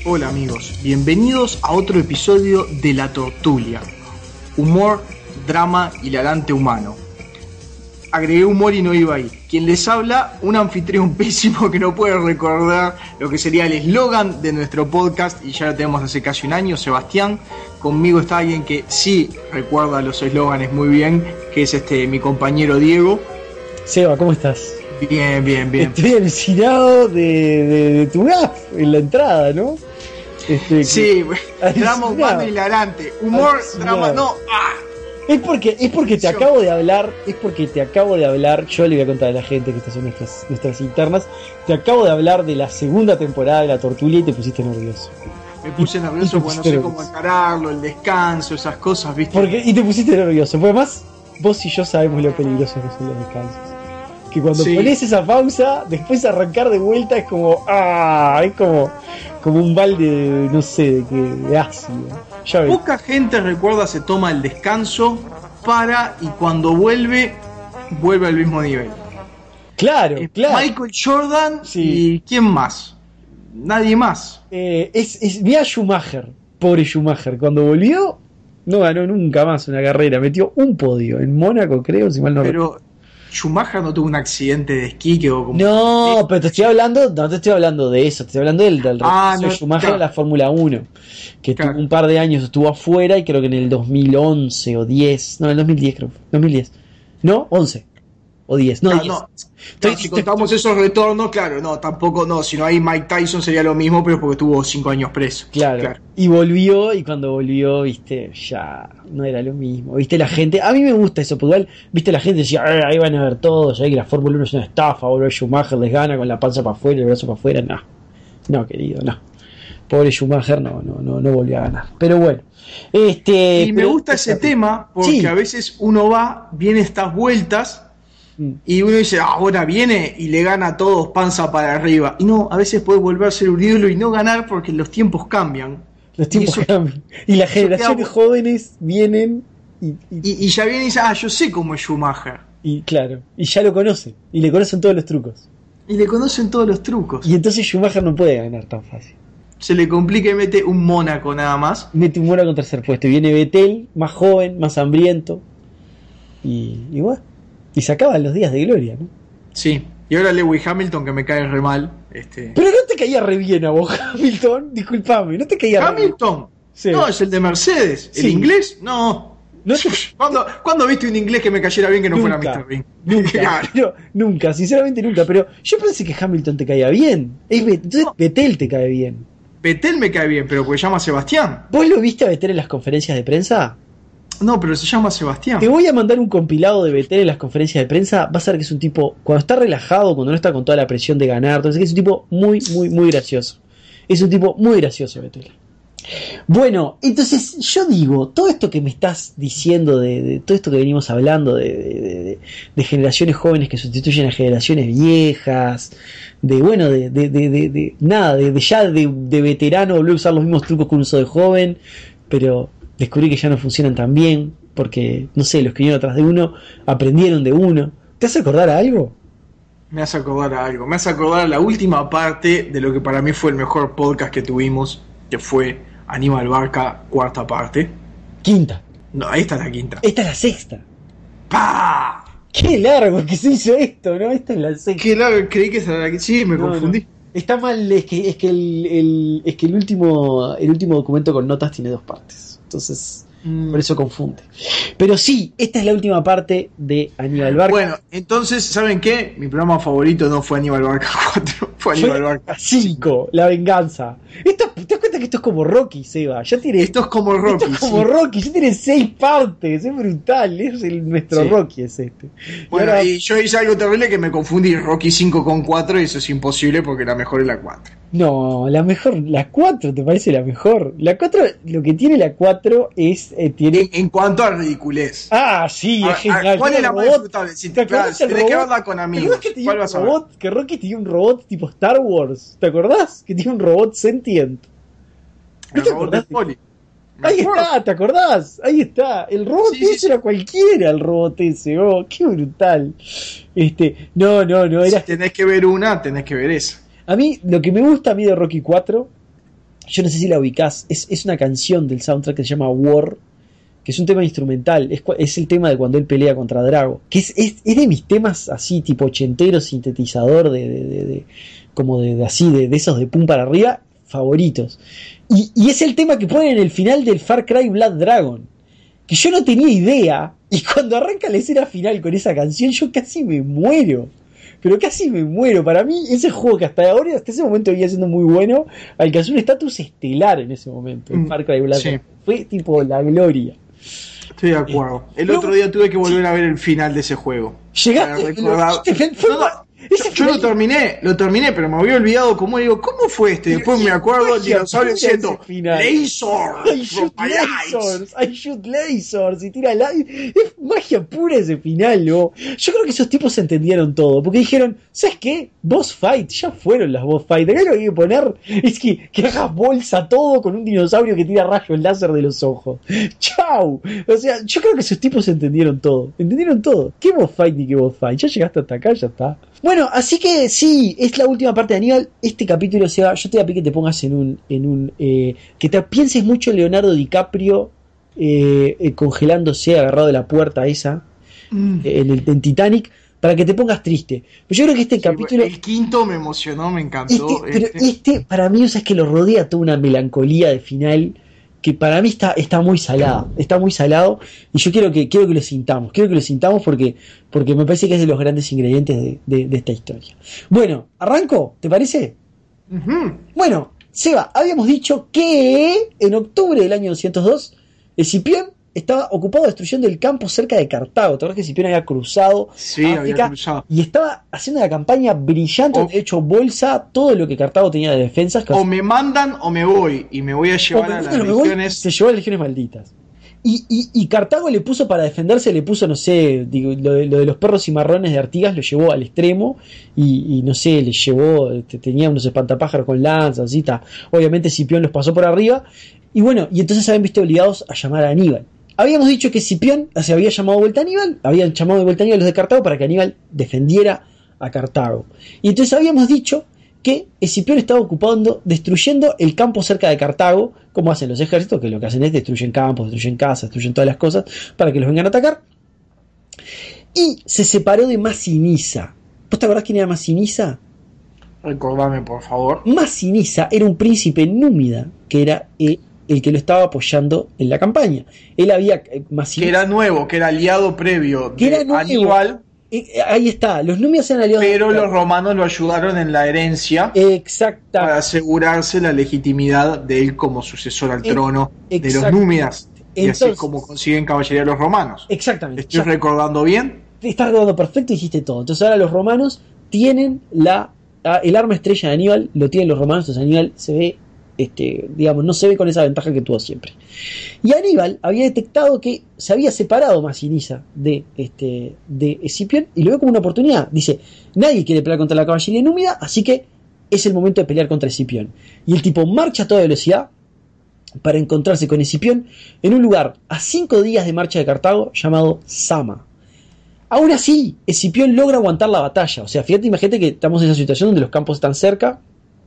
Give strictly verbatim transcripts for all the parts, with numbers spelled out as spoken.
Hola amigos, bienvenidos a otro episodio de La Tortulia. Humor, drama hilarante humano. Agregué humor y no iba ahí. Quien les habla, un anfitrión pésimo que no puede recordar lo que sería el eslogan de nuestro podcast, y ya lo tenemos hace casi un año, Sebastián. Conmigo está alguien que sí recuerda los eslóganes muy bien, que es este mi compañero Diego. Seba, ¿cómo estás? Bien, bien, bien. Estoy alucinado de, de, de tu gaf en la entrada, ¿no? Este, sí, drama humano hilarante. Humor, alucinado. Drama, no. ¡Ah! Es porque, es porque te acabo de hablar, es porque te acabo de hablar, yo le voy a contar a la gente que estas son nuestras, nuestras internas, te acabo de hablar de la segunda temporada de La Tortulia y te pusiste nervioso. Me puse nervioso porque no sé cómo encararlo, el descanso, esas cosas, ¿viste? Porque, y te pusiste nervioso, porque además vos y yo sabemos lo peligrosos que son los descansos. Que cuando sí. pones esa pausa, después arrancar de vuelta es como, ah, es como, como un balde, de, no sé, de, de ácido. Ya ves. Poca gente, recuerda, se toma el descanso, para y cuando vuelve, vuelve al mismo nivel. Claro, eh, claro. Michael Jordan sí. y ¿quién más? Nadie más. Eh, es, es, vi a Schumacher, pobre Schumacher, cuando volvió, no ganó nunca más una carrera, metió un podio en Mónaco, creo, si mal no recuerdo. Pero Schumacher no tuvo un accidente de esquí que como... No, pero te estoy hablando, no te estoy hablando de eso, te estoy hablando del, del ah, regreso no, de Schumacher claro. a la Fórmula uno, que claro. tuvo un par de años, estuvo afuera y creo que en el dos mil once o diez, no, en el dos mil diez creo, dos mil diez, no, once o diez, no, claro, diez. No. Estoy, no, si contamos esos retornos, claro, no, tampoco, no, si no hay Mike Tyson sería lo mismo, pero porque estuvo cinco años preso. Claro. claro, y volvió, y cuando volvió, viste, ya no era lo mismo, viste, la gente, a mí me gusta eso, porque igual, viste, la gente decía, ahí van a ver todos, ya que la Fórmula uno es una estafa, volver Schumacher les gana con la panza para afuera y el brazo para afuera, no, no, querido, no. Pobre Schumacher no, no, no, no volvió a ganar, pero bueno. Este, y me gusta ese tema, porque sí. a veces uno va, viene estas vueltas, y uno dice, ahora viene y le gana a todos panza para arriba. Y no, a veces puede volver a ser un ídolo y no ganar porque los tiempos cambian. Los tiempos y eso, cambian. Y las generaciones queda... jóvenes vienen y y... y... y ya vienen y dicen, ah, yo sé cómo es Schumacher. Y claro, y ya lo conocen. Y le conocen todos los trucos. Y le conocen todos los trucos. Y entonces Schumacher no puede ganar tan fácil. Se le complica y mete un Mónaco nada más. Mete un Mónaco en tercer puesto. Y viene Vettel, más joven, más hambriento. Y, y bueno. Y se acaban los días de gloria, ¿no? Sí, y ahora Lewis Hamilton, que me cae re mal. Este... Pero no te caía re bien a vos, Hamilton, disculpame, no te caía ¿Hamilton? re bien. ¿Hamilton? Sí. No, es el de Mercedes. ¿El sí. inglés? No. ¿No te... ¿Cuándo, ¿Cuándo viste un inglés que me cayera bien que no nunca, fuera mister Bean? Nunca, claro. pero, nunca, sinceramente nunca, pero yo pensé que Hamilton te caía bien. Entonces no. Vettel te cae bien. Vettel me cae bien, pero porque se llama Sebastián. ¿Vos lo viste a Vettel en las conferencias de prensa? No, pero se llama Sebastián. Te voy a mandar un compilado de Vettel en las conferencias de prensa. Va a ser que es un tipo, cuando está relajado, cuando no está con toda la presión de ganar, entonces es un tipo muy, muy, muy gracioso. Es un tipo muy gracioso, Vettel. Bueno, entonces yo digo, todo esto que me estás diciendo, de, de todo esto que venimos hablando, de, de, de, de generaciones jóvenes que sustituyen a generaciones viejas, de bueno, de, de, de, de, de nada, de, de ya de, de veterano volver a usar los mismos trucos que un uso de joven, pero descubrí que ya no funcionan tan bien, porque, no sé, los que vinieron atrás de uno aprendieron de uno. ¿Te hace acordar a algo? Me hace acordar a algo. Me hace acordar a la última parte de lo que para mí fue el mejor podcast que tuvimos, que fue Aníbal Barca, cuarta parte. Quinta. No, esta es la quinta. Esta es la sexta. ¡Pah! ¡Qué largo que se hizo esto, ¿no? Esta es la sexta. Qué largo, creí que esa era la quinta. Sí, me no, confundí. No. Está mal, es que, es que el, el, es que el último, el último documento con notas tiene dos partes. Entonces, mm. por eso confunde. Pero sí, esta es la última parte de Aníbal Barca. Bueno, entonces, ¿saben qué? Mi programa favorito no fue Aníbal Barca cuatro, fue Aníbal Barca cinco, La Venganza. Esto, ¿te das cuenta que esto es como Rocky, Seba? Ya tiene, esto es como Rocky. Esto es como sí. Rocky, ya tiene seis partes, es brutal, es el, nuestro sí. Rocky es este. Bueno, y, ahora, y yo hice algo terrible que me confundí Rocky cinco con cuatro y eso es imposible porque la mejor es la cuatro. No, la mejor, la cuatro te parece la mejor. La cuatro, lo que tiene la cuatro es. Eh, tiene... en, en cuanto a ridiculez. Ah, sí, a, es genial. ¿Cuál es la más disfrutable? Si te claro, tenés que verla con amigos. Que ¿Cuál vas a ver? Robot, que Rocky tenía un robot tipo Star Wars. ¿Te acordás? Que tiene un robot sentient. El ¿Te robot de Poli. Ahí está, ¿te acordás? Ahí está. El robot sí, ese sí, era sí. cualquiera, el robot ese. Oh, qué brutal. Este, no, no, no era. Si tenés que ver una, tenés que ver esa. A mí, lo que me gusta a mí de Rocky cuatro yo no sé si la ubicás, es, es una canción del soundtrack que se llama War, que es un tema instrumental, es, es el tema de cuando él pelea contra Drago, que es, es, es de mis temas así, tipo ochentero, sintetizador, de, de, de, de como de, de así, de, de esos de pum para arriba, favoritos. Y, y es el tema que ponen en el final del Far Cry Blood Dragon, que yo no tenía idea, y cuando arranca la escena final con esa canción, yo casi me muero. Pero casi me muero. Para mí, ese juego que hasta ahora, hasta ese momento venía siendo muy bueno, alcanzó un estatus estelar en ese momento. El Far Cry Blood sí. Fue tipo la gloria. Estoy de acuerdo. El no, otro día tuve que volver a ver el final de ese juego. Llegaste. Lo, no, no, Yo, yo lo terminé, lo terminé, pero me había olvidado cómo digo, ¿cómo fue este? Después me acuerdo el dinosaurio diciendo lasers, I shoot lasers, I shoot lasers, y tira la... Es magia pura ese final, ¿no? Yo creo que esos tipos entendieron todo, porque dijeron, ¿sabes qué? Boss fight, ya fueron las boss fight, acá lo que hay que poner es que, que hagas bolsa todo con un dinosaurio que tira rayos láser de los ojos. ¡Chau! O sea, yo creo que esos tipos entendieron todo, entendieron todo. ¿Qué boss fight ni qué boss fight? Ya llegaste hasta acá, ya está. Bueno, así que sí, es la última parte de Aníbal. Este capítulo se va. Yo te voy a pedir que te pongas en un. En un eh, que te pienses mucho en Leonardo DiCaprio eh, eh, congelándose, agarrado de la puerta esa, mm. eh, en el en Titanic, para que te pongas triste. Pero yo creo que este sí, capítulo. El quinto me emocionó, me encantó. Este, este. Pero este, para mí, o sea, es que lo rodea toda una melancolía de final. Que para mí está, está muy salado, está muy salado, y yo quiero que, quiero que lo sintamos, quiero que lo sintamos porque, porque me parece que es de los grandes ingredientes de, de, de esta historia. Bueno, ¿arranco? ¿Te parece? Uh-huh. Bueno, Seba, habíamos dicho que en octubre del año doscientos dos, Escipión estaba ocupado destruyendo el campo cerca de Cartago. ¿Te acuerdas que Escipión había cruzado sí, África había cruzado. Y estaba haciendo una campaña brillante, o, de hecho bolsa todo lo que Cartago tenía de defensas? O me mandan o me voy, y me voy a llevar a las legiones. Se llevó a las legiones malditas. Y, y, y Cartago le puso para defenderse, le puso, no sé, digo, lo, de, lo de los perros cimarrones de Artigas lo llevó al extremo, y, y no sé, le llevó, tenía unos espantapájaros con lanzas, así está. Obviamente Escipión los pasó por arriba, y bueno, y entonces se habían visto obligados a llamar a Aníbal. Habíamos dicho que Escipión se había llamado de vuelta a Aníbal, habían llamado de vuelta a Aníbal los de Cartago para que Aníbal defendiera a Cartago. Y entonces habíamos dicho que Escipión estaba ocupando, destruyendo el campo cerca de Cartago, como hacen los ejércitos, que lo que hacen es destruyen campos, destruyen casas, destruyen todas las cosas para que los vengan a atacar. Y se separó de Masinisa. ¿Vos te acordás quién era Masinisa? Recordame, por favor. Masinisa era un príncipe númida, que era eh, el que lo estaba apoyando en la campaña. Él había... Eh, Masinisa, que era nuevo, que era aliado previo que de era nuevo. Aníbal. Eh, ahí está, los númidas eran aliados. Pero los romanos lo ayudaron en la herencia. Exacto. Para asegurarse la legitimidad de él como sucesor al trono eh, de los númidas. Y entonces, así es como consiguen caballería los romanos. Exactamente. ¿Estoy recordando bien? Estás recordando perfecto y dijiste todo. Entonces ahora los romanos tienen la, el arma estrella de Aníbal, lo tienen los romanos, entonces Aníbal se ve, este, digamos, no se ve con esa ventaja que tuvo siempre. Y Aníbal había detectado que se había separado Masinisa de, este, de Escipión y lo ve como una oportunidad. Dice, nadie quiere pelear contra la caballería númida, así que es el momento de pelear contra Escipión. Y el tipo marcha a toda velocidad para encontrarse con Escipión en un lugar a cinco días de marcha de Cartago llamado Sama. Aún así, Escipión logra aguantar la batalla. O sea, fíjate, imagínate que estamos en esa situación donde los campos están cerca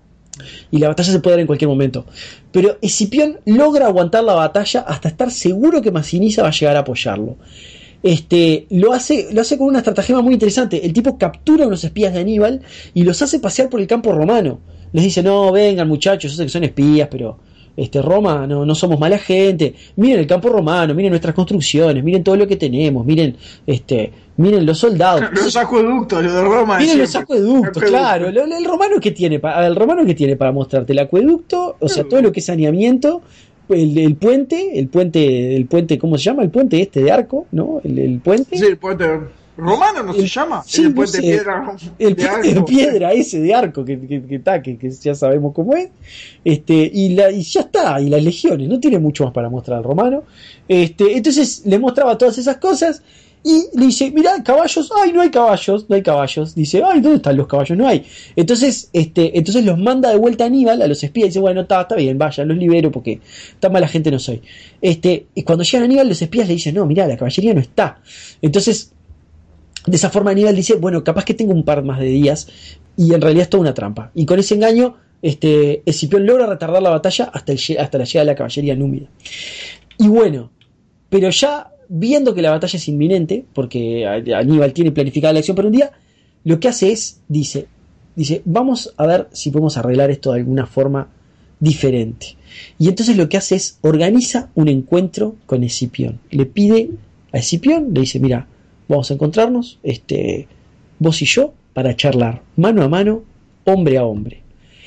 y la batalla se puede dar en cualquier momento. Pero Escipión logra aguantar la batalla hasta estar seguro que Masinisa va a llegar a apoyarlo. Este, lo hace, lo hace con una estratagema muy interesante. El tipo captura a unos espías de Aníbal y los hace pasear por el campo romano. Les dice, no, vengan muchachos, yo sé que son espías, pero este, Roma, no, no somos mala gente. Miren el campo romano, miren nuestras construcciones, miren todo lo que tenemos, miren, este, miren los soldados. Los acueductos, lo de Roma. Miren los acueductos, claro. Lo, el romano que tiene, para, el romano que tiene para mostrarte el acueducto, o sea, todo lo que es saneamiento. El, el puente, el puente, el puente, ¿cómo se llama? El puente este de arco, ¿no? El, el puente. Sí, el puente romano, ¿no el, se llama? Sí, el puente no sé, de piedra. El de puente de piedra ese de arco que, que, que, que, que, que ya sabemos cómo es. Este, y, la, y ya está, y las legiones, no tiene mucho más para mostrar al romano. Este, entonces le mostraba todas esas cosas. Y le dice, mirá, caballos, ay, no hay caballos, no hay caballos. Dice, ay, ¿dónde están los caballos? No hay. Entonces, este, entonces los manda de vuelta a Aníbal, a los espías, y dice, bueno, está, está bien, vaya, los libero porque tan mala gente no soy. Este, y cuando llegan a Aníbal, los espías le dicen, no, mirá, la caballería no está. Entonces, de esa forma Aníbal dice, bueno, capaz que tengo un par más de días, y en realidad es toda una trampa. Y con ese engaño este, Escipión logra retardar la batalla hasta, el, hasta la llegada de la caballería númida. Y bueno, pero ya viendo que la batalla es inminente, porque Aníbal tiene planificada la acción para un día, lo que hace es, dice, dice, vamos a ver si podemos arreglar esto de alguna forma diferente. Y entonces lo que hace es, organiza un encuentro con Escipión. Le pide a Escipión, le dice, mira, vamos a encontrarnos, este, vos y yo, para charlar, mano a mano, hombre a hombre.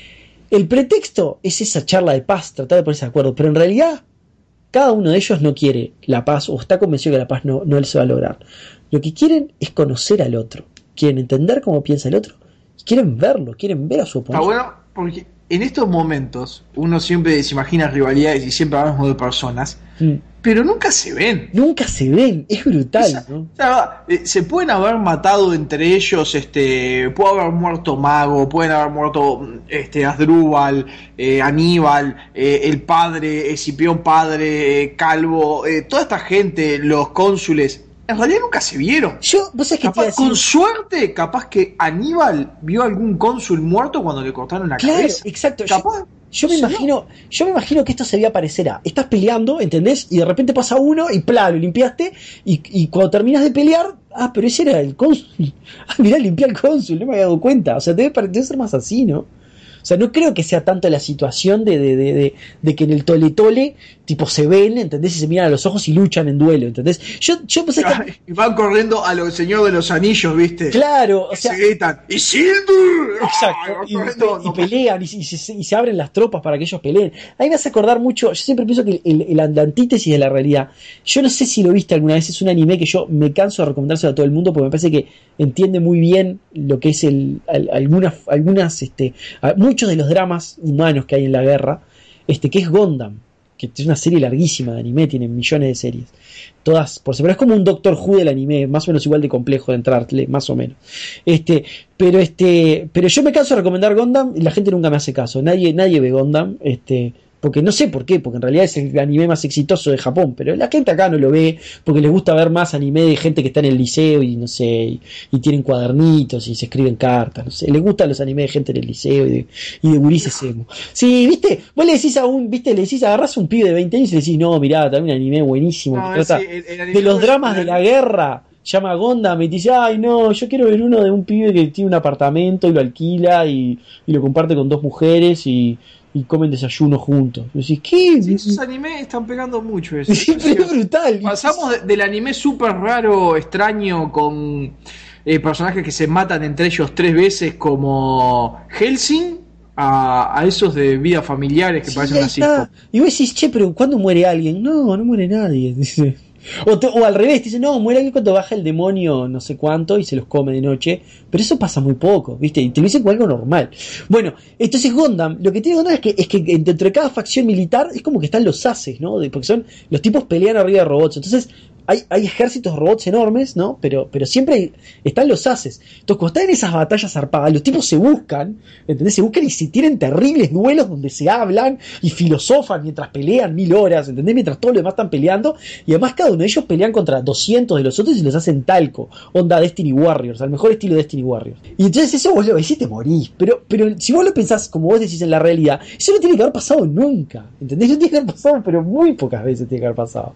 El pretexto es esa charla de paz, tratar de ponerse de acuerdo, pero en realidad cada uno de ellos no quiere la paz o está convencido que la paz no, no se va a lograr. Lo que quieren es conocer al otro, quieren entender cómo piensa el otro, quieren verlo, quieren ver a su oponente. Está bueno porque en estos momentos uno siempre se imagina rivalidades y siempre hablamos de personas, mm. pero nunca se ven. Nunca se ven, es brutal. Esa, ¿no? O sea, eh, se pueden haber matado entre ellos, este, puede haber muerto Mago, pueden haber muerto este, Asdrúbal, eh, Aníbal, eh, el padre, Escipión padre, eh, Calvo, eh, toda esta gente, los cónsules. En realidad nunca se vieron. Yo, vos sabés que capaz, te decir... con suerte, capaz que Aníbal vio a algún cónsul muerto cuando le cortaron la claro, cabeza. Exacto. Capaz, yo, yo me imagino, yo me imagino que esto se veía parecer a, estás peleando, ¿entendés? Y de repente pasa uno y plá, lo limpiaste, y, y cuando terminas de pelear, ah, pero ese era el cónsul. Ah, mirá, limpié al cónsul, no me había dado cuenta. O sea, debe, debe ser más así, ¿no? O sea, no creo que sea tanto la situación de, de, de, de, de que en el tole tole, tipo, se ven, ¿entendés? Y se miran a los ojos y luchan en duelo, ¿entendés? Yo, yo pensé que... Y van corriendo a los Señor de los Anillos, ¿viste? Claro, o y sea... se gritan, ¡Isildur! Exacto, ¡Ah! y, y, y pelean, y, y, se, y se abren las tropas para que ellos peleen. A mí me hace acordar mucho, yo siempre pienso que el, el, la antítesis de la realidad, yo no sé si lo viste alguna vez, es un anime que yo me canso de recomendárselo a todo el mundo porque me parece que entiende muy bien lo que es el, el algunas, algunas, este, muchos de los dramas humanos que hay en la guerra, este, que es Gundam, que es una serie larguísima de anime, tiene millones de series, todas por separado, es como un Doctor Who del anime, más o menos igual de complejo de entrarle, más o menos. Este, pero este, pero yo me canso de recomendar Gundam y la gente nunca me hace caso, nadie, nadie ve Gundam, este, porque no sé por qué, porque en realidad es el anime más exitoso de Japón, pero la gente acá no lo ve porque les gusta ver más anime de gente que está en el liceo y no sé, y, y tienen cuadernitos y se escriben cartas, no sé, les gustan los animes de gente en el liceo y de, y de gurises emo. Sí, viste, vos le decís a un, viste, le decís, agarrás a un pibe de veinte años y le decís, no, mirá, también un anime buenísimo, no, que trata sí, el, el anime de los dramas el... de la guerra. Llama a Gundam y te dice, ay no, yo quiero ver uno de un pibe que tiene un apartamento y lo alquila y, y lo comparte con dos mujeres y, y comen desayuno juntos. Y decís, ¿qué? Sí, esos animes están pegando mucho eso. Sí, pero es brutal. Pasamos de, del anime súper raro, extraño, con eh, personajes que se matan entre ellos tres veces como Hellsing, a, a esos de vida familiares que sí, parecen así. Y vos decís, che, pero ¿cuándo muere alguien? No, no muere nadie. Dice. O, te, o al revés, te dicen, no, muere alguien cuando baja el demonio no sé cuánto y se los come de noche, pero eso pasa muy poco, ¿viste? Y te lo dicen como algo normal. Bueno, entonces Gundam, lo que tiene Gundam es que, es que dentro de cada facción militar es como que están los haces, ¿no? De, porque son, los tipos pelean arriba de robots, entonces hay, hay ejércitos de robots enormes, ¿no? Pero, pero siempre hay, están los haces. Entonces, cuando están en esas batallas zarpadas, los tipos se buscan, ¿entendés? Se buscan y se tienen terribles duelos donde se hablan y filosofan mientras pelean mil horas, ¿entendés? Mientras todos los demás están peleando, y además cada uno de ellos pelean contra doscientos de los otros y los hacen talco, onda Destiny Warriors, al mejor estilo Destiny Warriors. Y entonces eso vos lo ves y te morís, pero, pero si vos lo pensás como vos decís en la realidad, eso no tiene que haber pasado nunca, ¿entendés? No tiene que haber pasado, pero muy pocas veces tiene que haber pasado.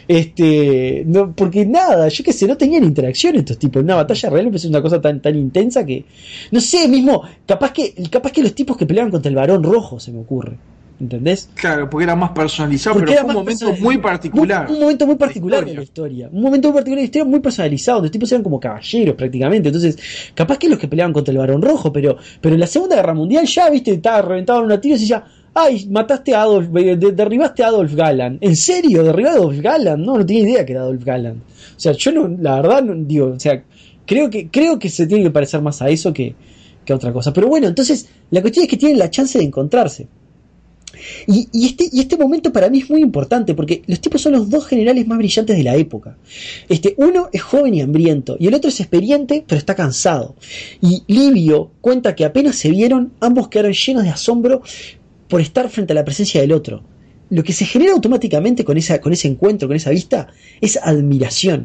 Este... No, porque nada, yo qué sé, no tenían interacción estos tipos. En una batalla real empezó una cosa tan, tan intensa que, no sé, mismo, capaz que, capaz que los tipos que peleaban contra el varón rojo, se me ocurre. ¿Entendés? Claro, porque era más personalizado, porque pero fue un momento muy particular. Un, un momento muy particular de la historia. Un momento muy particular de la historia, muy personalizado. Los tipos eran como caballeros prácticamente. Entonces, capaz que los que peleaban contra el varón rojo, pero, pero en la Segunda Guerra Mundial ya, viste, estaba reventado en una tira y decía, ay, mataste a Adolf, derribaste a Adolf Galland. ¿En serio? ¿Derribar a Adolf Galland? No, no tenía idea que era Adolf Galland. O sea, yo no, la verdad, no, digo, o sea, creo que, creo que se tiene que parecer más a eso que, que a otra cosa. Pero bueno, entonces, la cuestión es que tienen la chance de encontrarse. Y, y, este, y este momento para mí es muy importante porque los tipos son los dos generales más brillantes de la época. Este, uno es joven y hambriento y el otro es experiente pero está cansado. Y Livio cuenta que apenas se vieron, ambos quedaron llenos de asombro por estar frente a la presencia del otro. Lo que se genera automáticamente con, esa, con ese encuentro, con esa vista, es admiración.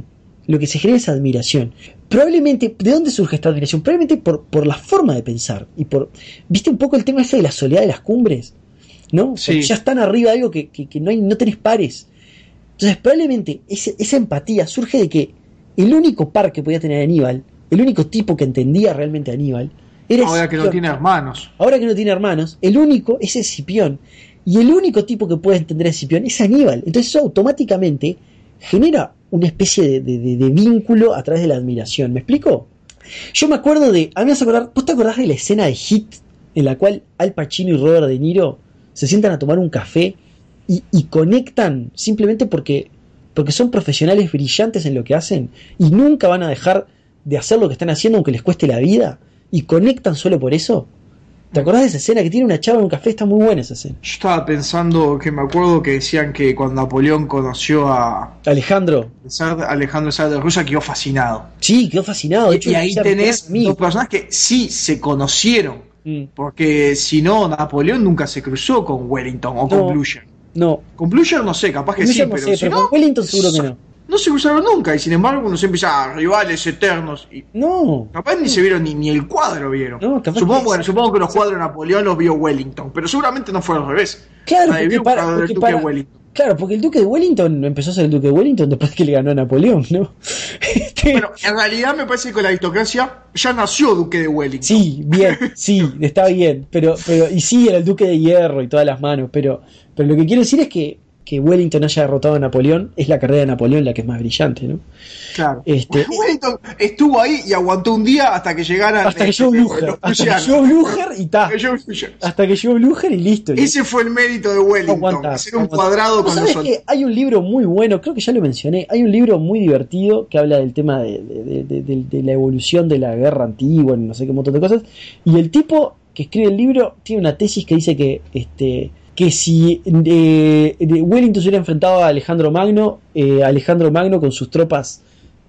lo que se genera es admiración. Probablemente, ¿de dónde surge esta admiración? Probablemente por, por la forma de pensar y por, ¿viste un poco el tema ese de la soledad de las cumbres? ¿No? Sí. Porque ya están arriba de algo que, que, que no hay, no tenés pares. Entonces probablemente ese, esa empatía surge de que el único par que podía tener Aníbal, el único tipo que entendía realmente a Aníbal, era ahora que no tiene hermanos. Ahora que no tiene hermanos, el único es Escipión. Y el único tipo que puede entender a Escipión es Aníbal. Entonces eso automáticamente genera una especie de, de, de, de vínculo a través de la admiración. ¿Me explico? Yo me acuerdo de... A mí me vas a acordar, ¿vos te acordás de la escena de Hit en la cual Al Pacino y Robert De Niro se sientan a tomar un café y, y conectan simplemente porque, porque son profesionales brillantes en lo que hacen y nunca van a dejar de hacer lo que están haciendo aunque les cueste la vida? ¿Y conectan solo por eso? ¿Te acordás de esa escena que tiene una chava en un café? Está muy buena esa escena. Yo estaba pensando que me acuerdo que decían que cuando Napoleón conoció a Alejandro Alejandro Zar de Rusia quedó fascinado. Sí, quedó fascinado. De hecho, y ahí tenés dos personas que sí se conocieron. Mm. Porque si no, Napoleón nunca se cruzó con Wellington o no, con Blücher. No. Con Blücher no sé, capaz que Blücher sí, no pero, sé, si pero no, con Wellington seguro que no. No se cruzaron nunca y sin embargo uno se empieza a rivales eternos y no capaz ni se vieron ni, ni el cuadro vieron no, supongo, que bueno, supongo que los cuadros de Napoleón los vio Wellington, pero seguramente no fue al revés. Claro, porque para, porque para, claro, porque el duque de Wellington empezó a ser el duque de Wellington después que le ganó a Napoleón, ¿no? Este... Bueno, en realidad me parece que con la aristocracia ya nació duque de Wellington. Sí, bien, sí, está bien, pero, pero y sí, era el duque de hierro y todas las manos, pero, pero lo que quiero decir es que que Wellington haya derrotado a Napoleón, es la carrera de Napoleón la que es más brillante, ¿no? Claro. Este, Wellington estuvo ahí y aguantó un día hasta que llegaran hasta que llegó Blücher, hasta que llegó Blücher y ta. Hasta que llegó Blücher y listo. Ese y... fue el mérito de Wellington, aguantar, hacer un aguantar. cuadrado con los que hay un libro muy bueno, creo que ya lo mencioné, hay un libro muy divertido que habla del tema de, de, de, de, de la evolución de la guerra antigua, no sé qué montón de cosas, y el tipo que escribe el libro tiene una tesis que dice que este que si eh, Wellington se hubiera enfrentado a Alejandro Magno, eh, Alejandro Magno con sus tropas,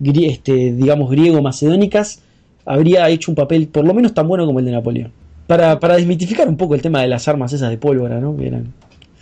este, digamos, griego-macedónicas, habría hecho un papel por lo menos tan bueno como el de Napoleón. Para, para desmitificar un poco el tema de las armas esas de pólvora, ¿no? Que eran,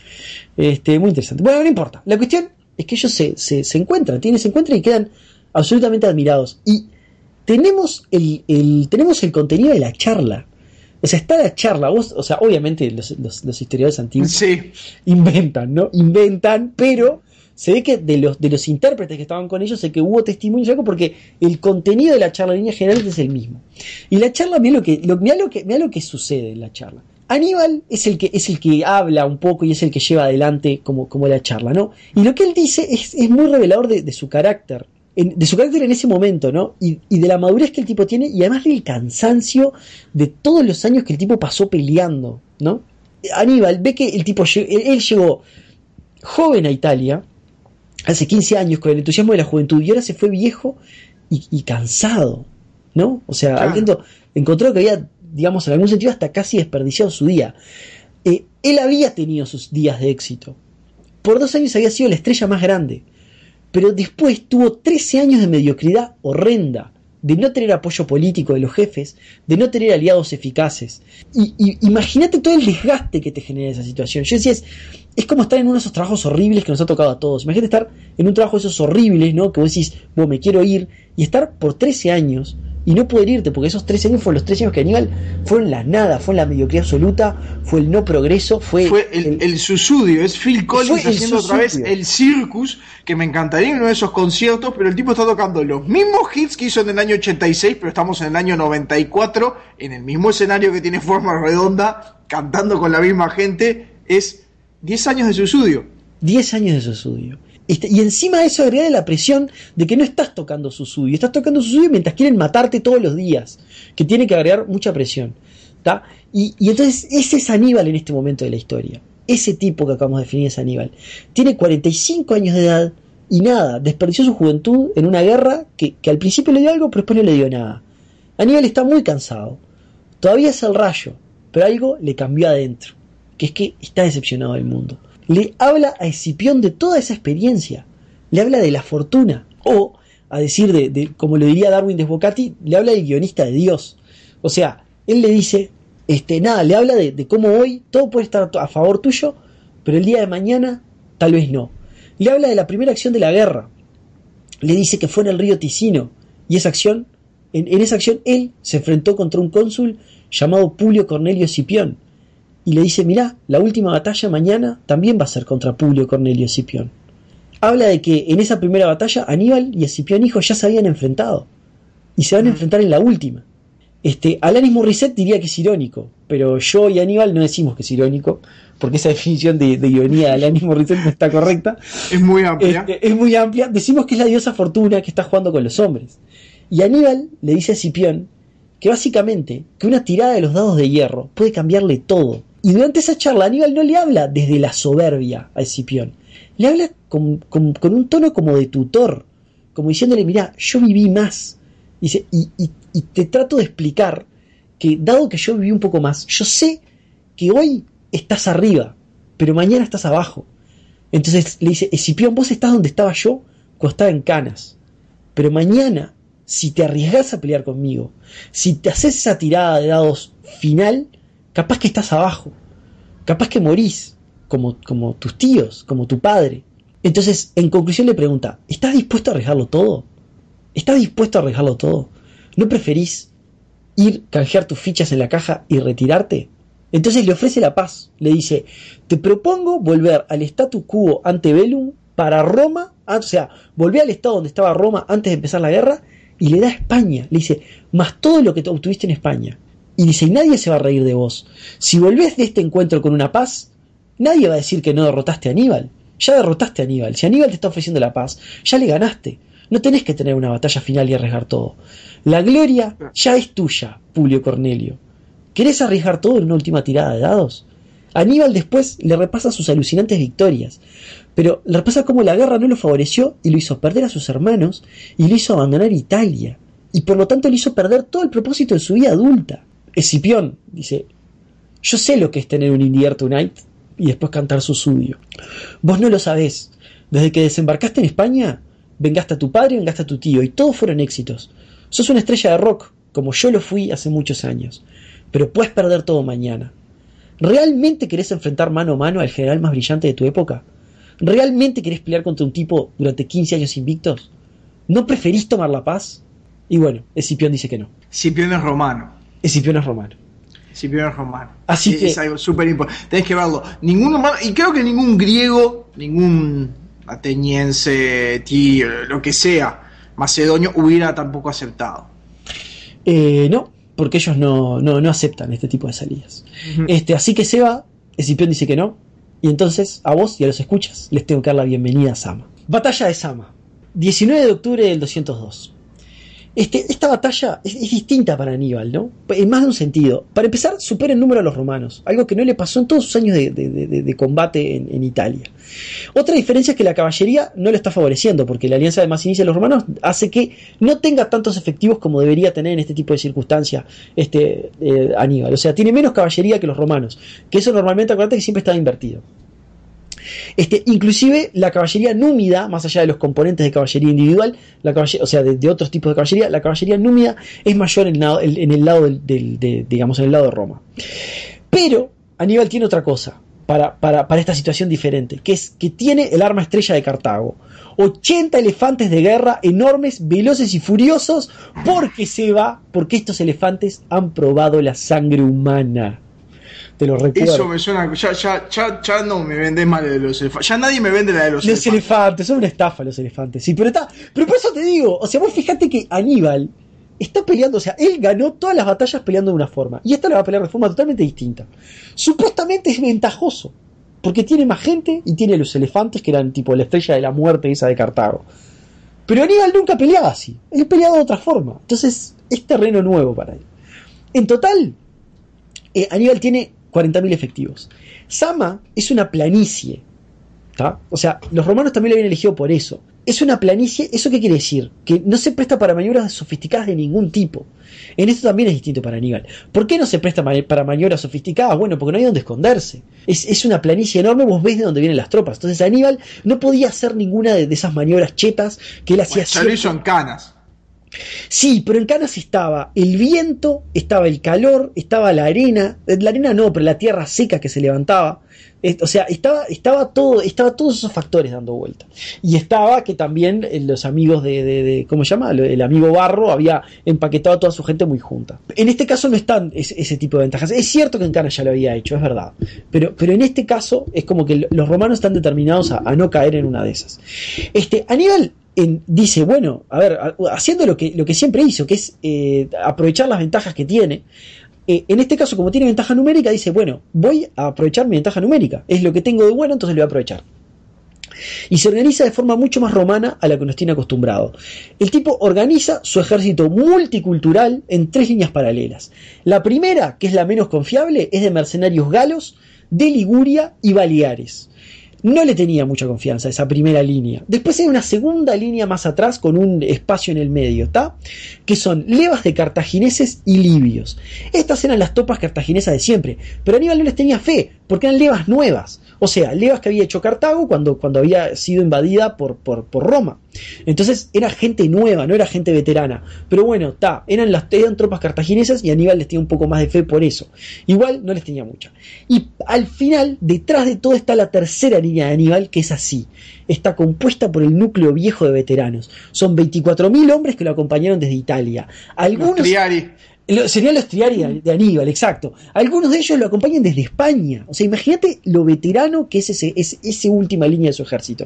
este, muy interesante. Bueno, no importa. La cuestión es que ellos se, se, se encuentran, tienen, se encuentran y quedan absolutamente admirados. Y tenemos el, el, tenemos el contenido de la charla. O sea, está la charla, vos, o sea, obviamente los, los, los historiadores antiguos sí. inventan, ¿no? Inventan, pero se ve que de los, de los intérpretes que estaban con ellos, sé que hubo testimonios algo porque el contenido de la charla en líneas generales es el mismo. Y la charla, mira lo que, lo, mira lo que, mira lo que sucede en la charla. Aníbal es el que, es el que habla un poco y es el que lleva adelante como, como la charla, ¿no? Y lo que él dice es, es muy revelador de, de su carácter. En, de su carácter en ese momento, ¿no? Y, y de la madurez que el tipo tiene y además del cansancio de todos los años que el tipo pasó peleando, ¿no? Aníbal ve que el tipo él, él llegó joven a Italia hace quince años con el entusiasmo de la juventud y ahora se fue viejo y, y cansado, ¿no? O sea, claro. habiendo encontrado que había, digamos, en algún sentido hasta casi desperdiciado su día. Eh, él había tenido sus días de éxito. Por dos años había sido la estrella más grande. Pero después tuvo trece años de mediocridad horrenda, de no tener apoyo político de los jefes, de no tener aliados eficaces. Y, y imagínate todo el desgaste que te genera esa situación. Yo decía, es, es como estar en uno de esos trabajos horribles que nos ha tocado a todos. Imagínate estar en un trabajo de esos horribles, ¿no? Que vos decís, vos me quiero ir, y estar por trece años y no poder irte, porque esos trece años fueron los trece años que Aníbal fueron la nada, fue la mediocridad absoluta, fue el no progreso, fue... Fue el, el, el susudio, es Phil Collins haciendo otra vez el Circus, que me encantaría en uno de esos conciertos, pero el tipo está tocando los mismos hits que hizo en el año ochenta y seis, pero estamos en el año noventa y cuatro, en el mismo escenario que tiene forma redonda, cantando con la misma gente, es diez años de susudio. diez años de susudio. Este, y encima de eso agrega la presión de que no estás tocando susudio, estás tocando susudio mientras quieren matarte todos los días, que tiene que agregar mucha presión, ¿tá? Y, y entonces ese es Aníbal en este momento de la historia, ese tipo que acabamos de definir es Aníbal, tiene cuarenta y cinco años de edad y nada, desperdició su juventud en una guerra que, que al principio le dio algo pero después no le dio nada. Aníbal está muy cansado, todavía es el rayo, pero algo le cambió adentro, que es que está decepcionado del mundo. Le habla a Escipión de toda esa experiencia, le habla de la fortuna, o, a decir de, de como lo diría Darwin Desbocati, le habla del guionista de Dios. O sea, él le dice, este, nada, le habla de, de cómo hoy todo puede estar a favor tuyo, pero el día de mañana tal vez no. Le habla de la primera acción de la guerra, le dice que fue en el río Ticino, y esa acción, en, en esa acción él se enfrentó contra un cónsul llamado Publio Cornelio Escipión, y le dice, mirá, la última batalla mañana también va a ser contra Publio Cornelio Escipión. Habla de que en esa primera batalla Aníbal y Escipión hijo ya se habían enfrentado, y se van a enfrentar en la última. Este, Alanis Morissette diría que es irónico, pero yo y Aníbal no decimos que es irónico, porque esa definición de, de ironía de Alanis Morissette no está correcta. Es muy amplia. Este, es muy amplia. Decimos que es la diosa Fortuna que está jugando con los hombres. Y Aníbal le dice a Escipión que básicamente que una tirada de los dados de hierro puede cambiarle todo. Y durante esa charla Aníbal no le habla desde la soberbia a Escipión, le habla con, con, con un tono como de tutor, como diciéndole, mirá, yo viví más. Dice, y, y, y te trato de explicar que dado que yo viví un poco más, yo sé que hoy estás arriba, pero mañana estás abajo. Entonces le dice, Escipión, vos estás donde estaba yo cuando estaba en Canas, pero mañana, si te arriesgás a pelear conmigo, si te haces esa tirada de dados final, capaz que estás abajo, capaz que morís, como, como tus tíos, como tu padre. Entonces, en conclusión le pregunta, ¿estás dispuesto a arriesgarlo todo? ¿Estás dispuesto a arriesgarlo todo? ¿No preferís ir, canjear tus fichas en la caja y retirarte? Entonces le ofrece la paz. Le dice, te propongo volver al statu quo ante bellum para Roma, o sea, volver al estado donde estaba Roma antes de empezar la guerra, y le da a España. Le dice, más todo lo que obtuviste en España. Y dice, nadie se va a reír de vos. Si volvés de este encuentro con una paz, nadie va a decir que no derrotaste a Aníbal. Ya derrotaste a Aníbal. Si Aníbal te está ofreciendo la paz, ya le ganaste. No tenés que tener una batalla final y arriesgar todo. La gloria ya es tuya, Publio Cornelio. ¿Querés arriesgar todo en una última tirada de dados? Aníbal después le repasa sus alucinantes victorias, pero le repasa cómo la guerra no lo favoreció y lo hizo perder a sus hermanos y lo hizo abandonar Italia, y por lo tanto le hizo perder todo el propósito de su vida adulta. Escipión dice, yo sé lo que es tener un Indie Tonight y después cantar su sudio. Vos no lo sabés. Desde que desembarcaste en España, vengaste a tu padre y vengaste a tu tío, y todos fueron éxitos. Sos una estrella de rock, como yo lo fui hace muchos años, pero puedes perder todo mañana. ¿Realmente querés enfrentar mano a mano al general más brillante de tu época? ¿Realmente querés pelear contra un tipo durante quince años invictos? ¿No preferís tomar la paz? Y bueno, Escipión dice que no. Escipión es romano. Escipión es romano. Escipión es romano. Así es, que... es algo súper importante. Tenés que verlo. Ningún romano, y creo que ningún griego, ningún ateniense, tío, lo que sea, macedonio, hubiera tampoco aceptado. Eh, no, porque ellos no, no, no aceptan este tipo de salidas. Uh-huh. Este, así que se va, Escipión dice que no, y entonces a vos y a los escuchas les tengo que dar la bienvenida a Sama. Batalla de Sama, diecinueve de octubre del doscientos dos. Este, esta batalla es, es distinta para Aníbal, ¿no? En más de un sentido. Para empezar, supera en número a los romanos, algo que no le pasó en todos sus años de, de, de, de combate en, en Italia. Otra diferencia es que la caballería no lo está favoreciendo, porque la alianza de Masinisa y los romanos hace que no tenga tantos efectivos como debería tener en este tipo de circunstancias este, eh, Aníbal. O sea, tiene menos caballería que los romanos, que eso normalmente, acuérdate que siempre estaba invertido. Este, inclusive la caballería númida, más allá de los componentes de caballería individual, la caballería, o sea, de, de otros tipos de caballería, la caballería númida es mayor en, el, en el lado del, del, de, digamos, en el lado de Roma. Pero Aníbal tiene otra cosa para, para, para esta situación diferente, que es que tiene el arma estrella de Cartago. ochenta elefantes de guerra enormes, veloces y furiosos, porque se va, porque estos elefantes han probado la sangre humana. Te lo recuerdo. Eso me suena, ya, ya, ya, ya no me vendés mal de los elefantes. Ya nadie me vende la de los, los elefantes. Los elefantes, son una estafa los elefantes. Sí, pero está. Pero por eso te digo, o sea, vos fíjate que Aníbal está peleando, o sea, él ganó todas las batallas peleando de una forma. Y esta la va a pelear de forma totalmente distinta. Supuestamente es ventajoso, porque tiene más gente y tiene los elefantes que eran tipo la estrella de la muerte esa de Cartago. Pero Aníbal nunca peleaba así. Él peleaba de otra forma. Entonces, es terreno nuevo para él. En total, eh, Aníbal tiene cuarenta mil efectivos. Sama es una planicie, ¿tá? O sea, los romanos también lo habían elegido por eso. Es una planicie, ¿eso qué quiere decir? Que no se presta para maniobras sofisticadas de ningún tipo. En esto también es distinto para Aníbal. ¿Por qué no se presta para maniobras sofisticadas? Bueno, porque no hay donde esconderse. Es, es una planicie enorme, vos ves de dónde vienen las tropas. Entonces Aníbal no podía hacer ninguna de, de esas maniobras chetas que él hacía bueno, siempre. Ya lo hizo en Canas. Sí, pero en Canas estaba el viento, estaba el calor, estaba la arena, la arena no, pero la tierra seca que se levantaba. O sea, estaba, estaba todo, estaba todos esos factores dando vuelta. Y estaba que también los amigos de, de, de ¿cómo se llama? El amigo Barro había empaquetado a toda su gente muy junta. En este caso no están ese, ese tipo de ventajas. Es cierto que en Canas ya lo había hecho, es verdad. Pero, pero en este caso es como que los romanos están determinados a, a no caer en una de esas. Este, Aníbal En, dice, bueno, a ver, haciendo lo que, lo que siempre hizo, que es eh, aprovechar las ventajas que tiene, eh, en este caso, como tiene ventaja numérica, dice, bueno, voy a aprovechar mi ventaja numérica, es lo que tengo de bueno, entonces lo voy a aprovechar. Y se organiza de forma mucho más romana a la que nos tiene acostumbrado. El tipo organiza su ejército multicultural en tres líneas paralelas. La primera, que es la menos confiable, es de mercenarios galos, de Liguria y Baleares. No le tenía mucha confianza a esa primera línea. Después hay una segunda línea más atrás con un espacio en el medio, ¿está? Que son levas de cartagineses y libios. Estas eran las tropas cartaginesas de siempre, pero Aníbal no les tenía fe, porque eran levas nuevas. O sea, levas que había hecho Cartago cuando, cuando había sido invadida por, por, por Roma. Entonces era gente nueva, no era gente veterana. Pero bueno, está, eran, las, eran tropas cartaginesas y Aníbal les tenía un poco más de fe por eso. Igual no les tenía mucha. Y al final, detrás de todo está la tercera línea de Aníbal, que es así. Está compuesta por el núcleo viejo de veteranos. Son veinticuatro mil hombres que lo acompañaron desde Italia. Algunos... Los triari. Serían los triari de Aníbal, exacto. Algunos de ellos lo acompañan desde España. O sea, imagínate lo veterano que es ese, es, esa última línea de su ejército.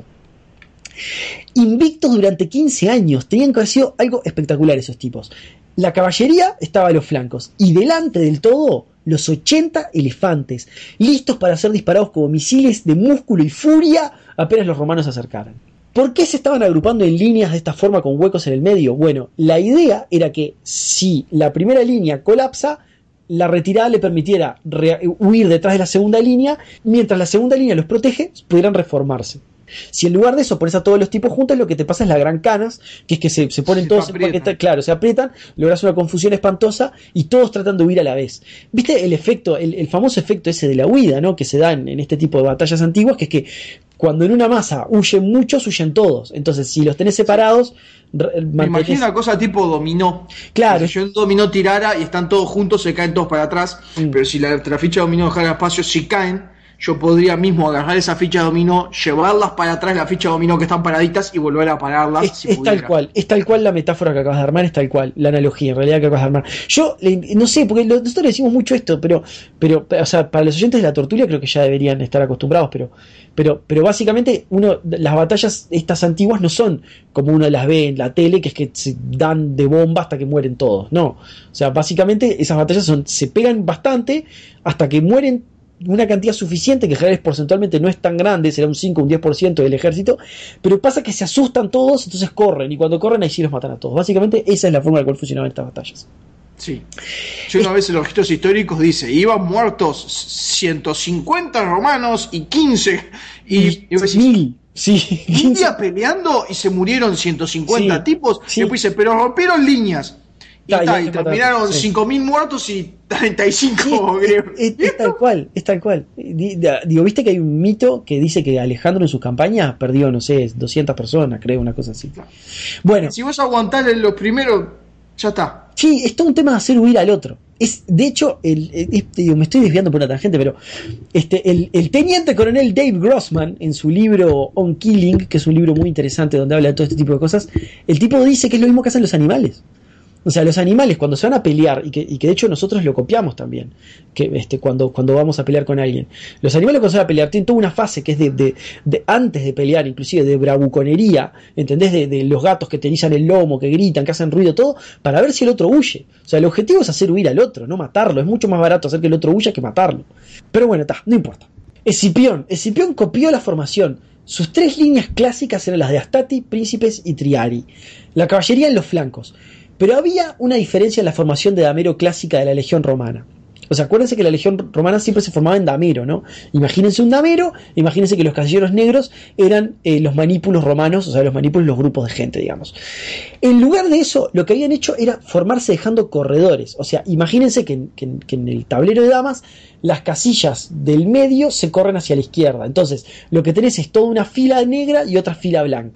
Invictos durante quince años. Tenían que haber sido algo espectacular esos tipos. La caballería estaba a los flancos. Y delante del todo, los ochenta elefantes. Listos para ser disparados como misiles de músculo y furia apenas los romanos se acercaran. ¿Por qué se estaban agrupando en líneas de esta forma con huecos en el medio? Bueno, la idea era que si la primera línea colapsa, la retirada le permitiera huir detrás de la segunda línea, mientras la segunda línea los protege, pudieran reformarse. Si en lugar de eso pones a todos los tipos juntos, lo que te pasa es la gran canas, que es que se, se ponen se todos en paquete, claro, se aprietan, logras una confusión espantosa y todos tratan de huir a la vez. ¿Viste el efecto, el, el famoso efecto ese de la huida, ¿no? Que se da en, en este tipo de batallas antiguas, que es que cuando en una masa huyen muchos, huyen todos. Entonces, si los tenés separados, mantenés... Me imagino una cosa tipo dominó. Claro. Si yo en dominó tirara y están todos juntos, se caen todos para atrás. Mm. Pero si la, la ficha de dominó dejara espacio, si caen, yo podría mismo agarrar esa ficha de dominó, llevarlas para atrás, la ficha de dominó que están paraditas y volver a pararlas. Es, si es tal cual, es tal cual la metáfora que acabas de armar, es tal cual, la analogía en realidad que acabas de armar. Yo no sé, porque nosotros le decimos mucho esto, pero, pero, o sea, para los oyentes de la tortulia creo que ya deberían estar acostumbrados, pero, pero, pero básicamente uno, las batallas estas antiguas no son como uno las ve en la tele, que es que se dan de bomba hasta que mueren todos, no. O sea, básicamente esas batallas son, se pegan bastante hasta que mueren una cantidad suficiente, que en general porcentualmente no es tan grande, será un cinco o un diez por ciento del ejército, pero pasa que se asustan todos, entonces corren, y cuando corren ahí sí los matan a todos. Básicamente esa es la forma en la cual funcionaban estas batallas. Sí. Yo una vez en los registros históricos dice, iban muertos ciento cincuenta romanos y quince y, y, y decís, mil. Sí, un día peleando y se murieron ciento cincuenta sí, tipos, sí. Y después dice, pero rompieron líneas. Y, Ta, ta, y y terminaron sí. cinco mil muertos y treinta y cinco sí, es, es, es tal cual, es tal cual. Digo, viste que hay un mito que dice que Alejandro en sus campañas perdió, no sé, doscientas personas, creo, una cosa así. Claro. Bueno. Si vos aguantás en los primeros, ya está. Sí, es todo un tema de hacer huir al otro. Es, de hecho, el, el, digo, me estoy desviando por una tangente, pero este, el, el teniente coronel Dave Grossman, en su libro On Killing, que es un libro muy interesante donde habla de todo este tipo de cosas, el tipo dice que es lo mismo que hacen los animales. O sea, los animales cuando se van a pelear, y que, y que de hecho nosotros lo copiamos también, que este, cuando, cuando vamos a pelear con alguien, los animales cuando se van a pelear tienen toda una fase que es de, de, de antes de pelear, inclusive de bravuconería, ¿entendés? De, de los gatos que te erizan el lomo, que gritan, que hacen ruido, todo, para ver si el otro huye. O sea, el objetivo es hacer huir al otro, no matarlo. Es mucho más barato hacer que el otro huya que matarlo. Pero bueno, está, no importa. Escipión, Escipión copió la formación. Sus tres líneas clásicas eran las de Astati, Príncipes y Triari. La caballería en los flancos. Pero había una diferencia en la formación de damero clásica de la legión romana. O sea, acuérdense que la legión romana siempre se formaba en damero, ¿no? Imagínense un damero, imagínense que los caballeros negros eran eh, los manípulos romanos, o sea, los manípulos, los grupos de gente, digamos. En lugar de eso, lo que habían hecho era formarse dejando corredores. O sea, imagínense que, que, que en el tablero de damas las casillas del medio se corren hacia la izquierda. Entonces, lo que tenés es toda una fila negra y otra fila blanca.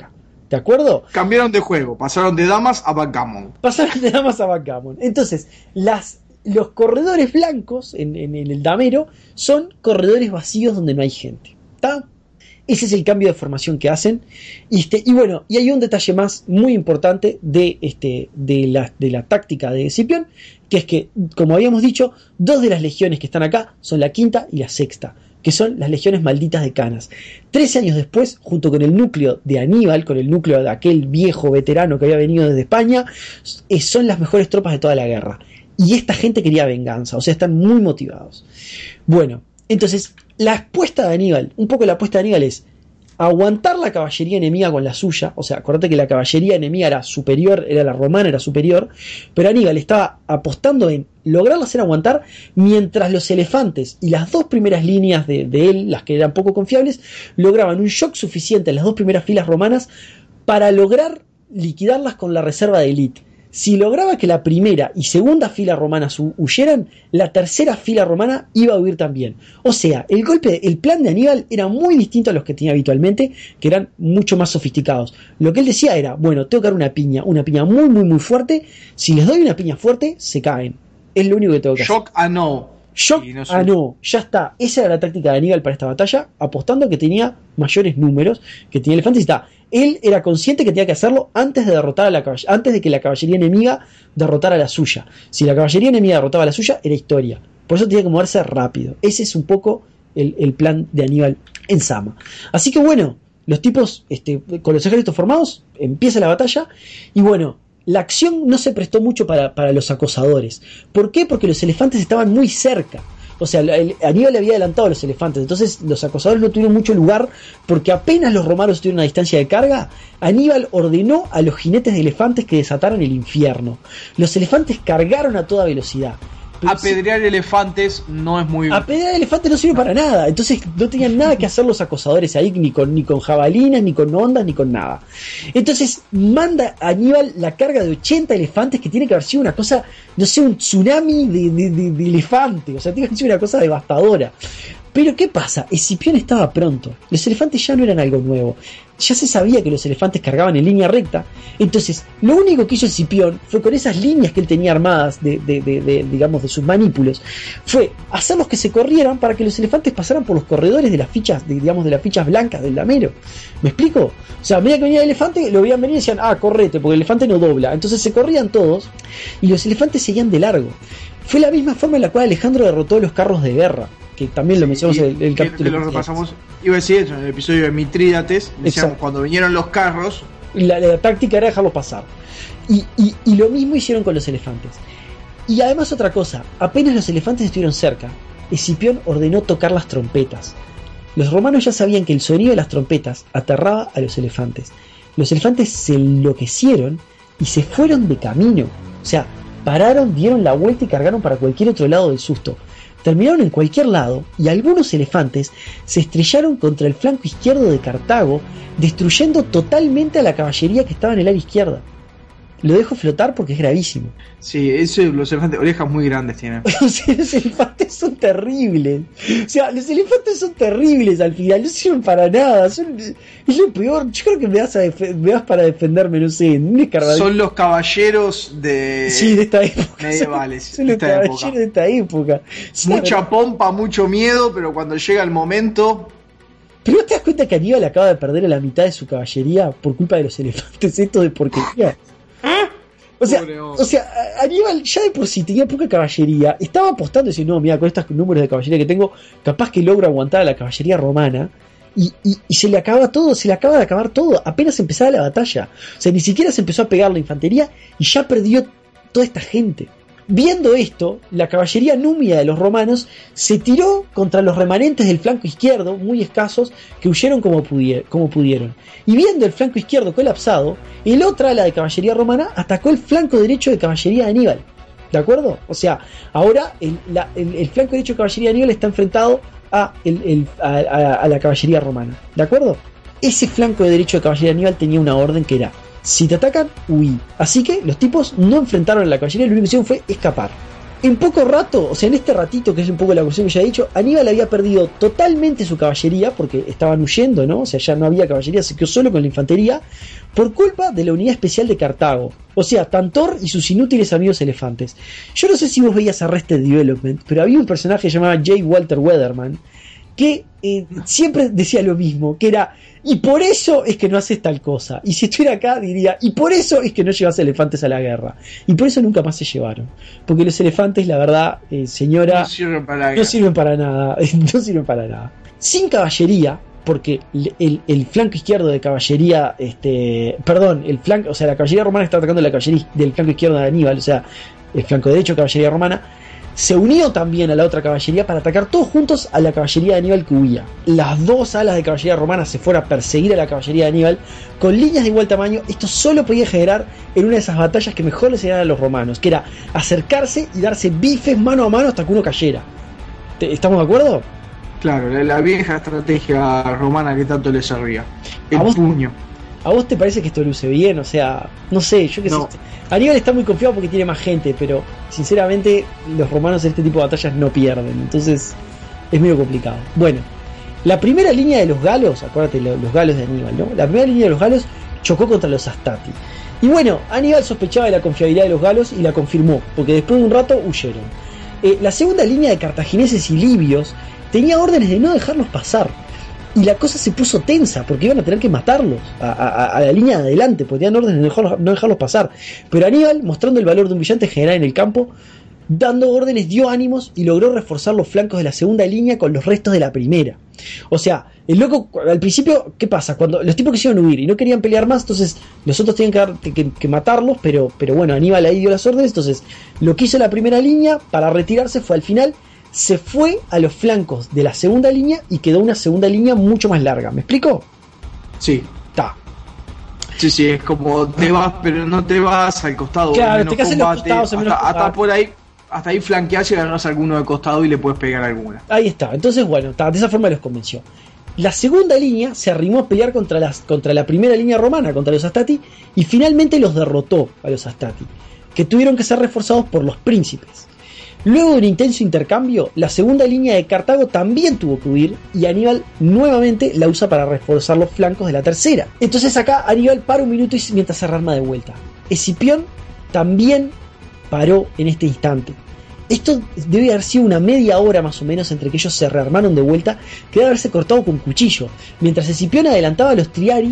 ¿De acuerdo? Cambiaron de juego, pasaron de damas a backgammon. Pasaron de damas a backgammon. Entonces, las, los corredores blancos en, en, en el damero son corredores vacíos donde no hay gente. ¿Está? Ese es el cambio de formación que hacen. Y, este, y bueno, y hay un detalle más muy importante de, este, de, la, de la táctica de Escipión, que es que, como habíamos dicho, dos de las legiones que están acá son la quinta y la sexta, que son las legiones malditas de Canas. Trece años después, junto con el núcleo de Aníbal, con el núcleo de aquel viejo veterano que había venido desde España, eh, son las mejores tropas de toda la guerra. Y esta gente quería venganza, o sea, están muy motivados. Bueno, entonces, la apuesta de Aníbal, un poco la apuesta de Aníbal es aguantar la caballería enemiga con la suya. O sea, acordate que la caballería enemiga era superior, era la romana, era superior, pero Aníbal estaba apostando en lograrla hacer aguantar mientras los elefantes y las dos primeras líneas de, de él, las que eran poco confiables, lograban un shock suficiente en las dos primeras filas romanas para lograr liquidarlas con la reserva de élite. Si lograba que la primera y segunda fila romanas huyeran, la tercera fila romana iba a huir también. O sea, el golpe, el plan de Aníbal era muy distinto a los que tenía habitualmente, que eran mucho más sofisticados. Lo que él decía era, bueno, tengo que dar una piña, una piña muy muy muy fuerte. Si les doy una piña fuerte, se caen. Es lo único que tengo que hacer. Shock a no. Shock no a no, ya está. Esa era la táctica de Aníbal para esta batalla, apostando que tenía mayores números, que tenía elefantes y está. Él era consciente que tenía que hacerlo antes de derrotar a la caballería, antes de que la caballería enemiga derrotara a la suya. Si la caballería enemiga derrotaba a la suya, era historia. Por eso tenía que moverse rápido. Ese es un poco el, el plan de Aníbal en Sama. Así que bueno, los tipos, este, con los ejércitos formados, empieza la batalla. Y bueno, la acción no se prestó mucho para, para los acosadores. ¿Por qué? Porque los elefantes estaban muy cerca. O sea, el, Aníbal le había adelantado a los elefantes, entonces los acosadores no tuvieron mucho lugar, porque apenas los romanos estuvieron a una distancia de carga, Aníbal ordenó a los jinetes de elefantes que desataran el infierno. Los elefantes cargaron a toda velocidad. Pero apedrear elefantes no es muy... Apedrear elefantes no sirve para nada. Entonces no tenían nada que hacer los acosadores ahí, ni con, ni con jabalinas, ni con ondas, ni con nada. Entonces manda a Aníbal la carga de ochenta elefantes, que tiene que haber sido una cosa, no sé, un tsunami de, de, de, de elefantes. O sea, tiene que haber sido una cosa devastadora. Pero ¿qué pasa? Escipión estaba pronto. Los elefantes ya no eran algo nuevo. Ya se sabía que los elefantes cargaban en línea recta. Entonces, lo único que hizo Escipión fue, con esas líneas que él tenía armadas de, de, de, de, digamos, de sus manípulos, fue hacerlos que se corrieran para que los elefantes pasaran por los corredores de las fichas, de, digamos, de las fichas blancas del damero. ¿Me explico? O sea, a medida que venía el elefante, lo veían venir y decían, ah, correte, porque el elefante no dobla. Entonces se corrían todos y los elefantes seguían de largo. Fue la misma forma en la cual Alejandro derrotó los carros de guerra, que también sí, lo mencionamos en el, el capítulo. Que lo repasamos, iba a decir eso, en el episodio de Mitrídates, decíamos, cuando vinieron los carros, la, la táctica era dejarlos pasar. Y, y, y lo mismo hicieron con los elefantes. Y además otra cosa, apenas los elefantes estuvieron cerca, Escipión ordenó tocar las trompetas. Los romanos ya sabían que el sonido de las trompetas aterraba a los elefantes. Los elefantes se enloquecieron y se fueron de camino. O sea, pararon, dieron la vuelta y cargaron para cualquier otro lado del susto. Terminaron en cualquier lado y algunos elefantes se estrellaron contra el flanco izquierdo de Cartago, destruyendo totalmente a la caballería que estaba en el área izquierda. Lo dejo flotar porque es gravísimo. Sí, eso, los elefantes, orejas muy grandes tienen. O sea, los elefantes son terribles. O sea, los elefantes son terribles al final, no sirven para nada. Son, es lo peor. Yo creo que me vas, a def- me vas para defenderme, no sé, un escarbadizo. Son los caballeros de... Sí, de esta época. Medievales. Son, son los esta caballeros época. de esta época. Mucha Claro. pompa, mucho miedo, pero cuando llega el momento... Pero ¿no te das cuenta que Aníbal acaba de perder a la mitad de su caballería por culpa de los elefantes estos de porquería? O sea, o sea, Aníbal ya de por sí tenía poca caballería, estaba apostando y diciendo, no, mira, con estos números de caballería que tengo, capaz que logro aguantar a la caballería romana, y, y, y se le acaba todo, se le acaba de acabar todo, apenas empezaba la batalla. O sea, ni siquiera se empezó a pegar la infantería y ya perdió toda esta gente. Viendo esto, la caballería númida de los romanos se tiró contra los remanentes del flanco izquierdo, muy escasos, que huyeron como, pudier- como pudieron. Y viendo el flanco izquierdo colapsado, el otro ala de caballería romana atacó el flanco derecho de caballería de Aníbal. ¿De acuerdo? O sea, ahora el, la, el, el flanco derecho de caballería de Aníbal está enfrentado a, el, el, a, a, a la caballería romana. ¿De acuerdo? Ese flanco de derecho de caballería de Aníbal tenía una orden que era: si te atacan, huí. Así que los tipos no enfrentaron a la caballería, lo único que hicieron fue escapar. En poco rato, o sea, en este ratito, que es un poco la cuestión que ya he dicho, Aníbal había perdido totalmente su caballería, porque estaban huyendo, ¿no? O sea, ya no había caballería, se quedó solo con la infantería, por culpa de la unidad especial de Cartago. O sea, Tantor y sus inútiles amigos elefantes. Yo no sé si vos veías Arrested Development, pero había un personaje llamado J. Walter Weatherman, que eh, siempre decía lo mismo, que era, y por eso es que no haces tal cosa. Y si estuviera acá diría, y por eso es que no llevas elefantes a la guerra. Y por eso nunca más se llevaron. Porque los elefantes, la verdad, eh, señora, no sirven para, no sirven para nada. No sirven para nada. Sin caballería, porque el, el, el flanco izquierdo de caballería, este, perdón, el flanco, o sea, la caballería romana está atacando la caballería del flanco izquierdo de Aníbal, o sea, el flanco derecho de caballería romana. Se unió también a la otra caballería para atacar todos juntos a la caballería de Aníbal que huía. Las dos alas de caballería romana se fueron a perseguir a la caballería de Aníbal con líneas de igual tamaño. Esto solo podía generar en una de esas batallas que mejor les llegaran a los romanos, que era acercarse y darse bifes mano a mano hasta que uno cayera. ¿Estamos de acuerdo? Claro, la, la vieja estrategia romana que tanto le servía. El puño. ¿A vos te parece que esto luce bien? O sea, no sé, yo qué no. sé. Aníbal está muy confiado porque tiene más gente, pero sinceramente los romanos en este tipo de batallas no pierden, entonces es medio complicado. Bueno, la primera línea de los galos, acuérdate, los galos de Aníbal, ¿no? La primera línea de los galos chocó contra los Astati. Y bueno, Aníbal sospechaba de la confiabilidad de los galos y la confirmó, porque después de un rato huyeron. Eh, la segunda línea de cartagineses y libios tenía órdenes de no dejarlos pasar. Y la cosa se puso tensa, porque iban a tener que matarlos a, a, a la línea de adelante, porque tenían órdenes de dejarlos, no dejarlos pasar. Pero Aníbal, mostrando el valor de un brillante general en el campo, dando órdenes, dio ánimos y logró reforzar los flancos de la segunda línea con los restos de la primera. O sea, el loco, al principio, ¿qué pasa? Cuando los tipos quisieron huir y no querían pelear más, entonces los otros tenían que, dar, que, que matarlos, pero, pero bueno, Aníbal ahí dio las órdenes, entonces lo que hizo la primera línea para retirarse fue al final, se fue a los flancos de la segunda línea y quedó una segunda línea mucho más larga. ¿Me explico? Sí. Está. Sí, sí, es como te vas, pero no te vas al costado. Claro, te quedas en los costados. Hasta, hasta por ahí, hasta ahí flanqueás y agarrás alguno de costado y le puedes pegar alguna. Ahí está. Entonces, bueno, ta, de esa forma los convenció. La segunda línea se arrimó a pelear contra, las, contra la primera línea romana, contra los Astati, y finalmente los derrotó a los Astati, que tuvieron que ser reforzados por los príncipes. Luego de un intenso intercambio, la segunda línea de Cartago también tuvo que huir y Aníbal nuevamente la usa para reforzar los flancos de la tercera. Entonces acá Aníbal para un minuto y mientras se rearma de vuelta. Escipión también paró en este instante. Esto debe haber sido una media hora más o menos entre que ellos se rearmaron de vuelta, que debe haberse cortado con cuchillo, mientras Escipión adelantaba a los Triari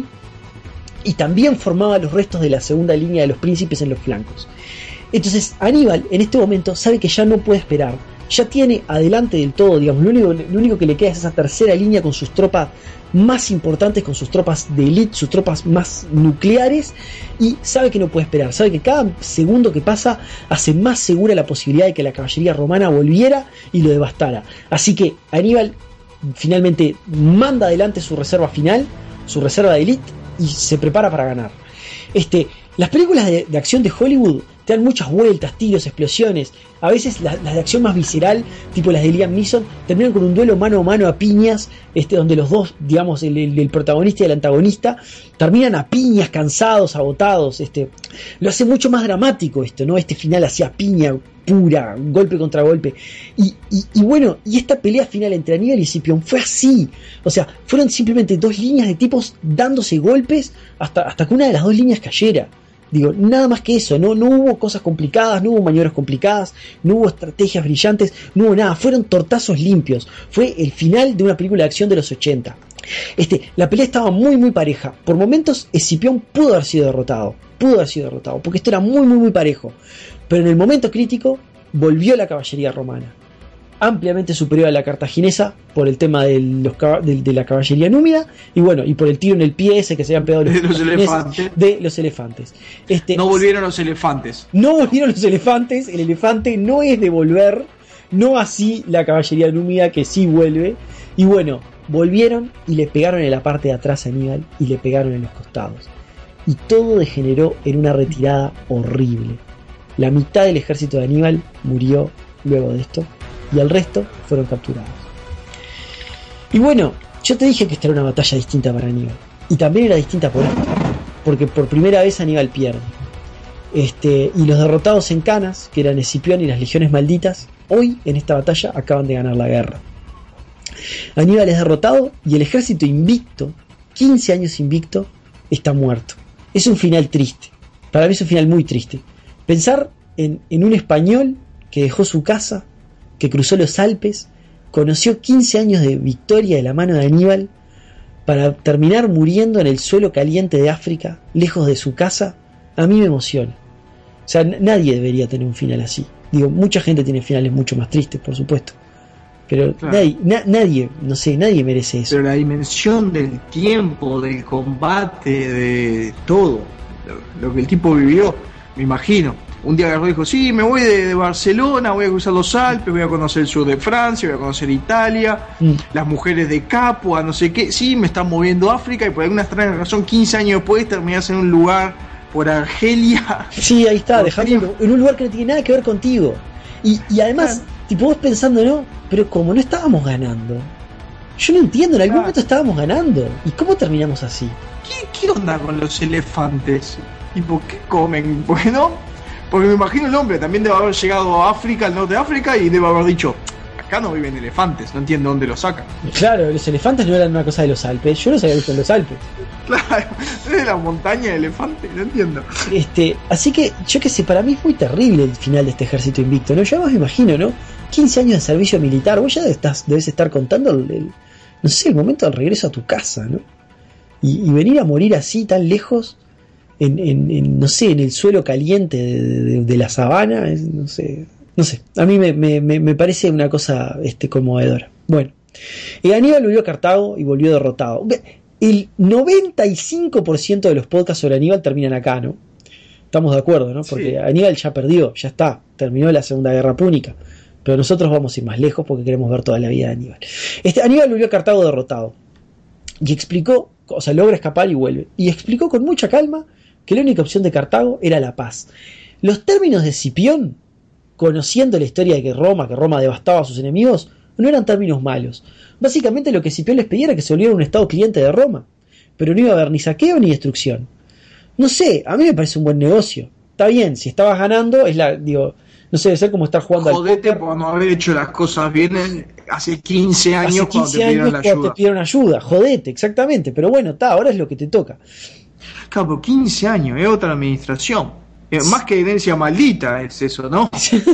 y también formaba los restos de la segunda línea de los príncipes en los flancos. Entonces Aníbal en este momento sabe que ya no puede esperar, ya tiene adelante del todo, digamos, lo único, lo único que le queda es esa tercera línea con sus tropas más importantes, con sus tropas de élite, sus tropas más nucleares, y sabe que no puede esperar, sabe que cada segundo que pasa hace más segura la posibilidad de que la caballería romana volviera y lo devastara. Así que Aníbal finalmente manda adelante su reserva final, su reserva de élite, y se prepara para ganar. Este, las películas de, de acción de Hollywood te dan muchas vueltas, tiros, explosiones. A veces las, las de acción más visceral, tipo las de Liam Neeson, terminan con un duelo mano a mano a piñas, este, donde los dos, digamos, el, el, el protagonista y el antagonista, terminan a piñas, cansados, agotados. Este, lo hace mucho más dramático esto, ¿no? Este final hacia piña pura, golpe contra golpe. Y, y, y bueno, y esta pelea final entre Aníbal y Escipión fue así. O sea, fueron simplemente dos líneas de tipos dándose golpes hasta, hasta que una de las dos líneas cayera. Digo, nada más que eso, no, no hubo cosas complicadas, no hubo maniobras complicadas, no hubo estrategias brillantes, no hubo nada, fueron tortazos limpios. Fue el final de una película de acción de los ochenta. Este, la pelea estaba muy muy pareja. Por momentos Escipión pudo haber sido derrotado, pudo haber sido derrotado, porque esto era muy muy muy parejo. Pero en el momento crítico volvió la caballería romana, ampliamente superior a la cartaginesa por el tema de, los, de, de la caballería númida y bueno, y por el tiro en el pie ese que se habían pegado los, de los elefantes. De los elefantes. Este, no volvieron los elefantes. No volvieron los elefantes, el elefante no es de volver, no así la caballería númida que sí vuelve. Y bueno, volvieron y le pegaron en la parte de atrás a Aníbal y le pegaron en los costados. Y todo degeneró en una retirada horrible. La mitad del ejército de Aníbal murió luego de esto y el resto fueron capturados. Y bueno, yo te dije que esta era una batalla distinta para Aníbal, y también era distinta por esto, porque por primera vez Aníbal pierde. Este, y los derrotados en Canas, que eran Escipión y las legiones malditas, hoy en esta batalla acaban de ganar la guerra. Aníbal es derrotado y el ejército invicto, quince años invicto, está muerto. Es un final triste. Para mí es un final muy triste. Pensar en, en un español que dejó su casa, que cruzó los Alpes, conoció quince años de victoria de la mano de Aníbal, para terminar muriendo en el suelo caliente de África, lejos de su casa, a mí me emociona. O sea, n- nadie debería tener un final así. Digo, mucha gente tiene finales mucho más tristes, por supuesto. Pero Claro. nadie, na- nadie, no sé, nadie merece eso. Pero la dimensión del tiempo, del combate, de todo, lo, lo que el tipo vivió, me imagino. Un día agarró y dijo, sí, me voy de, de Barcelona, voy a cruzar los Alpes, voy a conocer el sur de Francia, voy a conocer Italia, Mm. las mujeres de Capua, no sé qué. Sí, me están moviendo a África y por alguna extraña razón, quince años después terminás en un lugar por Argelia. Sí, ahí está, Por dejándolo en un lugar que no tiene nada que ver contigo. Y, y además, Claro. tipo vos pensando, ¿no? Pero como no estábamos ganando. Yo no entiendo, en algún Claro. momento estábamos ganando. ¿Y cómo terminamos así? ¿Qué, qué onda con los elefantes? Tipo, ¿qué comen? Porque no, porque me imagino el hombre también debe haber llegado a África, al norte de África, y debe haber dicho, acá no viven elefantes, no entiendo dónde los sacan. Claro, los elefantes no eran una cosa de los Alpes. Yo los había visto en los Alpes. Claro, es de la montaña de elefantes, no entiendo. Este, así que, yo qué sé, para mí es muy terrible el final de este ejército invicto, ¿no? Yo además me imagino, ¿no? quince años de servicio militar, vos ya estás, debes estar contando el, el- no sé, el momento del regreso a tu casa, ¿no? Y, y venir a morir así, tan lejos, en, en, en, no sé, en el suelo caliente de, de- de la sabana, es- no sé, no sé, a mí me, me, me- me parece una cosa este, conmovedora. Bueno, y Aníbal volvió a Cartago y volvió derrotado. El noventa y cinco por ciento de los podcasts sobre Aníbal terminan acá, ¿no? Estamos de acuerdo, ¿no? Porque Sí. Aníbal ya perdió, ya está, terminó la Segunda Guerra Púnica. Pero nosotros vamos a ir más lejos porque queremos ver toda la vida de Aníbal. Este, Aníbal volvió a Cartago derrotado. Y explicó, o sea, logra escapar y vuelve. Y explicó con mucha calma que la única opción de Cartago era la paz. Los términos de Escipión, conociendo la historia de que Roma, que Roma devastaba a sus enemigos, no eran términos malos. Básicamente lo que Escipión les pedía era que se volviera un estado cliente de Roma. Pero no iba a haber ni saqueo ni destrucción. No sé, a mí me parece un buen negocio. Está bien, si estabas ganando, es la, digo, no sé, debe ser como estar jugando Jodete al póker. por no haber hecho las cosas bien en- hace quince años Hace cuando te quince años pidieron la cuando ayuda. te pidieron ayuda, jodete, exactamente. Pero bueno, está, ahora es lo que te toca. Claro, pero quince años, es otra administración. Eh, más que herencia maldita es eso, ¿no?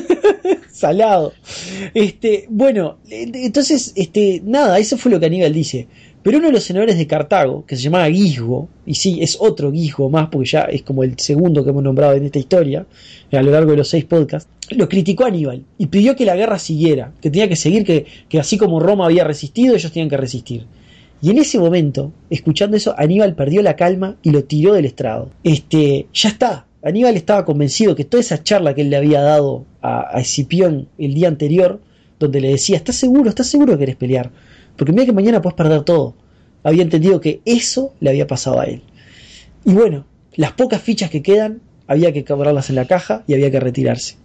Salado. Este, bueno, entonces, este, nada, eso fue lo que Aníbal dice. Pero uno de los senadores de Cartago, que se llamaba Gisgo, y sí, es otro Gisgo más, porque ya es como el segundo que hemos nombrado en esta historia, a lo largo de los seis podcasts, lo criticó a Aníbal y pidió que la guerra siguiera, que tenía que seguir, que, que así como Roma había resistido, ellos tenían que resistir. Y en ese momento, escuchando eso, Aníbal perdió la calma y lo tiró del estrado. Este, ya está. Aníbal estaba convencido que toda esa charla que él le había dado a, a Escipión el día anterior, donde le decía, ¿estás seguro? ¿Estás seguro que querés pelear? Porque mira que mañana puedes perder todo. Había entendido que eso le había pasado a él. Y bueno, las pocas fichas que quedan, había que cobrarlas en la caja y había que retirarse.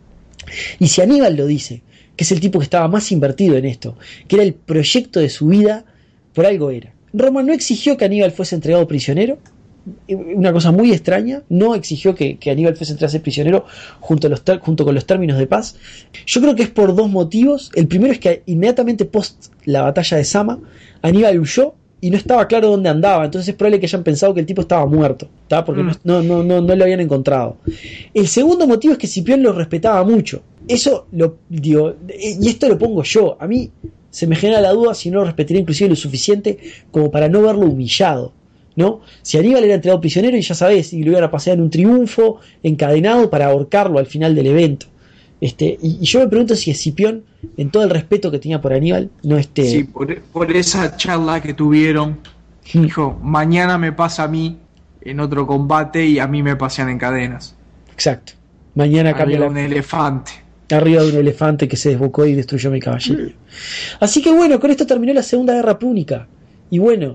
Y si Aníbal lo dice, que es el tipo que estaba más invertido en esto, que era el proyecto de su vida, por algo era. Roma no exigió que Aníbal fuese entregado prisionero, una cosa muy extraña, no exigió que, que Aníbal fuese entregado a ser prisionero junto, a los ter- junto con los términos de paz. Yo creo que es por dos motivos. El primero es que inmediatamente post la batalla de Sama, Aníbal huyó y no estaba claro dónde andaba, entonces es probable que hayan pensado que el tipo estaba muerto, ¿tá? Porque Mm. no, no, no, no lo habían encontrado. El segundo motivo es que Escipión lo respetaba mucho. Eso lo digo, y esto lo pongo yo. A mí se me genera la duda si no lo respetaría inclusive lo suficiente como para no verlo humillado, ¿no? Si Aníbal era entregado prisionero y ya sabes, y lo iban a pasear en un triunfo, encadenado para ahorcarlo al final del evento. Este, y, y yo me pregunto si Escipión, en todo el respeto que tenía por Aníbal, no este. Sí, por, por esa charla que tuvieron, Hmm. dijo, mañana me pasa a mí en otro combate y a mí me pasean en cadenas. Exacto. Mañana cambia Arriba la, un elefante. arriba de un elefante que se desbocó y destruyó mi caballería. Así que bueno, con esto terminó la Segunda Guerra Púnica. Y bueno,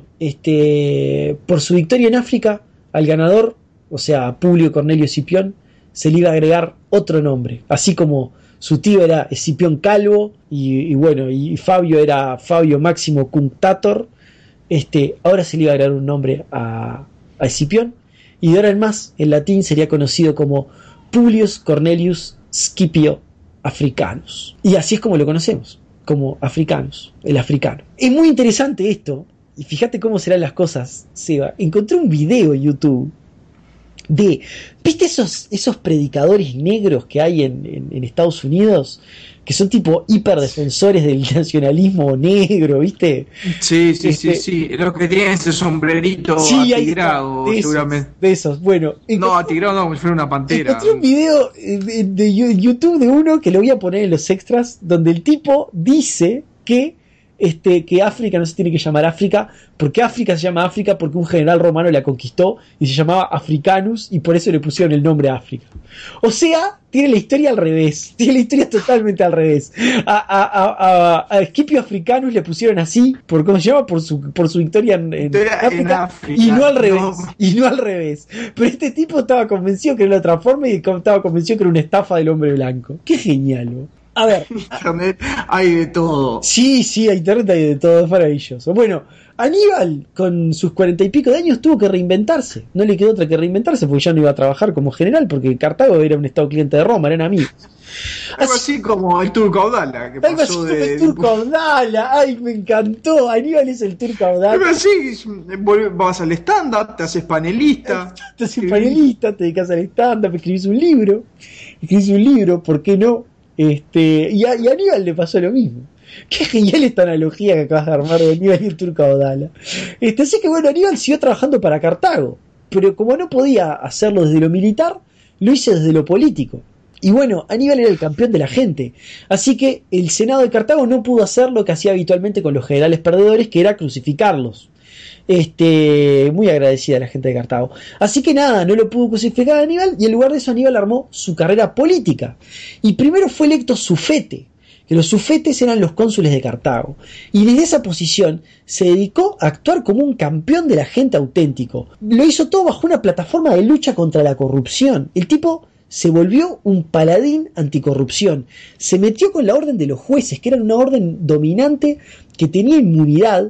este, por su victoria en África, al ganador, o sea, a Publio Cornelio Escipión, se le iba a agregar otro nombre. Así como su tío era Escipión Calvo, y, y bueno, y Fabio era Fabio Máximo Cunctator, este, ahora se le iba a agregar un nombre a, a Escipión, y de ahora en más, en latín sería conocido como Publius Cornelius Scipio Africanus. Y así es como lo conocemos, como Africanus, el africano. Es muy interesante esto, y fíjate cómo serán las cosas, Seba. Encontré un video en YouTube de, ¿viste esos, esos predicadores negros que hay en, en, en Estados Unidos? Que son tipo hiperdefensores del nacionalismo negro, ¿viste? Sí, sí, este, sí, sí. Los que tienen ese sombrerito sí, atigrado, de esos, seguramente. De esos, bueno. No, atigrado no, como si fuera una pantera. Encontré un video de, de YouTube de uno que lo voy a poner en los extras, donde el tipo dice que Este, que África no se tiene que llamar África, porque África se llama África porque un general romano la conquistó y se llamaba Africanus y por eso le pusieron el nombre África. O sea, tiene la historia al revés, tiene la historia totalmente al revés. A, a, a, a, a Scipio Africanus le pusieron así, por cómo se llama, por su, por su victoria en, en, África, en África, y no al revés, no. y no al revés. Pero este tipo estaba convencido que era otra forma y estaba convencido que era una estafa del hombre blanco. Qué genial, ¿no? A ver, internet hay de todo. Sí, sí, a internet hay de todo, es maravilloso. Bueno, Aníbal, con sus cuarenta y pico de años, tuvo que reinventarse. No le quedó otra que reinventarse porque ya no iba a trabajar como general, porque Cartago era un estado cliente de Roma, eran amigos. Algo así, así como el Turco Abdala. Que algo pasó así de, como el Turco Abdala. Ay, me encantó. Aníbal es el Turco Abdala. Algo así, vas al stand-up, te haces panelista. Te haces panelista, te dedicas al stand-up, escribís un libro. Escribís un libro, ¿por qué no? Este, y, a, y a Aníbal le pasó lo mismo. Qué genial esta analogía que acabas de armar de Aníbal y el Turco Abdala. Este, así que bueno, Aníbal siguió trabajando para Cartago, pero como no podía hacerlo desde lo militar, lo hizo desde lo político. Y bueno, Aníbal era el campeón de la gente, así que el Senado de Cartago no pudo hacer lo que hacía habitualmente con los generales perdedores, que era crucificarlos. Este, muy agradecida a la gente de Cartago. Así que nada, no lo pudo crucificar a Aníbal y en lugar de eso Aníbal armó su carrera política. Y primero fue electo sufete, que los sufetes eran los cónsules de Cartago. Y desde esa posición se dedicó a actuar como un campeón de la gente auténtico. Lo hizo todo bajo una plataforma de lucha contra la corrupción. El tipo se volvió un paladín anticorrupción. Se metió con la orden de los jueces, que eran una orden dominante que tenía inmunidad,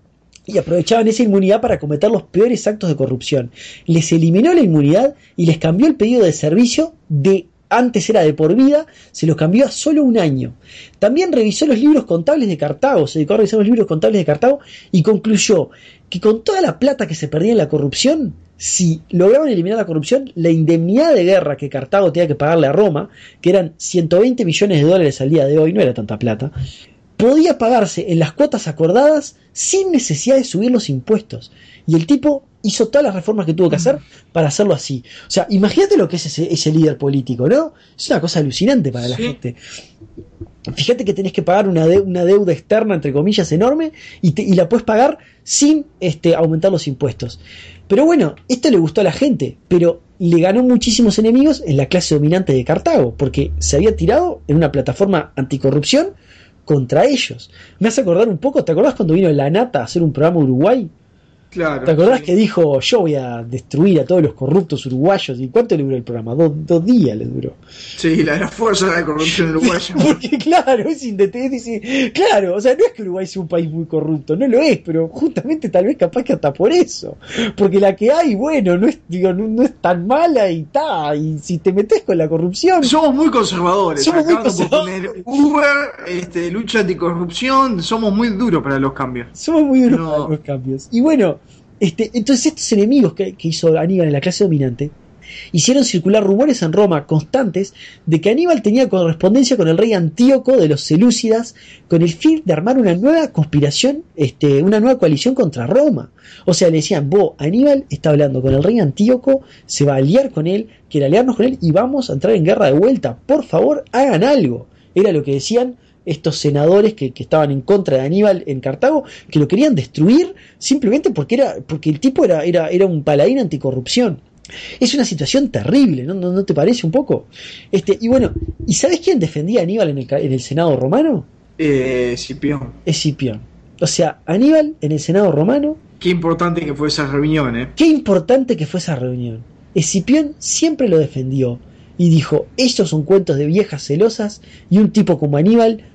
y aprovechaban esa inmunidad para cometer los peores actos de corrupción. Les eliminó la inmunidad y les cambió el pedido de servicio de antes era de por vida, se los cambió a solo un año. También revisó los libros contables de Cartago, se dedicó a revisar los libros contables de Cartago y concluyó que con toda la plata que se perdía en la corrupción, si lograban eliminar la corrupción, la indemnidad de guerra que Cartago tenía que pagarle a Roma, que eran ciento veinte millones de dólares al día de hoy, no era tanta plata, podía pagarse en las cuotas acordadas sin necesidad de subir los impuestos. Y el tipo hizo todas las reformas que tuvo que hacer para hacerlo así. O sea, imagínate lo que es ese, ese líder político, ¿no? Es una cosa alucinante para la sí. gente. Fíjate que tenés que pagar una, de, una deuda externa, entre comillas, enorme, y, te, y la puedes pagar sin este, aumentar los impuestos. Pero bueno, esto le gustó a la gente, pero le ganó muchísimos enemigos en la clase dominante de Cartago, porque se había tirado en una plataforma anticorrupción contra ellos. Me hace acordar un poco, ¿te acordás cuando vino La Nata a hacer un programa Uruguay? Claro, ¿te acordás sí. que dijo, yo voy a destruir a todos los corruptos uruguayos? ¿Y cuánto le duró el programa? Dos, dos días le duró. Sí, la, la fuerza de la corrupción uruguaya. Porque claro, es indetenible. Claro, o sea, no es que Uruguay sea un país muy corrupto, no lo es, pero justamente tal vez capaz que hasta por eso. Porque la que hay, bueno, no es, digo, no, no es tan mala y ta, y si te metes con la corrupción... Somos muy conservadores. Somos muy conservadores. Uber, este, lucha anticorrupción, somos muy duros para los cambios. Somos muy duros no. para los cambios. Y bueno... Este, entonces estos enemigos que, que hizo Aníbal en la clase dominante hicieron circular rumores en Roma constantes de que Aníbal tenía correspondencia con el rey Antíoco de los Selúcidas con el fin de armar una nueva conspiración, este, una nueva coalición contra Roma. O sea, le decían, vos, Aníbal está hablando con el rey Antíoco, se va a aliar con él, quiere aliarnos con él y vamos a entrar en guerra de vuelta. Por favor, hagan algo. Era lo que decían estos senadores que, que estaban en contra de Aníbal en Cartago, que lo querían destruir simplemente porque era porque el tipo era, era, era un paladín anticorrupción. Es una situación terrible, ¿no? ¿No, no te parece un poco? Este, y bueno, ¿y sabes quién defendía a Aníbal en el, en el Senado romano? Eh, Escipión. Escipión. O sea, Aníbal en el Senado romano... Qué importante que fue esa reunión, ¿eh? Qué importante que fue esa reunión. Escipión siempre lo defendió y dijo, estos son cuentos de viejas celosas y un tipo como Aníbal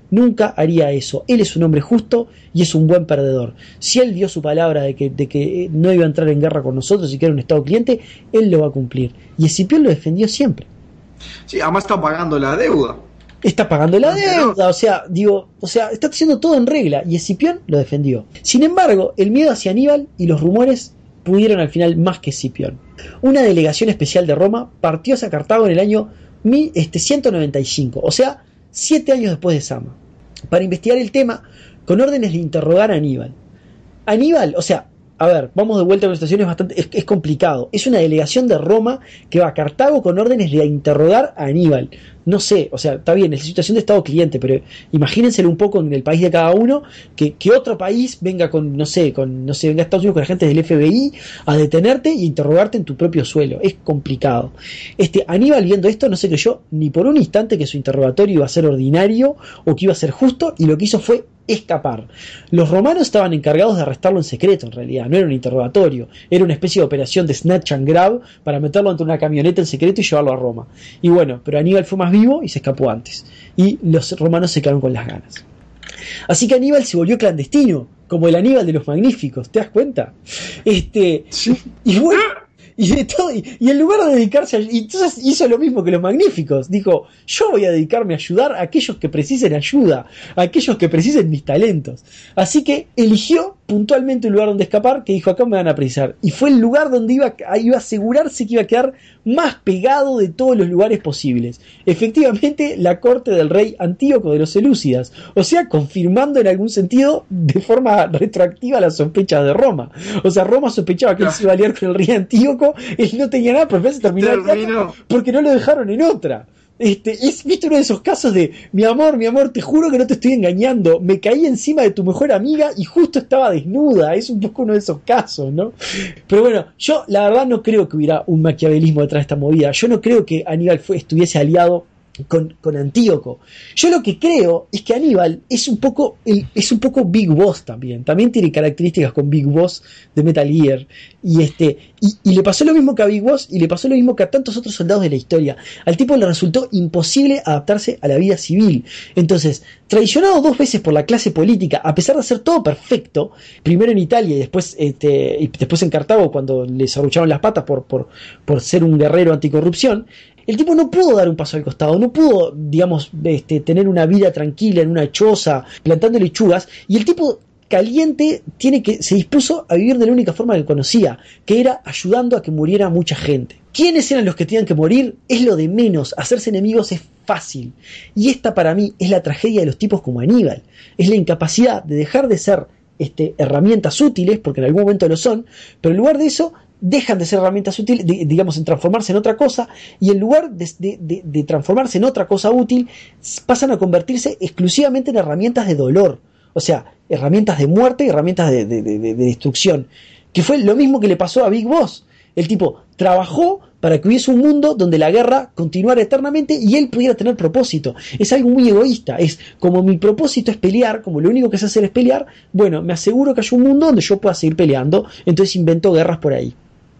nunca haría eso. Él es un hombre justo y es un buen perdedor. Si él dio su palabra de que, de que no iba a entrar en guerra con nosotros y que era un estado cliente, él lo va a cumplir. Y Escipión lo defendió siempre. Sí, además está pagando la deuda. Está pagando la deuda, o sea, digo, o sea, está haciendo todo en regla y Escipión lo defendió. Sin embargo, el miedo hacia Aníbal y los rumores pudieron al final más que Escipión. Una delegación especial de Roma partió hacia Cartago en el año ciento noventa y cinco, o sea, siete años después de Sama, para investigar el tema con órdenes de interrogar a Aníbal. Aníbal, o sea, a ver, vamos de vuelta a una situación, es bastante, es, es complicado. Es una delegación de Roma que va a Cartago con órdenes de interrogar a Aníbal. No sé, o sea, está bien, es la situación de estado cliente, pero imagínenselo un poco en el país de cada uno, que, que otro país venga con, no sé, con, no sé, venga a Estados Unidos con agentes del F B I a detenerte y interrogarte en tu propio suelo. Es complicado. Este, Aníbal viendo esto no se creyó ni por un instante que su interrogatorio iba a ser ordinario o que iba a ser justo, y lo que hizo fue escapar. Los romanos estaban encargados de arrestarlo en secreto, en realidad, no era un interrogatorio, era una especie de operación de snatch and grab para meterlo entre una camioneta en secreto y llevarlo a Roma. Y bueno, pero Aníbal fue más vivo y se escapó antes, y los romanos se quedaron con las ganas. Así que Aníbal se volvió clandestino, como el Aníbal de los Magníficos, ¿te das cuenta? Este, y bueno, y de todo, y, y en lugar de dedicarse a, y entonces hizo lo mismo que los Magníficos, dijo, yo voy a dedicarme a ayudar a aquellos que precisen ayuda, a aquellos que precisen mis talentos. Así que eligió puntualmente un lugar donde escapar, que dijo, acá me van a precisar, y fue el lugar donde iba, iba a asegurarse que iba a quedar más pegado de todos los lugares posibles. Efectivamente, la corte del rey Antíoco de los Selúcidas, o sea, confirmando en algún sentido de forma retroactiva las sospechas de Roma. O sea, Roma sospechaba que él se iba a aliar con el rey Antíoco, él no tenía nada, pero se terminó aliando porque no lo dejaron en otra. Este, es, viste, uno de esos casos de mi amor, mi amor, te juro que no te estoy engañando, me caí encima de tu mejor amiga y justo estaba desnuda. Es un poco uno de esos casos, ¿no? Pero bueno, yo la verdad no creo que hubiera un maquiavelismo detrás de esta movida. Yo no creo que Aníbal fue, estuviese aliado con, con Antíoco. Yo lo que creo es que Aníbal es un poco el, es un poco Big Boss también. También tiene características con Big Boss de Metal Gear. Y este y, y le pasó lo mismo que a Big Boss y le pasó lo mismo que a tantos otros soldados de la historia. Al tipo le resultó imposible adaptarse a la vida civil. Entonces, traicionado dos veces por la clase política, a pesar de hacer todo perfecto, primero en Italia y después, este, y después en Cartago cuando le serrucharon las patas por, por, por ser un guerrero anticorrupción, el tipo no pudo dar un paso al costado, no pudo, digamos, este, tener una vida tranquila en una choza, plantando lechugas, y el tipo caliente tiene que, se dispuso a vivir de la única forma que conocía, que era ayudando a que muriera mucha gente. ¿Quiénes eran los que tenían que morir? Es lo de menos, hacerse enemigos es fácil. Y esta para mí es la tragedia de los tipos como Aníbal, es la incapacidad de dejar de ser este, herramientas útiles, porque en algún momento lo son, pero en lugar de eso dejan de ser herramientas útiles, de, digamos, en transformarse en otra cosa, y en lugar de, de, de, de transformarse en otra cosa útil, pasan a convertirse exclusivamente en herramientas de dolor, o sea, herramientas de muerte y herramientas de, de, de, de destrucción, que fue lo mismo que le pasó a Big Boss. El tipo trabajó para que hubiese un mundo donde la guerra continuara eternamente y él pudiera tener propósito. Es algo muy egoísta, es como mi propósito es pelear, como lo único que sé hacer es pelear, bueno, me aseguro que haya un mundo donde yo pueda seguir peleando, entonces inventó guerras por ahí.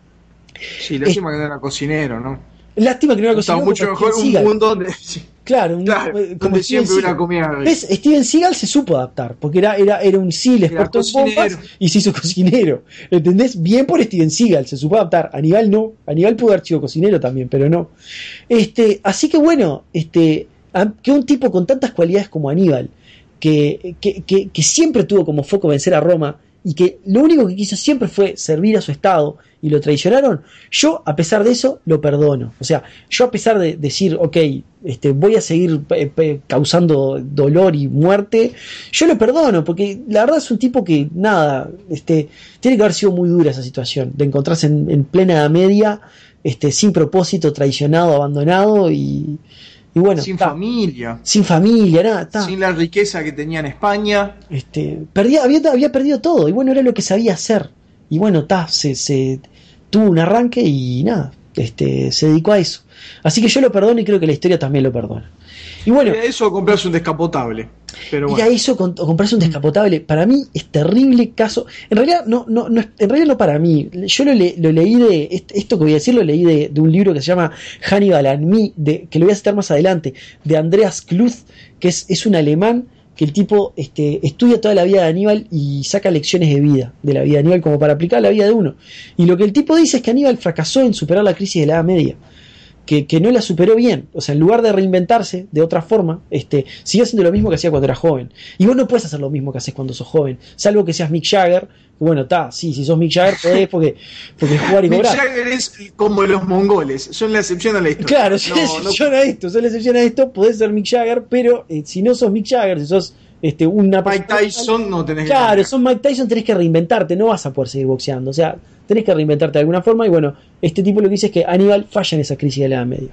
Sí, lástima es, que no era cocinero, ¿no? Lástima que no era cocinero. Está mucho mejor un mundo donde... Claro, un, claro como donde siempre hubiera comida. ¿Ves? Steven Seagal se supo adaptar, porque era, era, era un SEAL experto en bombas y se hizo cocinero. ¿Entendés? Bien por Steven Seagal, se supo adaptar. Aníbal no. Aníbal pudo haber sido cocinero también, pero no. Este, así que bueno, este, que un tipo con tantas cualidades como Aníbal, que, que, que, que siempre tuvo como foco vencer a Roma, y que lo único que quiso siempre fue servir a su estado y lo traicionaron, yo a pesar de eso lo perdono. O sea, yo a pesar de decir, ok, este, voy a seguir eh, eh, causando dolor y muerte, yo lo perdono, porque la verdad es un tipo que, nada, este, tiene que haber sido muy dura esa situación, de encontrarse en, en plena Edad Media, este, sin propósito, traicionado, abandonado y... Y bueno, sin ta, familia. Sin familia, nada. Ta. Sin la riqueza que tenía en España. Este, perdía, había, había perdido todo. Y bueno, era lo que sabía hacer. Y bueno, ta, se, se tuvo un arranque y nada. Este, se dedicó a eso. Así que yo lo perdono y creo que la historia también lo perdona. Y bueno. Era eso comprarse un descapotable. Pero bueno. Era eso con, comprarse un descapotable. Para mí es terrible caso. En realidad no, no, no, en realidad no para mí. Yo lo, le, lo leí de, esto que voy a decir lo leí de, de un libro que se llama Hannibal and Me, de, que lo voy a citar más adelante, de Andreas Kluth, que es, es un alemán que el tipo este, estudia toda la vida de Aníbal y saca lecciones de vida, de la vida de Aníbal, como para aplicar a la vida de uno. Y lo que el tipo dice es que Aníbal fracasó en superar la crisis de la Edad Media. Que, que no la superó bien, o sea, en lugar de reinventarse de otra forma, este, sigue haciendo lo mismo que hacía cuando era joven. Y vos no puedes hacer lo mismo que haces cuando sos joven, salvo que seas Mick Jagger. Bueno, está, sí, si sos Mick Jagger podés porque, porque es jugar y Mick cobrar. Jagger es como los mongoles, son la excepción a la historia. Claro, son la excepción a esto, son la excepción a esto, podés ser Mick Jagger, pero eh, si no sos Mick Jagger, si sos este, una Mike Tyson, no tenés que Claro, cambiar. son Mike Tyson, tenés que reinventarte, no vas a poder seguir boxeando, o sea, tenés que reinventarte de alguna forma. Y bueno, este tipo lo que dice es que Aníbal falla en esa crisis de la Edad Media.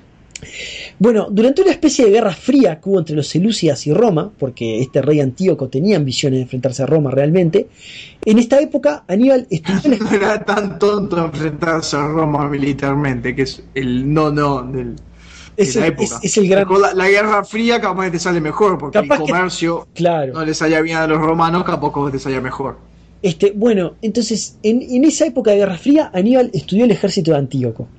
Bueno, durante una especie de guerra fría que hubo entre los selúcidas y Roma, porque este rey Antíoco tenía ambiciones de enfrentarse a Roma realmente, en esta época Aníbal estudió No era tan tonto enfrentarse a Roma militarmente, que es el no no del, es, de la el, época. es, es el gran... la, la guerra fría capaz que te sale mejor, porque Capaz el comercio que... claro. no les salía bien a los romanos, capaz que te salía mejor. Este, bueno, entonces, en, en esa época de Guerra Fría, Aníbal estudió el ejército de Antíoco.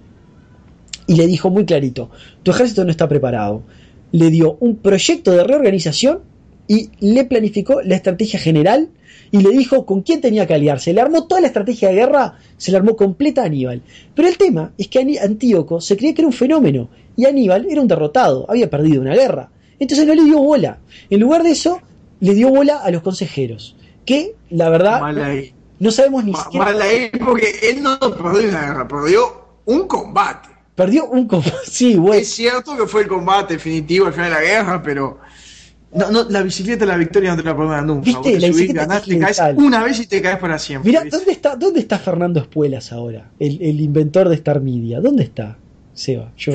Y le dijo muy clarito, tu ejército no está preparado. Le dio un proyecto de reorganización y le planificó la estrategia general y le dijo con quién tenía que aliarse. Le armó toda la estrategia de guerra, se la armó completa a Aníbal. Pero el tema es que Antíoco se creía que era un fenómeno y Aníbal era un derrotado, había perdido una guerra. Entonces no le dio bola. En lugar de eso, le dio bola a los consejeros. Que, la verdad, no, no sabemos ni Ma, siquiera... Mala ahí porque él no perdió una guerra, perdió un combate. Perdió un combate, sí, güey. Es cierto que fue el combate definitivo al final de la guerra, pero... No, no, la bicicleta de la victoria no te la puedo nunca. ¿Viste? La subís, bicicleta ganás, es te caes mental. una vez y te caes para siempre. Mirá, ¿dónde está, ¿dónde está Fernando Espuelas ahora? El, el inventor de Star Media. ¿Dónde está? Seba, yo.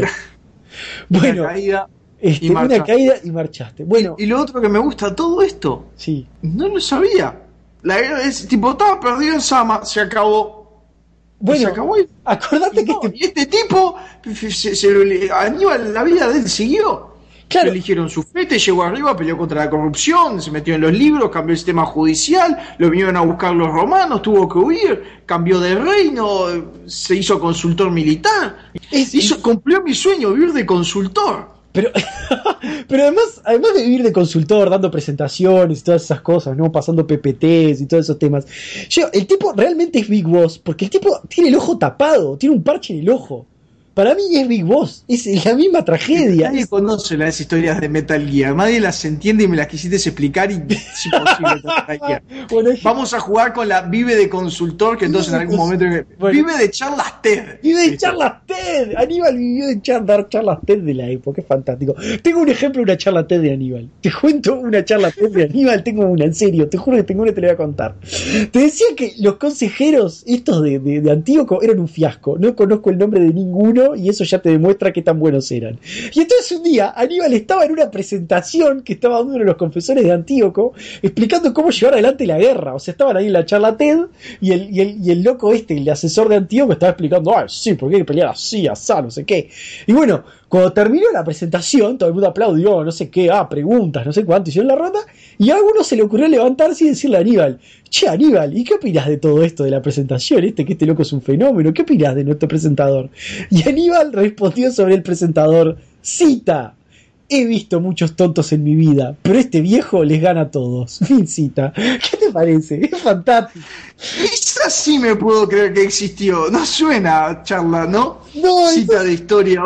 Bueno, una caída este, y una marchaste. caída y marchaste. Bueno, y, y lo otro que me gusta, todo esto, sí. no lo sabía. La guerra es tipo, estaba perdido en Sama, se acabó. Bueno, se acabó y, acordate y que no, este... y este tipo, se, se, Aníbal, la vida de él siguió. Claro. Le eligieron su flete, llegó arriba, peleó contra la corrupción, se metió en los libros, cambió el sistema judicial, lo vinieron a buscar los romanos, tuvo que huir, cambió de reino, se hizo consultor militar. Es, hizo, cumplió mi sueño, vivir de consultor. Pero, pero además, además de vivir de consultor, dando presentaciones y todas esas cosas, ¿no? Pasando P P Ts y todos esos temas. Yo, el tipo realmente es Big Boss, porque el tipo tiene el ojo tapado, tiene un parche en el ojo. Para mí es Big Boss, es la misma tragedia. Nadie es... conoce las historias de Metal Gear, nadie las entiende y me las quisiste explicar y es imposible. Bueno, es... Vamos a jugar con la vive de consultor, que entonces en algún momento... Bueno, vive de charlas TED. Vive de charlas TED. Aníbal vivió de char dar charlas TED de la época, es fantástico. Tengo un ejemplo de una charla TED de Aníbal. Te cuento una charla TED de Aníbal, tengo una, en serio, te juro que tengo una y te la voy a contar. Te decía que los consejeros estos de, de, de Antíoco eran un fiasco, no conozco el nombre de ninguno, y eso ya te demuestra qué tan buenos eran. Y entonces un día Aníbal estaba en una presentación que estaba dando uno de los confesores de Antíoco explicando cómo llevar adelante la guerra. O sea, estaban ahí en la charla TED y el, y el, y el loco este, el asesor de Antíoco, estaba explicando, ah, sí, porque hay que pelear así, asá, no sé qué. Y bueno, cuando terminó la presentación, todo el mundo aplaudió, no sé qué, ah, preguntas, no sé cuánto, hicieron la ronda, y a alguno se le ocurrió levantarse y decirle a Aníbal, che, Aníbal, ¿y qué opinas de todo esto de la presentación? Este, que este loco es un fenómeno, ¿qué opinas de nuestro presentador? Y Aníbal respondió sobre el presentador, cita, he visto muchos tontos en mi vida, pero este viejo les gana a todos. Fin cita. ¿Qué te parece? Es fantástico. Esa sí me puedo creer que existió. No suena a charla, ¿no? No, cita eso... de historia.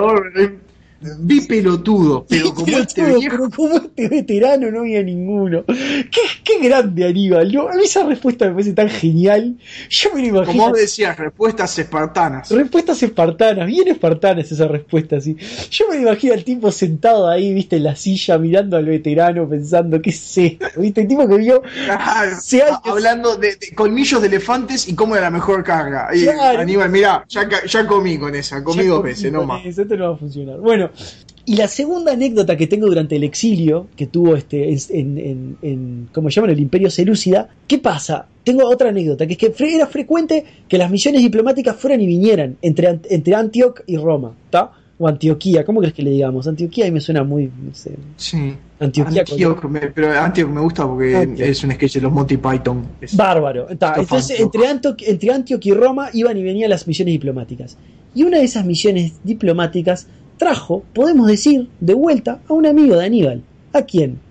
Vi pelotudo, pero como pelotudo, este viejo... pero como este veterano no había ninguno. Qué, qué grande Aníbal, ¿no? A mí esa respuesta me parece tan genial. Yo me lo imagino. Como vos decías, respuestas espartanas. Respuestas espartanas, bien espartanas esa respuesta, sí. Yo me lo imagino al tipo sentado ahí, viste, en la silla, mirando al veterano, pensando, ¿qué es esto? ¿Viste? El tipo que vio... Claro, años... hablando de, de colmillos de elefantes y cómo era la mejor carga. Y claro. Aníbal, mirá, ya, ya comí con esa, comí dos veces, no más. Eso, esto no va a funcionar. Bueno, y la segunda anécdota que tengo durante el exilio, que tuvo este en, en, en ¿cómo llaman? El Imperio Selúcida, ¿qué pasa? Tengo otra anécdota, que es que era frecuente que las misiones diplomáticas fueran y vinieran entre, entre Antioquía y Roma, ¿está? O Antioquía, ¿cómo crees que le digamos? Antioquía ahí me suena muy, no sé. Sí. Antioquía. Antioquia, me, pero Antioquia me gusta porque Antioquia. Es un sketch de los Monty Python. Es bárbaro. Está. Entonces, entre, Anto, entre Antioquia y Roma iban y venían las misiones diplomáticas. Y una de esas misiones diplomáticas trajo, podemos decir, de vuelta a un amigo de Aníbal. ¿A quién?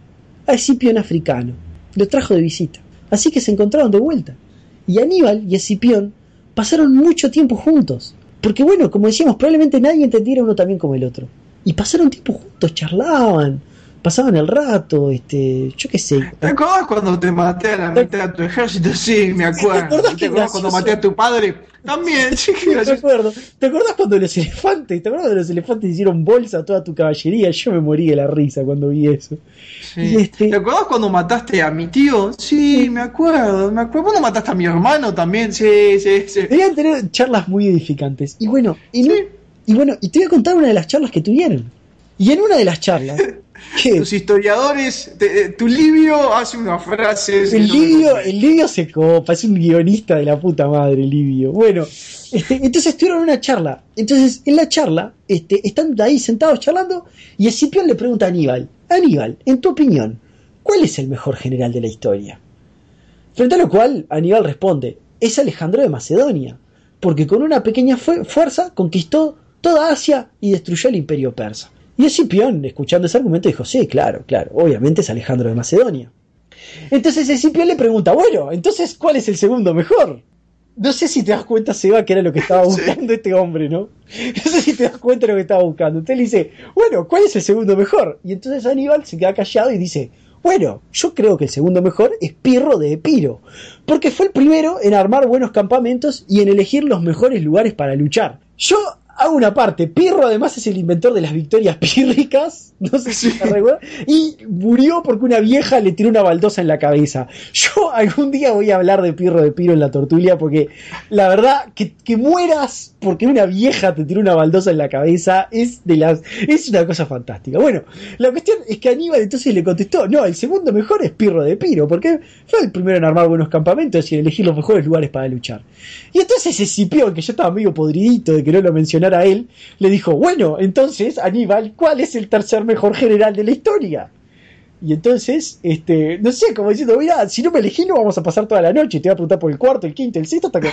a Escipión africano. Lo trajo de visita. Así que se encontraron de vuelta. Y Aníbal y Escipión pasaron mucho tiempo juntos. Porque bueno, como decíamos, probablemente nadie entendiera uno tan bien como el otro. Y pasaron tiempo juntos, charlaban, pasaban el rato, este, yo qué sé. ¿Te acordás cuando te maté a la mitad de tu ejército? Sí, me acuerdo. ¿Te acordás, ¿Te acordás cuando maté a tu padre? También, sí, sí, me acuerdo. ¿Te acordás cuando los elefantes, te acordás cuando los elefantes hicieron bolsa a toda tu caballería? Yo me morí de la risa cuando vi eso. Sí. Y este... ¿Te acordás cuando mataste a mi tío? Sí, sí, me acuerdo, me acuerdo. ¿Cuándo mataste a mi hermano también? Sí, sí, sí. Debían tener charlas muy edificantes. Y bueno, y, no, sí. y bueno, y te voy a contar una de las charlas que tuvieron. Y en una de las charlas, ¿qué? Tus historiadores, te, tu Livio hace unas frases. El Livio, el Livio se copa, es un guionista de la puta madre, Livio. Bueno, este, entonces tuvieron una charla. Entonces, en la charla, este, están ahí sentados charlando, y Escipión le pregunta a Aníbal: Aníbal, en tu opinión, ¿cuál es el mejor general de la historia? Frente a lo cual, Aníbal responde: es Alejandro de Macedonia, porque con una pequeña fu- fuerza conquistó toda Asia y destruyó el imperio persa. Y Escipión, escuchando ese argumento, dijo: sí, claro, claro, obviamente es Alejandro de Macedonia. Entonces Escipión le pregunta: bueno, entonces, ¿cuál es el segundo mejor? No sé si te das cuenta, Seba, que era lo que estaba buscando sí. este hombre, ¿no? No sé si te das cuenta de lo que estaba buscando. Entonces le dice: bueno, ¿cuál es el segundo mejor? Y entonces Aníbal se queda callado y dice: bueno, yo creo que el segundo mejor es Pirro de Epiro, porque fue el primero en armar buenos campamentos y en elegir los mejores lugares para luchar. Yo hago una parte, Pirro además es el inventor de las victorias pírricas, no sé si se recuerda, y murió porque una vieja le tiró una baldosa en la cabeza. Yo algún día voy a hablar de Pirro de Epiro en la tertulia, porque la verdad, que, que mueras porque una vieja te tiró una baldosa en la cabeza es de las es una cosa fantástica. Bueno, la cuestión es que Aníbal entonces le contestó: no, el segundo mejor es Pirro de Epiro, porque fue el primero en armar buenos campamentos y en elegir los mejores lugares para luchar. Y entonces Escipión, que yo estaba medio podridito de que no lo mencionara a él, le dijo: bueno, entonces, Aníbal, ¿cuál es el tercer mejor general de la historia? Y entonces, este, no sé, como diciendo: mira, si no me elegí no vamos a pasar toda la noche, te voy a preguntar por el cuarto, el quinto, el sexto, hasta que...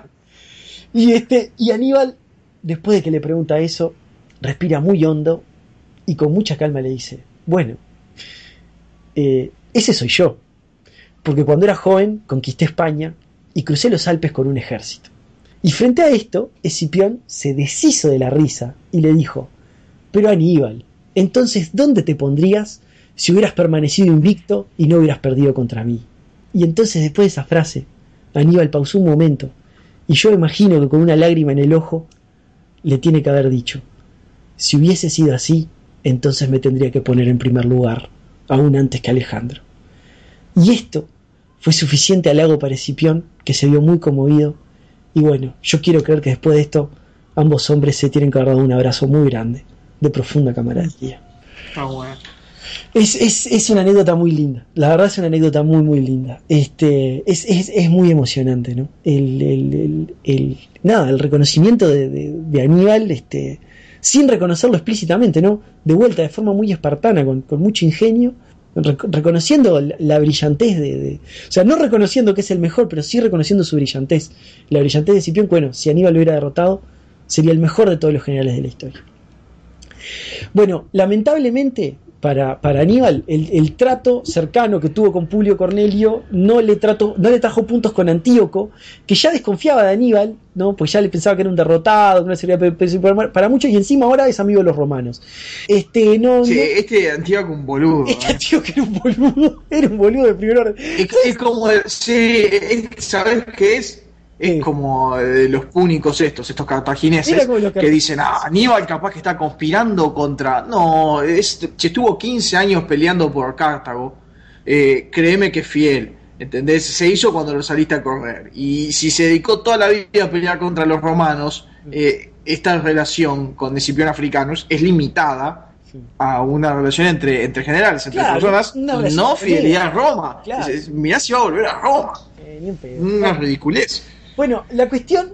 y este, y Aníbal, después de que le pregunta eso, respira muy hondo y con mucha calma le dice: bueno, eh, ese soy yo, porque cuando era joven conquisté España y crucé los Alpes con un ejército. Y frente a esto, Escipión se deshizo de la risa y le dijo: pero Aníbal, entonces, ¿dónde te pondrías si hubieras permanecido invicto y no hubieras perdido contra mí? Y entonces, después de esa frase, Aníbal pausó un momento, y yo imagino que con una lágrima en el ojo le tiene que haber dicho: si hubiese sido así, entonces me tendría que poner en primer lugar, aún antes que Alejandro. Y esto fue suficiente halago para Escipión, que se vio muy conmovido. Y bueno, yo quiero creer que después de esto ambos hombres se tienen que haber dado un abrazo muy grande, de profunda camaradería. Ah, bueno. Es, es, es una anécdota muy linda, la verdad es una anécdota muy muy linda. Este, es, es, es muy emocionante, ¿no? El, el, el, el, nada, el reconocimiento de, de, de Aníbal, este, sin reconocerlo explícitamente, ¿no? De vuelta, de forma muy espartana, con, con mucho ingenio, reconociendo la brillantez de, de... O sea, no reconociendo que es el mejor, pero sí reconociendo su brillantez. La brillantez de Escipión, bueno, si Aníbal lo hubiera derrotado, sería el mejor de todos los generales de la historia. Bueno, lamentablemente para, para Aníbal, el, el trato cercano que tuvo con Publio Cornelio no le, trató, no le trajo puntos con Antíoco, que ya desconfiaba de Aníbal, ¿no? Pues ya le pensaba que era un derrotado, que no sería para muchos, y encima ahora es amigo de los romanos. Este, no, sí, no, este Antíoco un boludo. Este Antíoco era un boludo, era un boludo de primer orden. Es, es como, sí, es, ¿sabes qué es? Es como de los púnicos estos, estos cartagineses, que... que dicen: ah, Aníbal capaz que está conspirando contra... No, es, estuvo quince años peleando por Cartago, eh, créeme que es fiel, ¿entendés? Se hizo cuando lo saliste a correr. Y si se dedicó toda la vida a pelear contra los romanos, eh, esta relación con Escipión Africanus es limitada a una relación entre, entre generales, entre claro, personas, y no fidelidad a Roma. Claro. Mirá si va a volver a Roma. Eh, una ridiculez. Bueno, la cuestión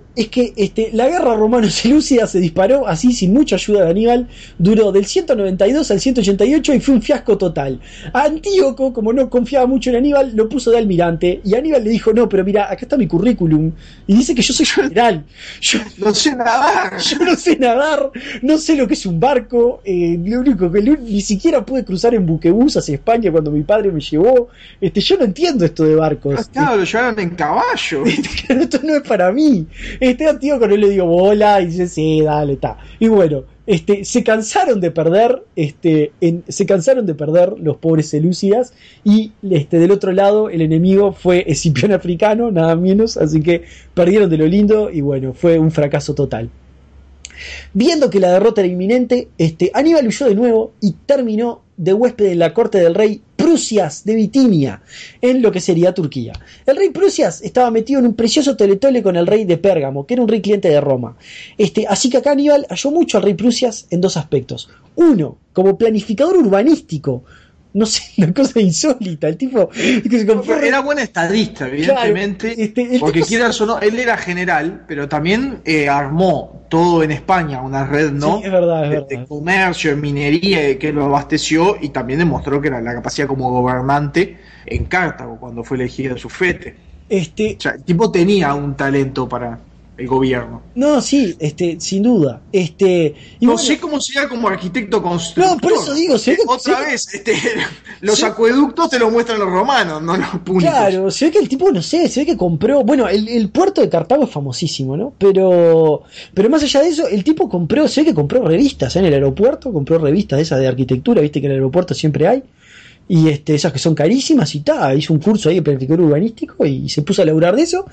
es que este, la guerra romano-selúcida se disparó así sin mucha ayuda de Aníbal, duró del ciento noventa y dos al ciento ochenta y ocho y fue un fiasco total. Antíoco, como no confiaba mucho en Aníbal, lo puso de almirante y Aníbal le dijo, no, pero mira, acá está mi currículum y dice que yo soy general. Yo no sé nadar. Yo no sé nadar, no sé lo que es un barco, eh, lo único que ni siquiera pude cruzar en buquebús hacia España cuando mi padre me llevó. Este, yo no entiendo esto de barcos. Ah, claro, lo llevaron en caballo. Este, esto no es para mí. Este Antíoco no le dio bola y dice, sí, dale, está. Y bueno, este, se cansaron de perder, este, en, se cansaron de perder los pobres selúcidas y este, del otro lado el enemigo fue Escipión Africano, nada menos, así que perdieron de lo lindo y bueno, fue un fracaso total. Viendo que la derrota era inminente, este, Aníbal huyó de nuevo y terminó de huésped en la corte del rey Prusias de Bitinia, en lo que sería Turquía. El rey Prusias estaba metido en un precioso toletole con el rey de Pérgamo, que era un rey cliente de Roma. Este, así que acá Aníbal halló mucho al rey Prusias en dos aspectos. Uno, como planificador urbanístico. No sé, una cosa insólita. El tipo que se compró... Era buen estadista, evidentemente, claro, este, porque quieras o no, él era general, pero también eh, armó todo en España una red, ¿no? Sí, es verdad, es de, verdad. de comercio, de minería, que lo abasteció y también demostró que era la capacidad como gobernante en Cartago cuando fue elegido su fete. Este... O sea, el tipo tenía un talento para el gobierno. No, sí, este, sin duda. Este, y no bueno, sé cómo sea como arquitecto constructor. No, por eso digo, se ve que, otra se vez, este, los se, acueductos te lo muestran los romanos, no los púnicos. Claro, se ve que el tipo, no sé, se ve que compró. Bueno, el, el puerto de Cartago es famosísimo, ¿no? Pero, pero más allá de eso, el tipo compró, se ve que compró revistas, ¿eh? En el aeropuerto, compró revistas de esas de arquitectura, viste que en el aeropuerto siempre hay. Y este, esas que son carísimas y tal, hizo un curso ahí de planificador urbanístico y, y se puso a laburar de eso.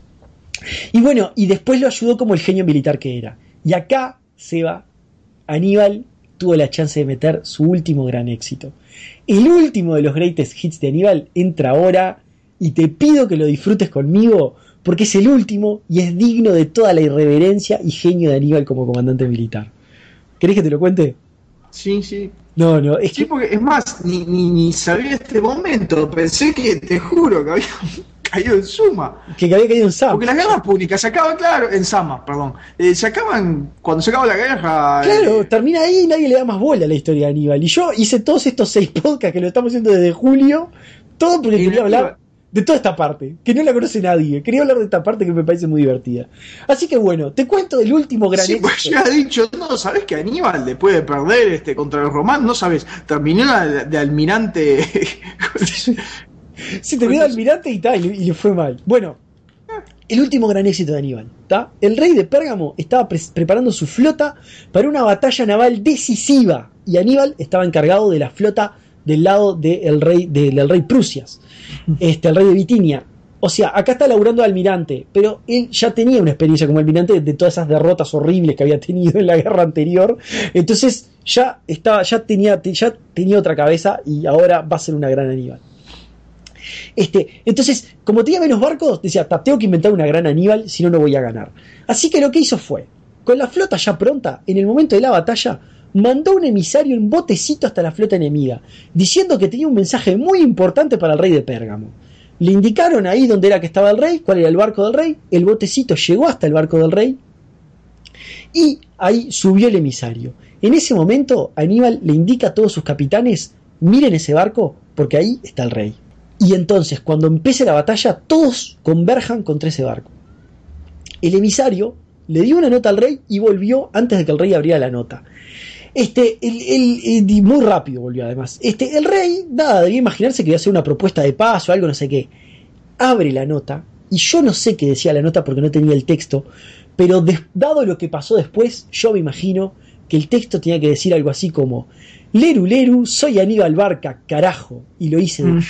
Y bueno, y después lo ayudó como el genio militar que era. Y acá, Seba, Aníbal tuvo la chance de meter su último gran éxito. El último de los greatest hits de Aníbal entra ahora y te pido que lo disfrutes conmigo porque es el último y es digno de toda la irreverencia y genio de Aníbal como comandante militar. ¿Querés que te lo cuente? Sí, sí. No, no, es sí, que... porque es más, ni, ni, ni sabía este momento. Pensé que, te juro, que había caído en Suma. Que había caído en Sama. Porque las guerras públicas se acaban, claro, en Sama, perdón. Eh, se acaban cuando se acaba la guerra. Claro, eh... termina ahí y nadie le da más bola a la historia de Aníbal. Y yo hice todos estos seis podcasts que lo estamos haciendo desde julio, todo porque quería Aníbal... hablar de toda esta parte, que no la conoce nadie. Quería hablar de esta parte que me parece muy divertida. Así que bueno, te cuento del último gran sí, éxito. Pues ya ha dicho, no, ¿sabes que Aníbal después de perder este contra los romanos, no sabes, terminó de, de almirante? Sí, terminó de almirante y tal, y le fue mal. Bueno, el último gran éxito de Aníbal, ¿tá? El rey de Pérgamo estaba pre preparando su flota para una batalla naval decisiva, y Aníbal estaba encargado de la flota del lado del rey, de, del rey Prusias, este, el rey de Bitinia. O sea, acá está laburando de almirante, pero él ya tenía una experiencia como almirante de todas esas derrotas horribles que había tenido en la guerra anterior. Entonces ya estaba, ya tenía, ya tenía otra cabeza y ahora va a ser una gran Aníbal. Este, entonces, como tenía menos barcos, decía, tengo que inventar una gran Aníbal, si no, no voy a ganar. Así que lo que hizo fue, con la flota ya pronta, en el momento de la batalla, mandó un emisario en botecito hasta la flota enemiga, diciendo que tenía un mensaje muy importante para el rey de Pérgamo. Le indicaron ahí dónde era que estaba el rey, cuál era el barco del rey, el botecito llegó hasta el barco del rey, y ahí subió el emisario. En ese momento, Aníbal le indica a todos sus capitanes, miren ese barco, porque ahí está el rey. Y entonces, cuando empiece la batalla, todos converjan contra ese barco. El emisario le dio una nota al rey y volvió antes de que el rey abriera la nota. Este, el, el, el, muy rápido volvió además. Este, el rey, nada, debía imaginarse que iba a hacer una propuesta de paz o algo, no sé qué. Abre la nota, y yo no sé qué decía la nota porque no tenía el texto, pero de, dado lo que pasó después, yo me imagino que el texto tenía que decir algo así como: Leru, Leru, soy Aníbal Barca, carajo, y lo hice de nuevo.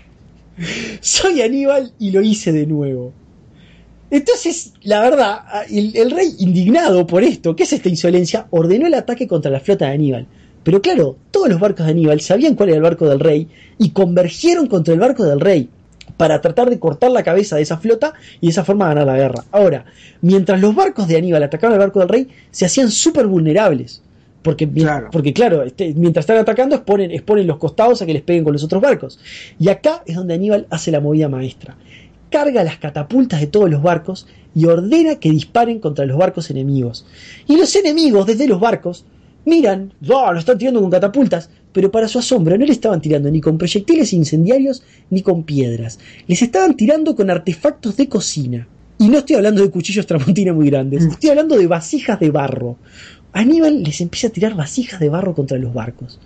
Soy Aníbal y lo hice de nuevo. Entonces, la verdad, el, el rey, indignado por esto, ¿qué es esta insolencia?, ordenó el ataque contra la flota de Aníbal. Pero claro, todos los barcos de Aníbal sabían cuál era el barco del rey y convergieron contra el barco del rey para tratar de cortar la cabeza de esa flota y de esa forma ganar la guerra. Ahora, mientras los barcos de Aníbal atacaban al barco del rey, se hacían súper vulnerables. Porque claro, porque, claro este, mientras están atacando exponen, exponen los costados a que les peguen con los otros barcos. Y acá es donde Aníbal hace la movida maestra. Carga las catapultas de todos los barcos y ordena que disparen contra los barcos enemigos. Y los enemigos, desde los barcos, miran, ¡oh, lo están tirando con catapultas! Pero para su asombro no le estaban tirando ni con proyectiles incendiarios ni con piedras. Les estaban tirando con artefactos de cocina. Y no estoy hablando de cuchillos tramontina muy grandes, estoy hablando de vasijas de barro. Aníbal les empieza a tirar vasijas de barro contra los barcos,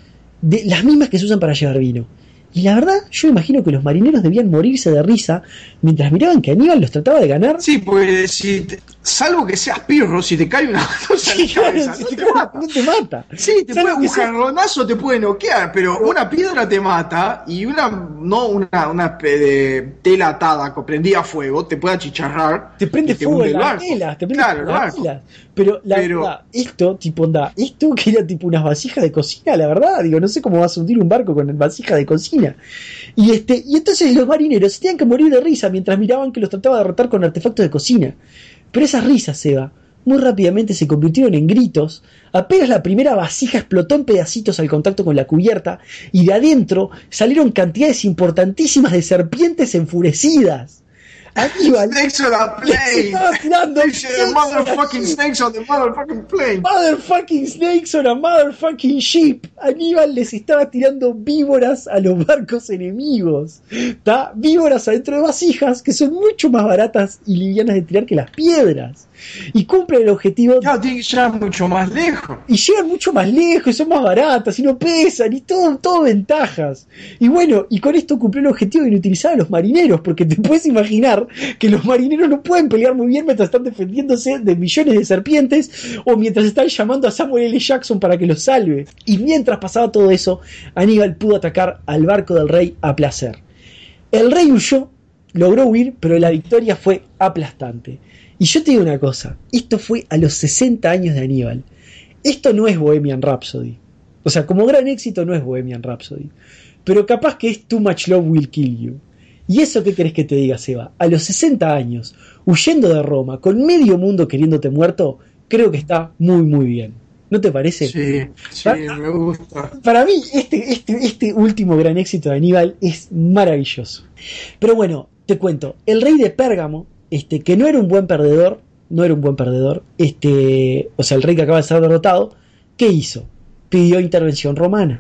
de las mismas que se usan para llevar vino. Y la verdad, yo imagino que los marineros debían morirse de risa mientras miraban que Aníbal los trataba de ganar. Sí, porque si te, salvo que seas pirro, si te cae una cosa en la cabeza, si no, te te mata, mata. no te mata. Sí, te puede, un jarronazo te puede noquear, pero una piedra te mata y una no una, una de tela atada que prendía fuego te puede achicharrar. Te prende te fuego en el las barco. telas, te prende Claro, fuego el en las barco. telas. Pero la Pero- verdad, esto, tipo onda, esto que era tipo unas vasijas de cocina, la verdad, digo, no sé cómo vas a hundir un barco con vasijas de cocina. Y este, y entonces los marineros se tenían que morir de risa mientras miraban que los trataba de derrotar con artefactos de cocina. Pero esas risas, Seba, muy rápidamente se convirtieron en gritos. Apenas la primera vasija explotó en pedacitos al contacto con la cubierta, y de adentro salieron cantidades importantísimas de serpientes enfurecidas. Aníbal Snakes on a les plane. estaba tirando Snakes, the motherfucking snakes on the motherfucking plane. Motherfucking snakes on a motherfucking ship. Aníbal les estaba tirando víboras a los barcos enemigos. ¿Tá? Víboras adentro de vasijas que son mucho más baratas y livianas de tirar que las piedras. Y cumplen el objetivo. Claro, tiene que llegar mucho más lejos. Y llegan mucho más lejos, y son más baratas, y no pesan, y todo, todo ventajas. Y bueno, y con esto cumplió el objetivo de inutilizar a los marineros, porque te puedes imaginar que los marineros no pueden pelear muy bien mientras están defendiéndose de millones de serpientes, o mientras están llamando a Samuel L. Jackson para que los salve. Y mientras pasaba todo eso, Aníbal pudo atacar al barco del rey a placer. El rey huyó, logró huir, pero la victoria fue aplastante. Y yo te digo una cosa, esto fue a los sesenta años de Aníbal. Esto no es Bohemian Rhapsody. O sea, como gran éxito no es Bohemian Rhapsody. Pero capaz que es Too Much Love Will Kill You. ¿Y eso qué querés que te diga, Seba? A los sesenta años, huyendo de Roma, con medio mundo queriéndote muerto, creo que está muy muy bien. ¿No te parece? Sí, sí, Para, me gusta. Para mí, este, este, este último gran éxito de Aníbal es maravilloso. Pero bueno, te cuento, el rey de Pérgamo, este, que no era un buen perdedor, no era un buen perdedor, este, o sea, el rey que acaba de ser derrotado, ¿qué hizo? Pidió intervención romana.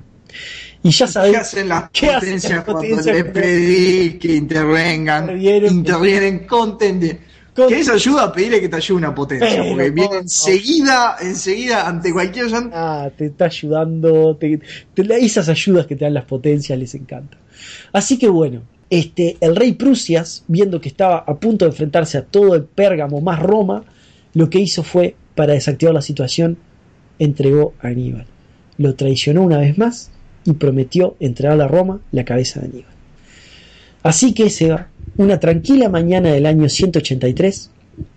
Y ya sabés, ¿Qué hacen las ¿qué hacen potencias las cuando potencias le cuando- pedí que intervengan? Intervienen. Intervienen, contenden. Con- ¿Querés ayuda? Pedirle que te ayude una potencia. Pero, Porque viene por enseguida, enseguida, ante cualquier llanto. Ah, te está ayudando, te, te- esas ayudas que te dan las potencias les encanta. Así que bueno, este, el rey Prusias, viendo que estaba a punto de enfrentarse a todo el Pérgamo más Roma, lo que hizo fue, para desactivar la situación, entregó a Aníbal. Lo traicionó una vez más y prometió entregarle a Roma la cabeza de Aníbal. Así que se va, una tranquila mañana del año ciento ochenta y tres,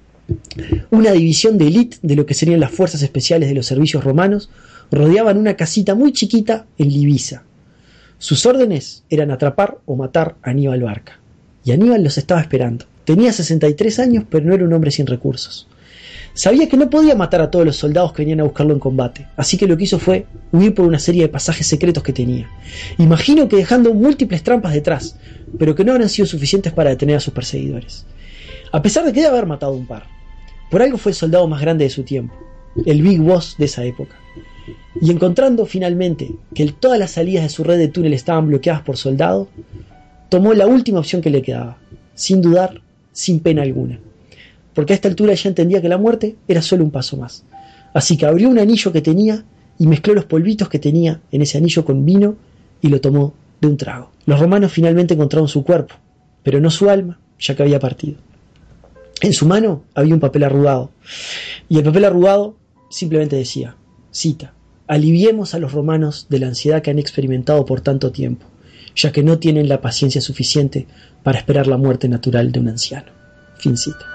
una división de élite de lo que serían las fuerzas especiales de los servicios romanos rodeaban una casita muy chiquita en Libisa. Sus órdenes eran atrapar o matar a Aníbal Barca. Y Aníbal los estaba esperando. Tenía sesenta y tres años, pero no era un hombre sin recursos. Sabía que no podía matar a todos los soldados que venían a buscarlo en combate, así que lo que hizo fue huir por una serie de pasajes secretos que tenía. Imagino que dejando múltiples trampas detrás, pero que no habrán sido suficientes para detener a sus perseguidores. A pesar de que debe haber matado un par, por algo fue el soldado más grande de su tiempo, el Big Boss de esa época. Y encontrando finalmente que todas las salidas de su red de túnel estaban bloqueadas por soldados, tomó la última opción que le quedaba, sin dudar, sin pena alguna. Porque a esta altura ya entendía que la muerte era solo un paso más. Así que abrió un anillo que tenía y mezcló los polvitos que tenía en ese anillo con vino y lo tomó de un trago. Los romanos finalmente encontraron su cuerpo, pero no su alma, ya que había partido. En su mano había un papel arrugado, y el papel arrugado simplemente decía, cita, aliviemos a los romanos de la ansiedad que han experimentado por tanto tiempo, ya que no tienen la paciencia suficiente para esperar la muerte natural de un anciano. Fin cita.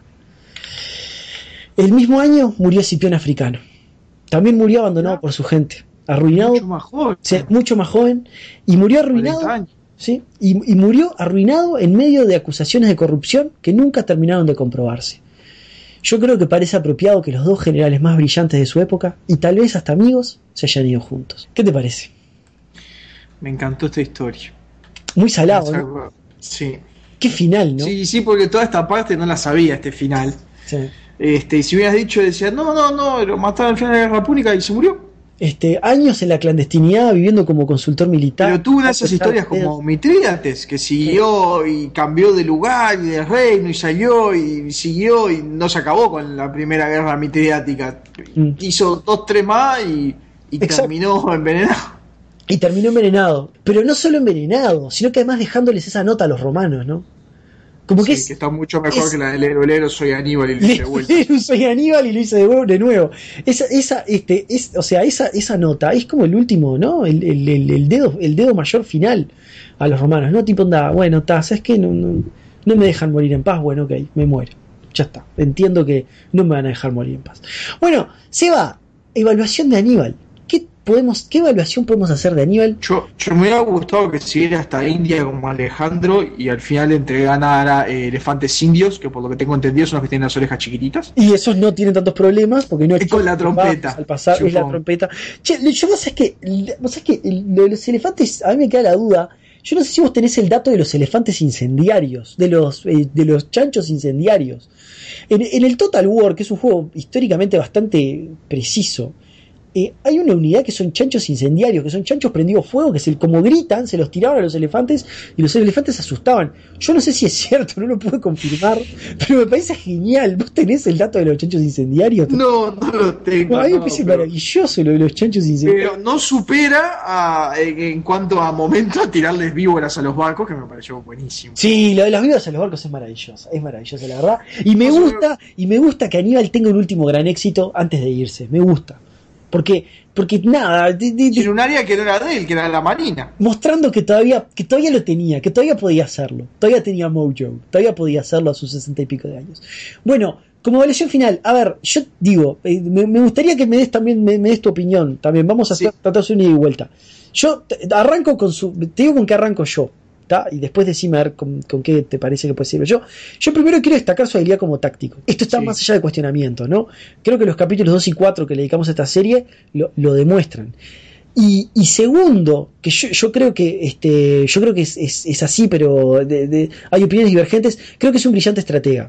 El mismo año murió Escipión Africano. También murió abandonado por su gente, arruinado, Mucho más joven. sí, mucho más joven, y murió arruinado, cuarenta años. ¿sí? y, y murió arruinado en medio de acusaciones de corrupción que nunca terminaron de comprobarse. Yo creo que parece apropiado que los dos generales más brillantes de su época, y tal vez hasta amigos, se hayan ido juntos. ¿Qué te parece? Me encantó esta historia. Muy salado, ¿no? Sí. Qué final, ¿no? Sí, sí, porque toda esta parte no la sabía, este final. Sí. Este, y si hubieras dicho, decía, no, no, no, lo mataron al final de la Guerra Púnica y se murió. Este, años en la clandestinidad viviendo como consultor militar. Pero tuvo una de esas historias como Mitrídates, que siguió y cambió de lugar y de reino y salió y siguió y no se acabó con la primera guerra mitrídatica. Mm. Hizo dos, tres más y, y terminó envenenado. Y terminó envenenado. Pero no solo envenenado, sino que además dejándoles esa nota a los romanos, ¿no? Como sí, que, es, que está mucho mejor es, que la del héroe, soy Aníbal y lo hice de vuelta. Soy Aníbal y lo hice de, de nuevo. Esa, esa, este, es, o sea, esa, esa nota es como el último, ¿no? El, el, el, el dedo, el dedo mayor final a los romanos, ¿no? Tipo, anda, bueno, ta, ¿sabes qué? No, no, no me dejan morir en paz, bueno, ok, me muero. Ya está. Entiendo que no me van a dejar morir en paz. Bueno, Seba, evaluación de Aníbal. ¿Qué podemos, qué evaluación podemos hacer de Aníbal? Yo, yo me hubiera gustado que siguiera hasta India como Alejandro y al final entregaran a eh, elefantes indios, que por lo que tengo entendido son los que tienen las orejas chiquititas. Y esos no tienen tantos problemas porque no es con la trompeta. Al pasar es la trompeta. Che, yo no sé que, vos sabés que lo de los elefantes, a mí me queda la duda. Yo no sé si vos tenés el dato de los elefantes incendiarios, de los, eh, de los chanchos incendiarios. En, en el Total War, que es un juego históricamente bastante preciso, Eh, hay una unidad que son chanchos incendiarios, que son chanchos prendidos fuego, que se, como gritan, se los tiraban a los elefantes y los elefantes se asustaban. Yo no sé si es cierto, no lo pude confirmar, pero me parece genial. ¿Vos tenés el dato de los chanchos incendiarios? No, no lo tengo. No, a mí me no, parece pero, maravilloso lo de los chanchos incendiarios. Pero no supera a, en, en cuanto a momento a tirarles víboras a los barcos, que me pareció buenísimo. Sí, lo de las víboras a los barcos es maravilloso, es maravilloso, la verdad. Y me gusta, y me gusta que Aníbal tenga un último gran éxito antes de irse, me gusta. Porque, porque nada, de, de, de, en un área que no era de él, que era la marina. Mostrando que todavía, que todavía lo tenía, que todavía podía hacerlo. Todavía tenía mojo, todavía podía hacerlo a sus sesenta y pico de años. Bueno, como evaluación final, a ver, yo digo, eh, me, me gustaría que me des también, me, me des tu opinión. También vamos a sí. tratar de hacer una ida y vuelta. Yo te, arranco con su, te digo con qué arranco yo. ¿Tá? Y después decime a ver con, con qué te parece que puede ser. Yo, yo primero quiero destacar su habilidad como táctico. Esto está sí. más allá de cuestionamiento, ¿no? Creo que los capítulos dos y cuatro que le dedicamos a esta serie lo, lo demuestran. Y, y segundo, que yo, yo creo que este, yo creo que es, es, es así, pero de, de, hay opiniones divergentes. Creo que es un brillante estratega.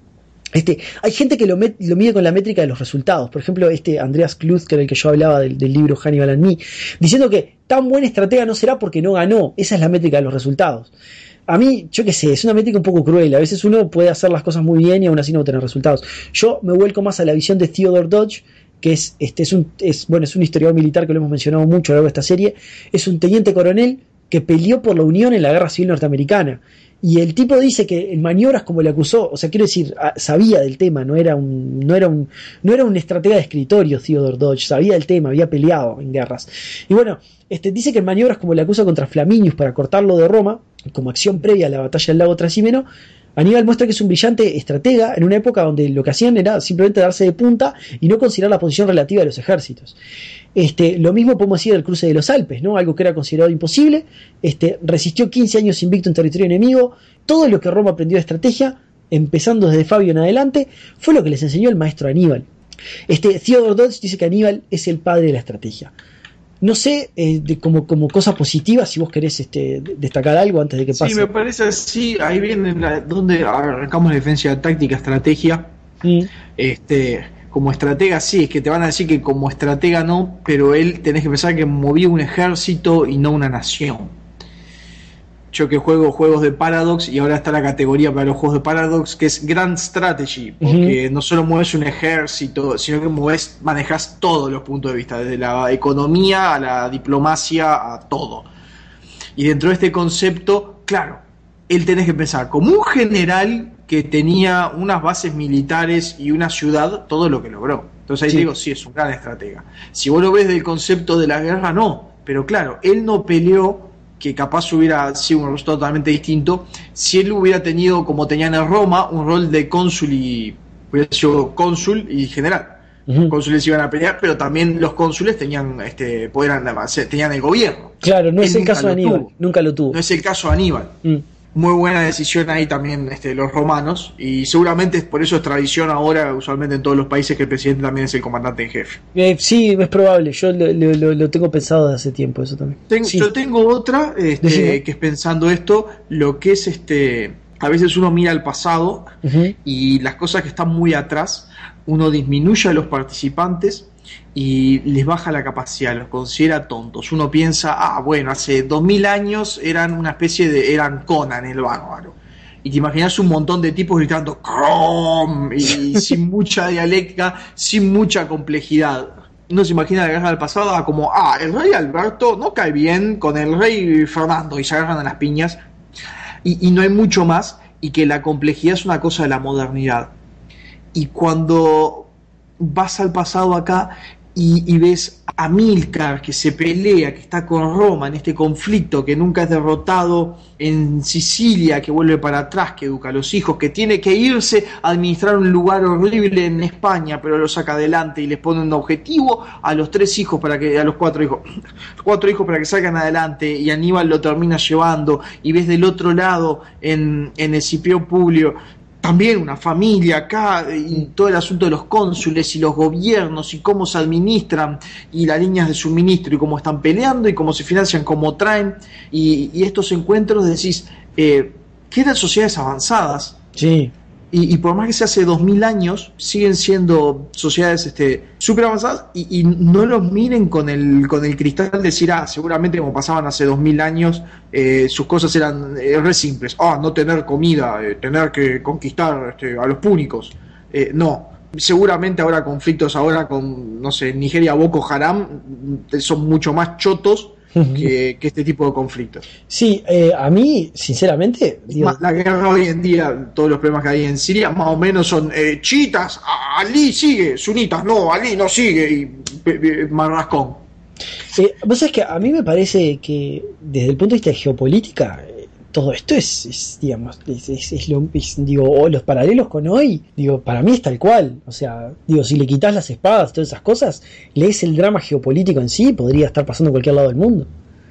Este, hay gente que lo, met, lo mide con la métrica de los resultados. Por ejemplo, este Andreas Kluth, que era el que yo hablaba del, del libro Hannibal and Me, diciendo que tan buen estratega no será porque no ganó. Esa es la métrica de los resultados. A mí, yo qué sé, es una métrica un poco cruel. A veces uno puede hacer las cosas muy bien y aún así no tener resultados. Yo me vuelco más a la visión de Theodore Dodge, que es, este, es, un, es, bueno, es un historiador militar que lo hemos mencionado mucho a lo largo de esta serie. Es un teniente coronel que peleó por la Unión en la Guerra Civil Norteamericana. Y el tipo dice que en maniobras como le acusó, o sea, quiero decir, sabía del tema, no era un, no era un, no era un estratega de escritorio Theodore Dodge, sabía del tema, había peleado en guerras. Y bueno, este, dice que en maniobras como le acusa contra Flaminius para cortarlo de Roma, como acción previa a la batalla del lago Trasimeno, Aníbal muestra que es un brillante estratega en una época donde lo que hacían era simplemente darse de punta y no considerar la posición relativa de los ejércitos. Este, lo mismo podemos decir del cruce de los Alpes, ¿no? Algo que era considerado imposible. Este, resistió quince años invicto en territorio enemigo. Todo lo que Roma aprendió de estrategia, empezando desde Fabio en adelante, fue lo que les enseñó el maestro Aníbal. Este, Theodore Dodge dice que Aníbal es el padre de la estrategia. No sé, eh, de, como, como cosa positiva, si vos querés este, destacar algo antes de que pase. Sí, me parece así. Ahí viene la, donde arrancamos la diferencia táctica, estrategia. Mm. Este, como estratega, sí, es que te van a decir que como estratega no, pero él tenés que pensar que movía un ejército y no una nación. Yo que juego juegos de Paradox y ahora está la categoría para los juegos de Paradox que es Grand Strategy, porque uh-huh. no solo mueves un ejército, sino que mueves, manejas todos los puntos de vista, desde la economía a la diplomacia a todo. Y dentro de este concepto, claro, él tenés que pensar como un general que tenía unas bases militares y una ciudad, todo lo que logró. Entonces ahí sí. digo, sí, es un gran estratega. Si vos lo ves del concepto de la guerra, no, pero claro, él no peleó, que capaz hubiera sido un resultado totalmente distinto si él hubiera tenido, como tenían en Roma, un rol de cónsul y hubiera sido cónsul y general. Uh-huh. Cónsules iban a pelear, pero también los cónsules tenían este poder, tenían el gobierno. Claro, no él es el caso de Aníbal, tuvo. nunca lo tuvo. No es el caso de Aníbal. Mm. Muy buena decisión ahí también este, los romanos, y seguramente por eso es tradición ahora, usualmente en todos los países, que el presidente también es el comandante en jefe. Eh, sí, es probable, yo lo, lo, lo tengo pensado desde hace tiempo eso también. Ten, sí. Yo tengo otra, este, que es pensando esto, lo que es este a veces uno mira al pasado Uh-huh. y las cosas que están muy atrás, uno disminuye a los participantes y les baja la capacidad, los considera tontos. Uno piensa, ah, bueno, hace dos mil años eran una especie de, eran Conan el bárbaro. Y te imaginas un montón de tipos gritando ¡Crom! Y sin mucha dialéctica, sin mucha complejidad. Uno se imagina la guerra del pasado ah, como, ah, el rey Alberto no cae bien con el rey Fernando y se agarran a las piñas. Y, y no hay mucho más, y que la complejidad es una cosa de la modernidad. Y cuando vas al pasado acá y, y ves a Amílcar que se pelea, que está con Roma en este conflicto, que nunca es derrotado en Sicilia, que vuelve para atrás, que educa a los hijos, que tiene que irse a administrar un lugar horrible en España, pero lo saca adelante y les pone un objetivo a los tres hijos, para que a los cuatro hijos, los cuatro hijos para que salgan adelante, y Aníbal lo termina llevando, y ves del otro lado en, en Escipión Publio también una familia acá, y todo el asunto de los cónsules y los gobiernos y cómo se administran y las líneas de suministro y cómo están peleando y cómo se financian, cómo traen, y, y estos encuentros decís, eh, que eran sociedades avanzadas. Sí. Y, y por más que sea hace dos mil años, siguen siendo sociedades este, súper avanzadas, y, y no los miren con el con el cristal de decir, ah, seguramente como pasaban hace dos mil años, eh, sus cosas eran eh, re simples. Ah, no tener comida, eh, tener que conquistar este, a los púnicos. Eh, no, seguramente habrá conflictos ahora con, no sé, Nigeria, Boko Haram, son mucho más chotos que, que este tipo de conflictos. Sí, eh, a mí, sinceramente, digo, La guerra hoy en día, todos los problemas que hay en Siria, más o menos son eh, chiitas, Ali sigue, sunitas, no, Ali no sigue, y pe, pe, marrascón. eh, vos sabés que a mí me parece que desde el punto de vista de geopolítica, eh, todo esto es, es, digamos, es, es, es lo, es, digo, o los paralelos con hoy, digo, para mí es tal cual. O sea, digo, si le quitas las espadas, todas esas cosas, lees el drama geopolítico en sí, podría estar pasando en cualquier lado del mundo.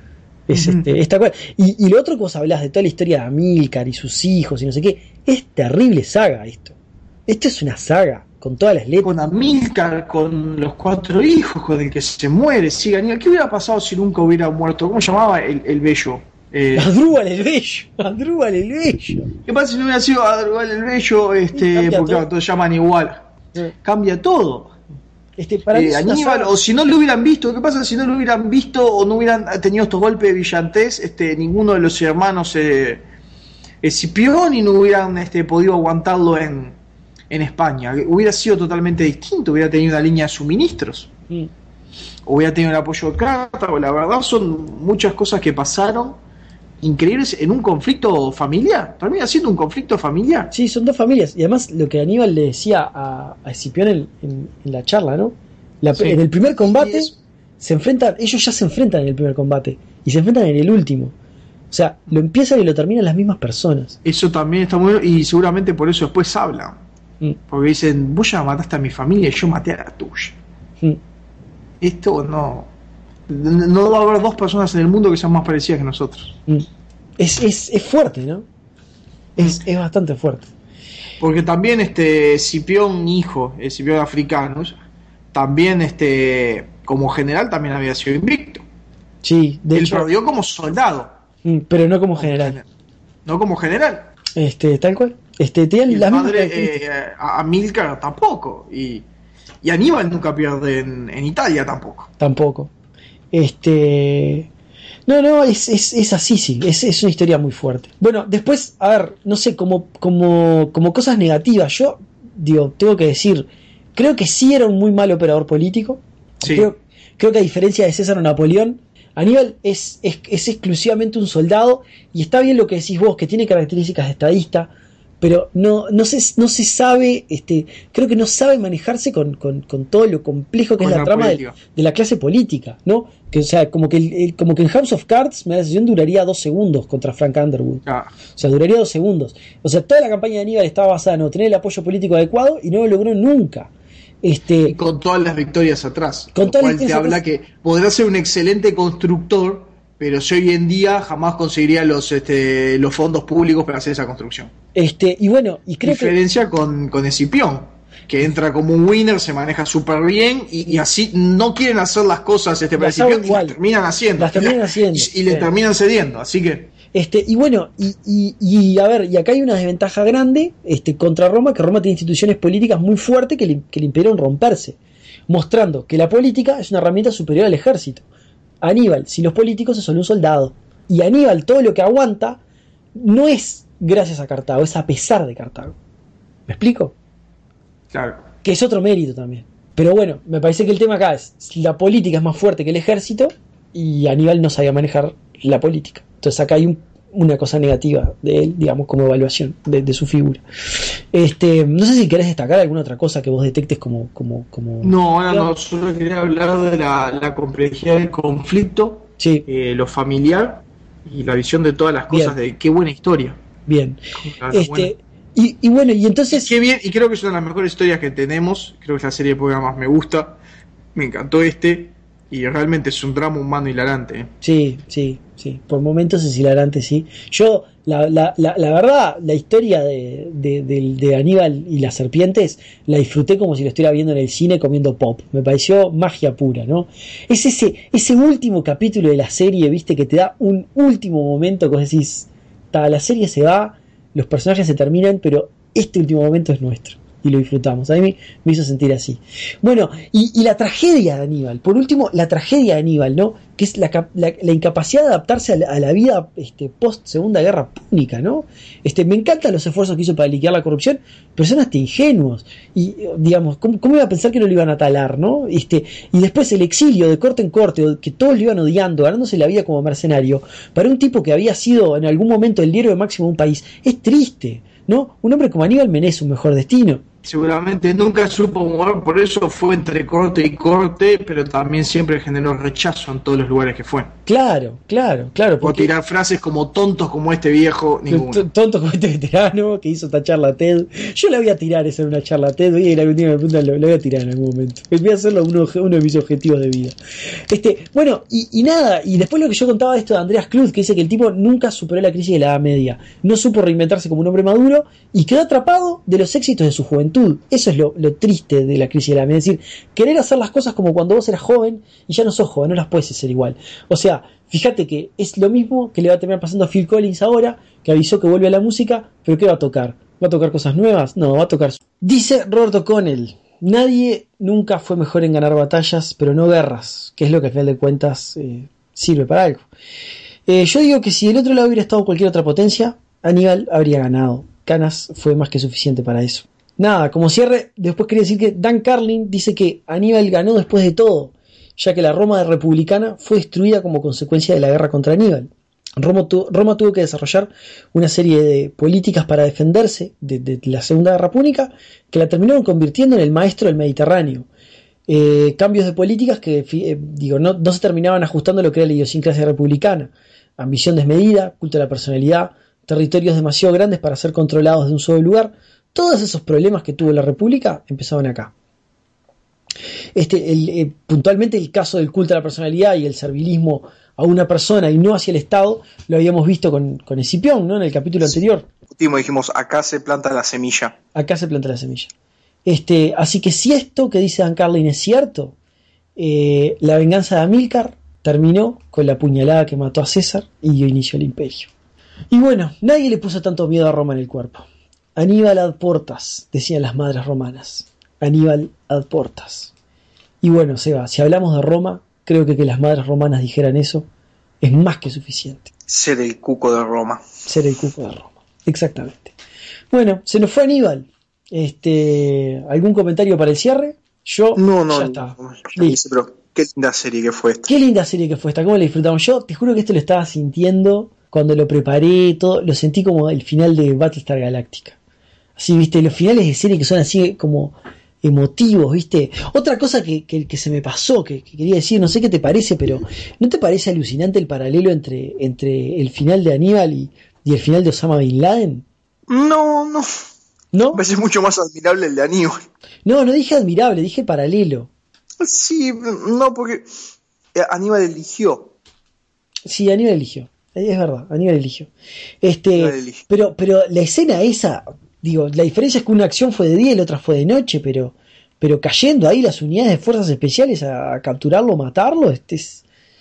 Es, uh-huh. este, es tal cual. Y, y lo otro que vos hablás de toda la historia de Amílcar y sus hijos y no sé qué, es terrible saga esto. Esto es una saga, con todas las letras. Con Amílcar, con los cuatro hijos, con el que se muere, sí, Aníbal. ¿Qué hubiera pasado si nunca hubiera muerto? ¿Cómo se llamaba el, el bello? Eh, Adrúbal el Bello, Adrúbal el Bello. ¿Qué pasa si no hubiera sido Adrúbal el Bello? Este, porque claro, todos llaman igual. Sí. Cambia todo. Este, para eh, Aníbal, o si no lo hubieran visto, ¿qué pasa si no lo hubieran visto o no hubieran tenido estos golpes de brillantez, este, ninguno de los hermanos eh, Escipión, y no hubieran este, podido aguantarlo en, en España? Hubiera sido totalmente distinto, hubiera tenido una línea de suministros, mm. hubiera tenido el apoyo de Cartago. La verdad son muchas cosas que pasaron increíbles en un conflicto familiar. Termina siendo un conflicto familiar. Sí, son dos familias. Y además lo que Aníbal le decía a, a Escipión en, en, en la charla, ¿no? La, sí. En el primer combate sí, se enfrentan, ellos ya se enfrentan en el primer combate y se enfrentan en el último. O sea, lo empiezan y lo terminan las mismas personas. Eso también está muy bien, y seguramente por eso después hablan. Mm. Porque dicen, vos ya mataste a mi familia y yo maté a la tuya. Mm. Esto no... No va a haber dos personas en el mundo que sean más parecidas que nosotros. Es, es, es fuerte, ¿no? Es, es bastante fuerte. Porque también este Escipión hijo, Escipión Africanus, también este como general también había sido invicto. Sí, de Él hecho, perdió como soldado. Pero no como general. No como general. Este, tal cual. Este, tiene la madre eh, a Amílcar tampoco. Y, y Aníbal nunca pierde en, en Italia tampoco. Tampoco. Este. No, no, es, es, es así, sí, es, es una historia muy fuerte. Bueno, después, a ver, no sé, como, como, como cosas negativas, yo, digo, tengo que decir, creo que sí era un muy mal operador político. Sí. Creo, creo que a diferencia de César o Napoleón, Aníbal es, es, es exclusivamente un soldado, y está bien lo que decís vos, que tiene características de estadista, pero no, no, se, no se sabe, este, creo que no sabe manejarse con, con, con todo lo complejo que con es la, la trama de, de la clase política, ¿no? Que, o sea, como que, el, el, como que en House of Cards, me da la sensación, duraría dos segundos contra Frank Underwood. Ah. O sea, duraría dos segundos. O sea, toda la campaña de Aníbal estaba basada en no tener el apoyo político adecuado, y no lo logró nunca. Este, y con todas las victorias atrás. Con lo cual te habla atrás, que podrá ser un excelente constructor, pero si hoy en día jamás conseguiría los este, los fondos públicos para hacer esa construcción. Este, y bueno, y creo diferencia que... con, con Escipión, que entra como un winner, se maneja súper bien, y, y así no quieren hacer las cosas este, para Escipión, y las terminan haciendo. Las terminan haciendo. Y, y le sí. terminan cediendo, así que... Este, y bueno, y, y, y a ver, y acá hay una desventaja grande este, contra Roma, que Roma tiene instituciones políticas muy fuertes que le, que le impidieron romperse, mostrando que la política es una herramienta superior al ejército. Aníbal, sin los políticos, es solo un soldado. Y Aníbal, todo lo que aguanta, no es gracias a Cartago, es a pesar de Cartago. ¿Me explico? Claro. Que es otro mérito también. Pero bueno, me parece que el tema acá es, si la política es más fuerte que el ejército, y Aníbal no sabía manejar la política. Entonces acá hay un, una cosa negativa de él, digamos, como evaluación de, de su figura. Este, no sé si querés destacar alguna otra cosa que vos detectes como... como, como... No, ahora no, solo quería hablar de la, la complejidad del conflicto, sí. eh, lo familiar y la visión de todas las cosas. Bien. De qué buena historia. Bien. Este, y, y bueno, y entonces... Qué bien, y creo que es una de las mejores historias que tenemos, creo que es la serie de programas me gusta, me encantó este. Y realmente es un drama humano hilarante. ¿eh? Sí, sí, sí. Por momentos es hilarante, sí. Yo, la, la, la, la verdad, la historia de, de, de, de Aníbal y las serpientes la disfruté como si lo estuviera viendo en el cine comiendo pop. Me pareció magia pura, ¿no? Es ese, ese último capítulo de la serie, viste, que te da un último momento que vos decís, ta, la serie se va, los personajes se terminan, pero este último momento es nuestro. Y lo disfrutamos. A mí me, me hizo sentir así. Bueno, y, y la tragedia de Aníbal. Por último, la tragedia de Aníbal, ¿no? Que es la, la, la incapacidad de adaptarse a la, a la vida este, post Segunda Guerra Púnica, ¿no? Este, me encantan los esfuerzos que hizo para liquidar la corrupción, pero son hasta ingenuos. Y, digamos, ¿cómo, cómo iba a pensar que no lo iban a talar, ¿no? Este, y después el exilio de corte en corte, que todos lo iban odiando, ganándose la vida como mercenario, para un tipo que había sido en algún momento el héroe máximo de un país, es triste, ¿no? Un hombre como Aníbal merece un mejor destino. Seguramente nunca supo mover, por eso fue entre corte y corte, pero también siempre generó rechazo en todos los lugares que fue. Claro, claro, claro. Porque... O tirar frases como tontos como este viejo, ninguno. Tontos como este veterano que hizo esta charla TED. Yo la voy a tirar esa en una charla TED, voy a ir a algún día me preguntan, lo, lo voy a tirar en algún momento. Voy a hacerlo uno, uno de mis objetivos de vida. Este, bueno, y, y nada, y después lo que yo contaba de esto de Andreas Kluth, que dice que el tipo nunca superó la crisis de la Edad Media, no supo reinventarse como un hombre maduro y quedó atrapado de los éxitos de su juventud. Eso es lo, lo triste de la crisis de la media, es decir, querer hacer las cosas como cuando vos eras joven y ya no sos joven, no las puedes hacer igual. O sea, fíjate que es lo mismo que le va a terminar pasando a Phil Collins ahora, que avisó que vuelve a la música, pero ¿qué va a tocar? ¿Va a tocar cosas nuevas? No, va a tocar... Dice Robert O'Connell, nadie nunca fue mejor en ganar batallas, pero no guerras, que es lo que al final de cuentas eh, sirve para algo. Eh, yo digo que si del otro lado hubiera estado cualquier otra potencia, Aníbal habría ganado. Canas fue más que suficiente para eso. Nada, como cierre, después quería decir que Dan Carlin dice que Aníbal ganó después de todo, ya que la Roma republicana fue destruida como consecuencia de la guerra contra Aníbal. Roma, tu, Roma tuvo que desarrollar una serie de políticas para defenderse de, de la Segunda Guerra Púnica que la terminaron convirtiendo en el maestro del Mediterráneo. Eh, cambios de políticas que eh, digo no, no se terminaban ajustando a lo que era la idiosincrasia republicana. Ambición desmedida, culto a la personalidad, territorios demasiado grandes para ser controlados de un solo lugar. Todos esos problemas que tuvo la República empezaban acá. Este, el, eh, puntualmente el caso del culto a la personalidad y el servilismo a una persona y no hacia el Estado lo habíamos visto con, con Escipión, ¿no? En el capítulo sí. anterior. Último dijimos, acá se planta la semilla. Acá se planta la semilla. Este, así que si esto que dice Dan Carlin es cierto, eh, la venganza de Amílcar terminó con la puñalada que mató a César y dio inicio al imperio. Y bueno, nadie le puso tanto miedo a Roma en el cuerpo. Aníbal ad portas, decían las madres romanas. Aníbal ad portas. Y bueno, Seba, si hablamos de Roma, creo que que las madres romanas dijeran eso es más que suficiente. Ser el cuco de Roma. Ser el cuco de Roma, exactamente. Bueno, se nos fue Aníbal. Este, ¿algún comentario para el cierre? Yo no, no, ya está. No, no, no, pero qué linda serie que fue esta. Qué linda serie que fue esta, cómo la disfrutamos. Yo te juro que esto lo estaba sintiendo cuando lo preparé, todo, lo sentí como el final de Battlestar Galactica. Así, viste, los finales de serie que son así como emotivos, viste. Otra cosa que, que, que se me pasó, que, que quería decir, no sé qué te parece, pero ¿no te parece alucinante el paralelo entre, entre el final de Aníbal y, y el final de Osama Bin Laden? No, no. ¿No? Me parece mucho más admirable el de Aníbal. No, no dije admirable, dije paralelo. Sí, no, porque Aníbal eligió. Sí, Aníbal eligió. Es verdad, Aníbal eligió. Este, Aníbal eligió. Pero, pero la escena esa, digo, la diferencia es que una acción fue de día y la otra fue de noche, pero, pero cayendo ahí las unidades de fuerzas especiales a, a capturarlo, matarlo, este es,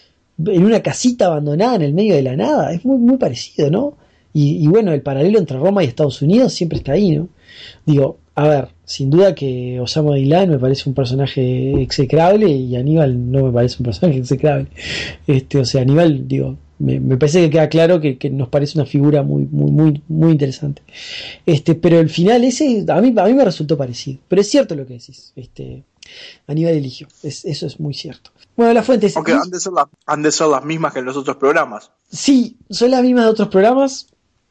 en una casita abandonada en el medio de la nada. Es muy, muy parecido, ¿no? Y, y bueno, el paralelo entre Roma y Estados Unidos siempre está ahí, ¿no? Digo, a ver, sin duda que Osama Bin Laden me parece un personaje execrable y Aníbal no me parece un personaje execrable. Este, o sea, Aníbal, digo, me, me parece que queda claro que, que nos parece una figura muy, muy, muy, muy interesante. Este, pero el final ese a mí, a mí me resultó parecido. Pero es cierto lo que decís. Este, Aníbal eligió. Es, eso es muy cierto. Bueno, las fuentes. Aunque han de, ser la, han de ser las mismas que en los otros programas. Sí, son las mismas de otros programas.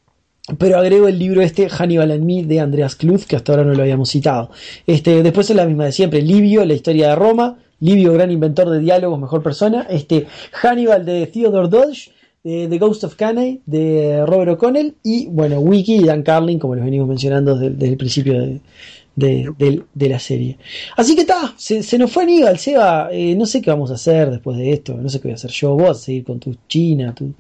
Pero agrego el libro este, Hannibal and Me, de Andreas Kluth, que hasta ahora no lo habíamos citado. Este, después es la misma de siempre. Livio, la historia de Roma. Livio, gran inventor de diálogos, mejor persona. Este, Hannibal, de Theodore Dodge. De The Ghost of Cannae, de Robert O'Connell. Y, bueno, Wiki y Dan Carlin, como los venimos mencionando desde, desde el principio de, de, de, de la serie. Así que está, se, se nos fue Aníbal, Seba. Eh, no sé qué vamos a hacer después de esto. No sé qué voy a hacer yo. Vos vas a seguir con tu China, tu...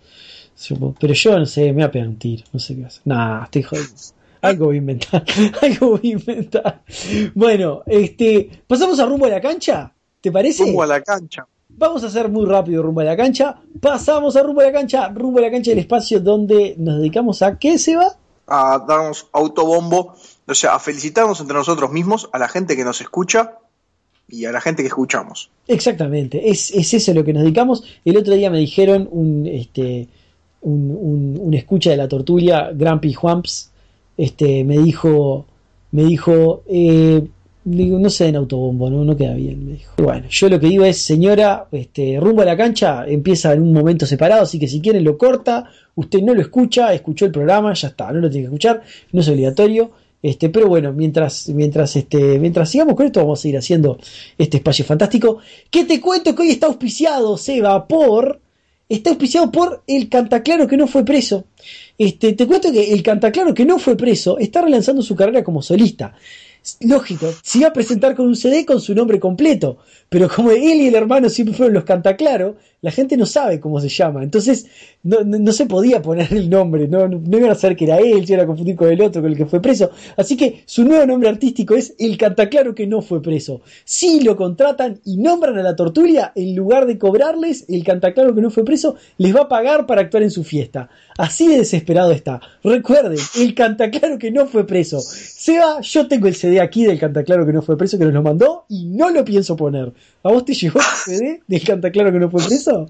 Pero yo no sé, me voy a pegar un tiro, no sé qué hacer. Nah, estoy jodido. Algo voy a inventar, algo voy a inventar. Bueno, este, pasamos a rumbo a la cancha, ¿te parece? Rumbo a la cancha. Vamos a hacer muy rápido rumbo a la cancha. Pasamos a rumbo a la cancha, rumbo a la cancha del espacio donde nos dedicamos a ¿qué, Seba? A darnos autobombo, o sea, a felicitarnos entre nosotros mismos, a la gente que nos escucha y a la gente que escuchamos. Exactamente, es, es eso lo que nos dedicamos. El otro día me dijeron un, este, un, un, un escucha de la Tortulia, Grumpy Juamps, este, me dijo, me dijo, eh, digo, no se den autobombo, no, no queda bien, me dijo. Bueno, yo lo que digo es, señora, este, rumbo a la cancha empieza en un momento separado, así que si quieren lo corta, usted no lo escucha, escuchó el programa, ya está, no lo tiene que escuchar, no es obligatorio. Este, pero bueno, mientras, mientras, este, mientras sigamos con esto, vamos a seguir haciendo este espacio fantástico. Que te cuento que hoy está auspiciado, Seba, por. Está auspiciado por el Cantaclaro que no fue preso. Este, te cuento que el Cantaclaro que no fue preso está relanzando su carrera como solista. Lógico, se iba a presentar con un C D con su nombre completo, pero como él y el hermano siempre fueron los Cantaclaro, la gente no sabe cómo se llama, entonces no, no, no se podía poner el nombre, no, no, no iban a saber que era él, se iban a confundir con el otro, con el que fue preso, así que su nuevo nombre artístico es el Cantaclaro que no fue preso. Si lo contratan y nombran a la Tortulia, en lugar de cobrarles, el Cantaclaro que no fue preso les va a pagar para actuar en su fiesta. Así de desesperado está. Recuerden, el Cantaclaro que no fue preso. Seba, yo tengo el C D aquí del Cantaclaro que no fue preso, que nos lo mandó y no lo pienso poner. ¿A vos te llegó el C D del Cantaclaro que no fue preso?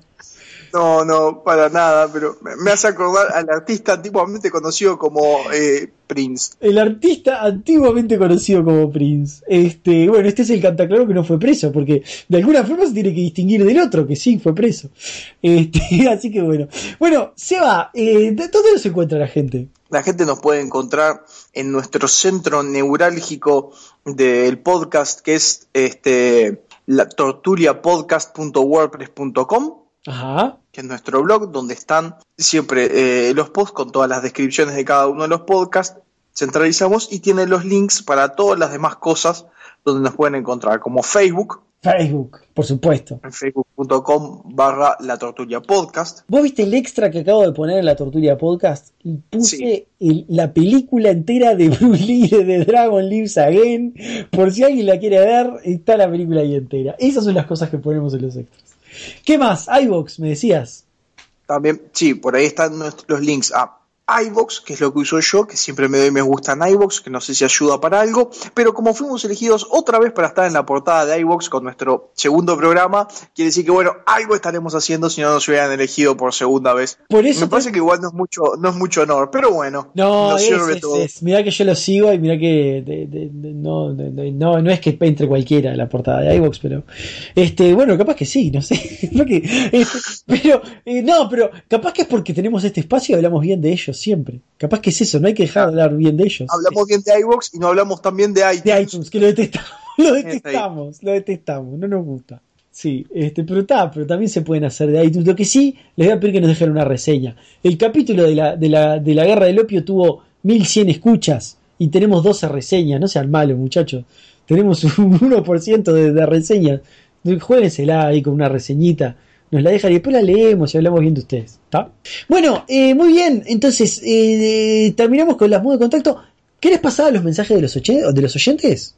No, no, para nada, pero me hace acordar al artista antiguamente conocido como eh, Prince. El artista antiguamente conocido como Prince. Este, bueno, este es el Cantaclaro que no fue preso, porque de alguna forma se tiene que distinguir del otro, que sí fue preso. Este, así que bueno. Bueno, Seba, eh, ¿dónde se encuentra la gente? La gente nos puede encontrar en nuestro centro neurálgico del podcast, que es este la tortulia podcast punto wordpress punto com. Ajá. Que es nuestro blog, donde están siempre eh, los posts con todas las descripciones de cada uno de los podcasts, centralizamos y tiene los links para todas las demás cosas donde nos pueden encontrar, como Facebook. Facebook, por supuesto. En facebook punto com barra la tortulia podcast. ¿Vos viste el extra que acabo de poner en la Tortulia Podcast? Y puse Sí. el, la película entera de Bruce Lee de The Dragon Lives Again. Por si alguien la quiere ver, está la película ahí entera. Esas son las cosas que ponemos en los extras. ¿Qué más? iVoox, me decías. También, sí, por ahí están nuestros links a iVoox, que es lo que uso yo, que siempre me doy me gusta en iVoox, que no sé si ayuda para algo, pero como fuimos elegidos otra vez para estar en la portada de iVoox con nuestro segundo programa, quiere decir que bueno, algo estaremos haciendo si no nos hubieran elegido por segunda vez. Por eso me te... parece que igual no es mucho, no es mucho honor, pero bueno, no, nos es, sirve es, todo. Es. Mirá que yo lo sigo y mirá que de, de, de, no, de, de, no, no es que entre cualquiera en la portada de iVoox, pero este, bueno, capaz que sí, no sé. Porque, este, pero, eh, no, pero capaz que es porque tenemos este espacio y hablamos bien de ellos siempre. Capaz que es eso, no hay que dejar de hablar bien de ellos. Hablamos bien de iVoox y no hablamos también de iTunes. De iTunes, que lo detestamos, lo detestamos, lo detestamos, no nos gusta. Sí, este, pero está, pero también se pueden hacer de iTunes. Lo que sí, les voy a pedir que nos dejen una reseña. El capítulo de la, de la, de la guerra del opio tuvo mil cien escuchas y tenemos doce reseñas. No sean malos, muchachos. Tenemos un uno por ciento de, de reseñas. Juéguensela ahí con una reseñita. Nos la dejan y después la leemos y hablamos bien de ustedes. ¿Está? Bueno, eh, muy bien. Entonces, eh, terminamos con las modos de contacto. ¿Querés pasar a los mensajes de los, oche- de los oyentes?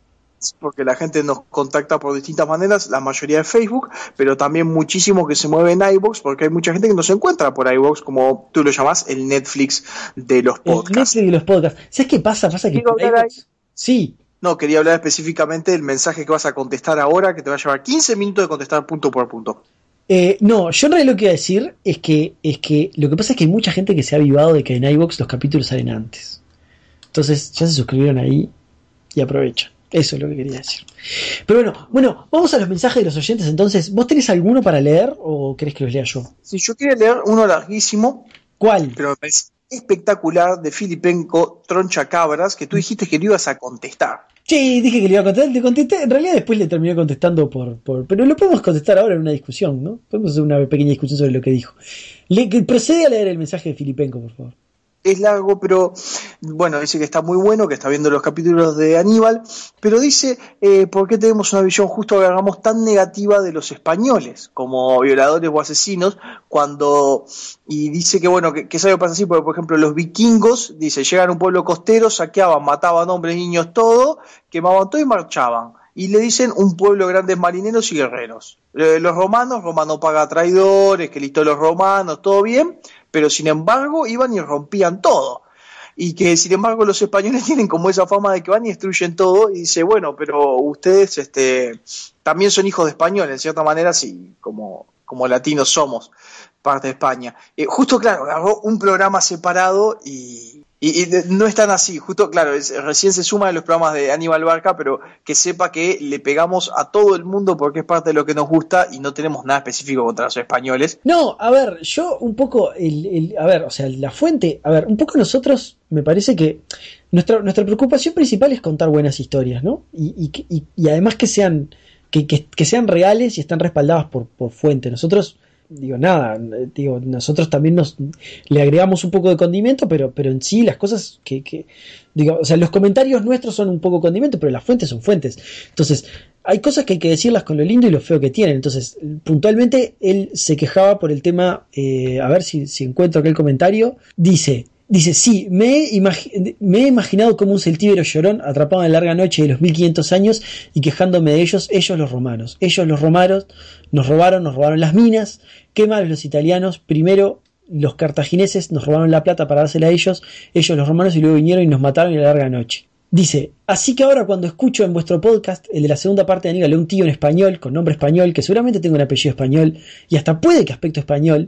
porque la gente nos contacta por distintas maneras, la mayoría de Facebook, pero también muchísimo que se mueve en iVoox, porque hay mucha gente que no se encuentra por iVoox, como tú lo llamás, el Netflix de los podcasts. El Netflix de los podcasts. ¿Sabes qué pasa? Pasa que por iVoox... Sí. No, quería hablar específicamente del mensaje que vas a contestar ahora, que te va a llevar quince minutos de contestar punto por punto. Eh, no, yo en realidad lo que iba a decir es que, es que lo que pasa es que hay mucha gente que se ha avivado de que en iVoox los capítulos salen antes. Entonces ya se suscribieron ahí y aprovechan. Eso es lo que quería decir. Pero bueno, bueno, vamos a los mensajes de los oyentes entonces. ¿Vos tenés alguno para leer o querés que los lea yo? Sí, yo quería leer uno larguísimo. ¿Cuál? Pero me parece espectacular, de Filipenco Troncha Cabras, que tú dijiste que no ibas a contestar. Sí, dije que le iba a contestar, le contesté, en realidad después le terminé contestando por, por... Pero lo podemos contestar ahora en una discusión, ¿no? Podemos hacer una pequeña discusión sobre lo que dijo. Le, que procede a leer el mensaje de Filipenco, por favor. Es largo, pero bueno, dice que está muy bueno, que está viendo los capítulos de Aníbal, pero dice, eh, ¿por qué tenemos una visión justo que hagamos tan negativa de los españoles como violadores o asesinos? Cuando, y dice que bueno, que, que eso pasa así, porque por ejemplo los vikingos, dice, llegan a un pueblo costero, saqueaban, mataban hombres, niños, todo, quemaban todo y marchaban. Y le dicen un pueblo de grandes marineros y guerreros. Eh, los romanos, Romano paga traidores, que listo los romanos, todo bien, pero sin embargo iban y rompían todo. Y que sin embargo los españoles tienen como esa fama de que van y destruyen todo, y dice, bueno, pero ustedes este, también son hijos de españoles, en cierta manera, sí, como, como latinos somos parte de España. Eh, justo, claro, agarró un programa separado y... Y, y no es tan así, justo, claro, es, recién se suma de los programas de Aníbal Barca, pero que sepa que le pegamos a todo el mundo porque es parte de lo que nos gusta y no tenemos nada específico contra los españoles. No, a ver, yo un poco, el, el, a ver, o sea, la fuente, a ver, un poco nosotros, me parece que nuestra, nuestra preocupación principal es contar buenas historias, ¿no? Y, y, y, y además que sean, que, que, que sean reales y están respaldadas por, por fuente. Nosotros... Digo, nada, digo, nosotros también nos le agregamos un poco de condimento, pero, pero en sí las cosas que, que, digo, o sea, los comentarios nuestros son un poco condimento, pero las fuentes son fuentes. Entonces, hay cosas que hay que decirlas con lo lindo y lo feo que tienen. Entonces, puntualmente, él se quejaba por el tema, eh, a ver si, si encuentro aquel comentario, dice... Dice, sí, me he, imagi- me he imaginado como un celtíbero llorón atrapado en la larga noche de los mil quinientos años y quejándome de ellos, ellos los romanos. Ellos los romanos nos robaron, nos robaron las minas. Qué malos los italianos. Primero los cartagineses nos robaron la plata para dársela a ellos, ellos los romanos, y luego vinieron y nos mataron en la larga noche. Dice, así que ahora cuando escucho en vuestro podcast el de la segunda parte de Aníbal, un tío en español, con nombre español, que seguramente tenga un apellido español y hasta puede que aspecto español,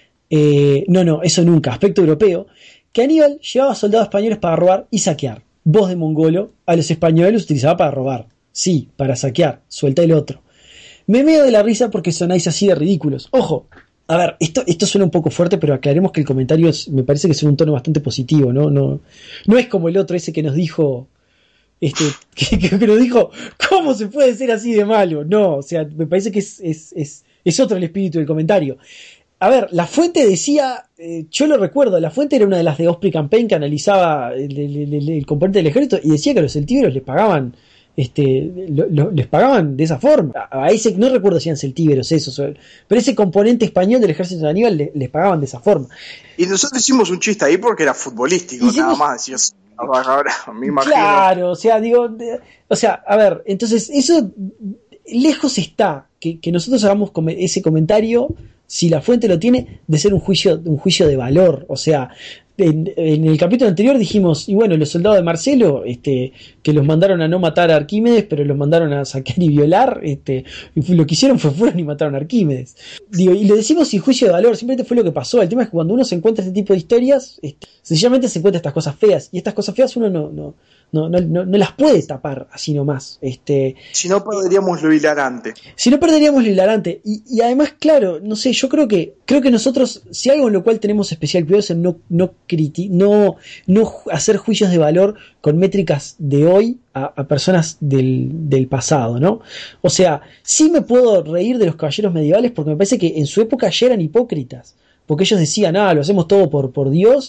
eh, no, no, eso nunca, aspecto europeo, que Aníbal llevaba soldados españoles para robar y saquear. Voz de mongolo, a los españoles los utilizaba para robar. Sí, para saquear, suelta el otro. Me meo de la risa porque sonáis así de ridículos. Ojo, a ver, esto, esto suena un poco fuerte, pero aclaremos que el comentario es, me parece que es en un tono bastante positivo, ¿no? No, no es como el otro ese que nos dijo, este, que, que, que nos dijo, ¿cómo se puede ser así de malo? No, o sea, me parece que es, es, es, es otro el espíritu del comentario. A ver, la fuente decía, eh, yo lo recuerdo, la fuente era una de las de Osprey Campaign que analizaba el, el, el, el componente del ejército y decía que a los celtíberos les pagaban, este, lo, lo, les pagaban de esa forma. A, a ese, no recuerdo si eran celtíberos esos, pero ese componente español del ejército de Aníbal le, les pagaban de esa forma. Y nosotros hicimos un chiste ahí porque era futbolístico, hicimos... nada más. Decías, ahora me imagino. Claro, o sea, digo, de, o sea, a ver, entonces eso lejos está que, que nosotros hagamos ese comentario, si la fuente lo tiene, de ser un juicio, un juicio de valor. O sea, en, en el capítulo anterior dijimos, y bueno, los soldados de Marcelo, este, que los mandaron a no matar a Arquímedes, pero los mandaron a saquear y violar, este, y lo que hicieron fue fueron y mataron a Arquímedes. Digo, y lo decimos sin juicio de valor, simplemente fue lo que pasó. El tema es que cuando uno se encuentra este tipo de historias, este, sencillamente se encuentra estas cosas feas, y estas cosas feas uno no, no, no, no, no, no las puede tapar así nomás. Este, si no perderíamos lo hilarante. Si no perderíamos lo hilarante. Y, y además, claro, no sé, yo creo que creo que nosotros, si algo en lo cual tenemos especial cuidado es en no, no, criti- no, no hacer juicios de valor con métricas de hoy a, a personas del, del pasado, ¿no? O sea, sí me puedo reír de los caballeros medievales porque me parece que en su época ya eran hipócritas. Porque ellos decían, ah, lo hacemos todo por, por Dios.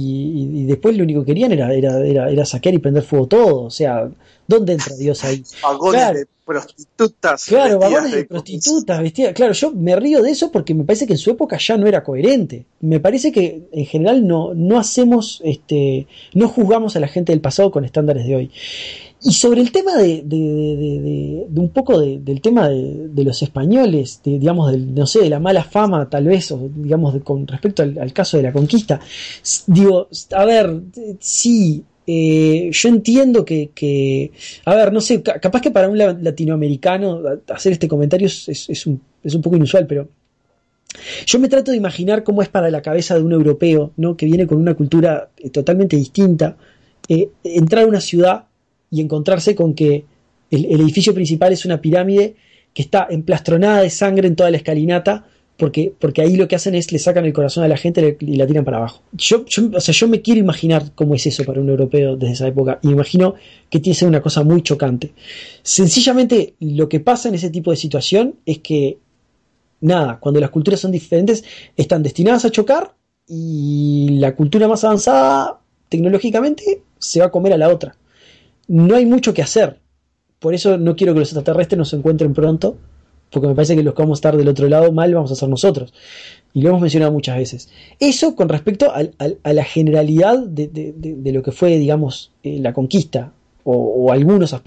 Y, y después lo único que querían era, era, era, era saquear y prender fuego todo. O sea, ¿dónde entra Dios ahí? Vagones claro, de prostitutas. Claro, vagones de, de prostitutas vestidas. Claro, yo me río de eso porque me parece que en su época ya no era coherente. Me parece que en general no, no hacemos, este, no juzgamos a la gente del pasado con estándares de hoy. Y sobre el tema de, de, de, de, de un poco de, del tema de, de los españoles, de, digamos, del, no sé, de la mala fama tal vez, o digamos, de, con respecto al, al caso de la conquista, digo, a ver, sí, eh, yo entiendo que, que, a ver, no sé, capaz que para un latinoamericano hacer este comentario es, es, es, un, es un poco inusual, pero yo me trato de imaginar cómo es para la cabeza de un europeo, ¿no? Que viene con una cultura totalmente distinta, eh, entrar a una ciudad y encontrarse con que el, el edificio principal es una pirámide que está emplastronada de sangre en toda la escalinata, porque, porque ahí lo que hacen es le sacan el corazón a la gente y la tiran para abajo. Yo, yo, o sea, yo me quiero imaginar cómo es eso para un europeo desde esa época, y me imagino que tiene que ser una cosa muy chocante. Sencillamente, lo que pasa en ese tipo de situación es que, nada, cuando las culturas son diferentes, están destinadas a chocar, y la cultura más avanzada tecnológicamente se va a comer a la otra. No hay mucho que hacer. Por eso no quiero que los extraterrestres nos encuentren pronto, porque me parece que los que vamos a estar del otro lado mal vamos a ser nosotros. Y lo hemos mencionado muchas veces. Eso con respecto a, a, a la generalidad de, de, de, de lo que fue, digamos, eh, la conquista, o, o algunos aspectos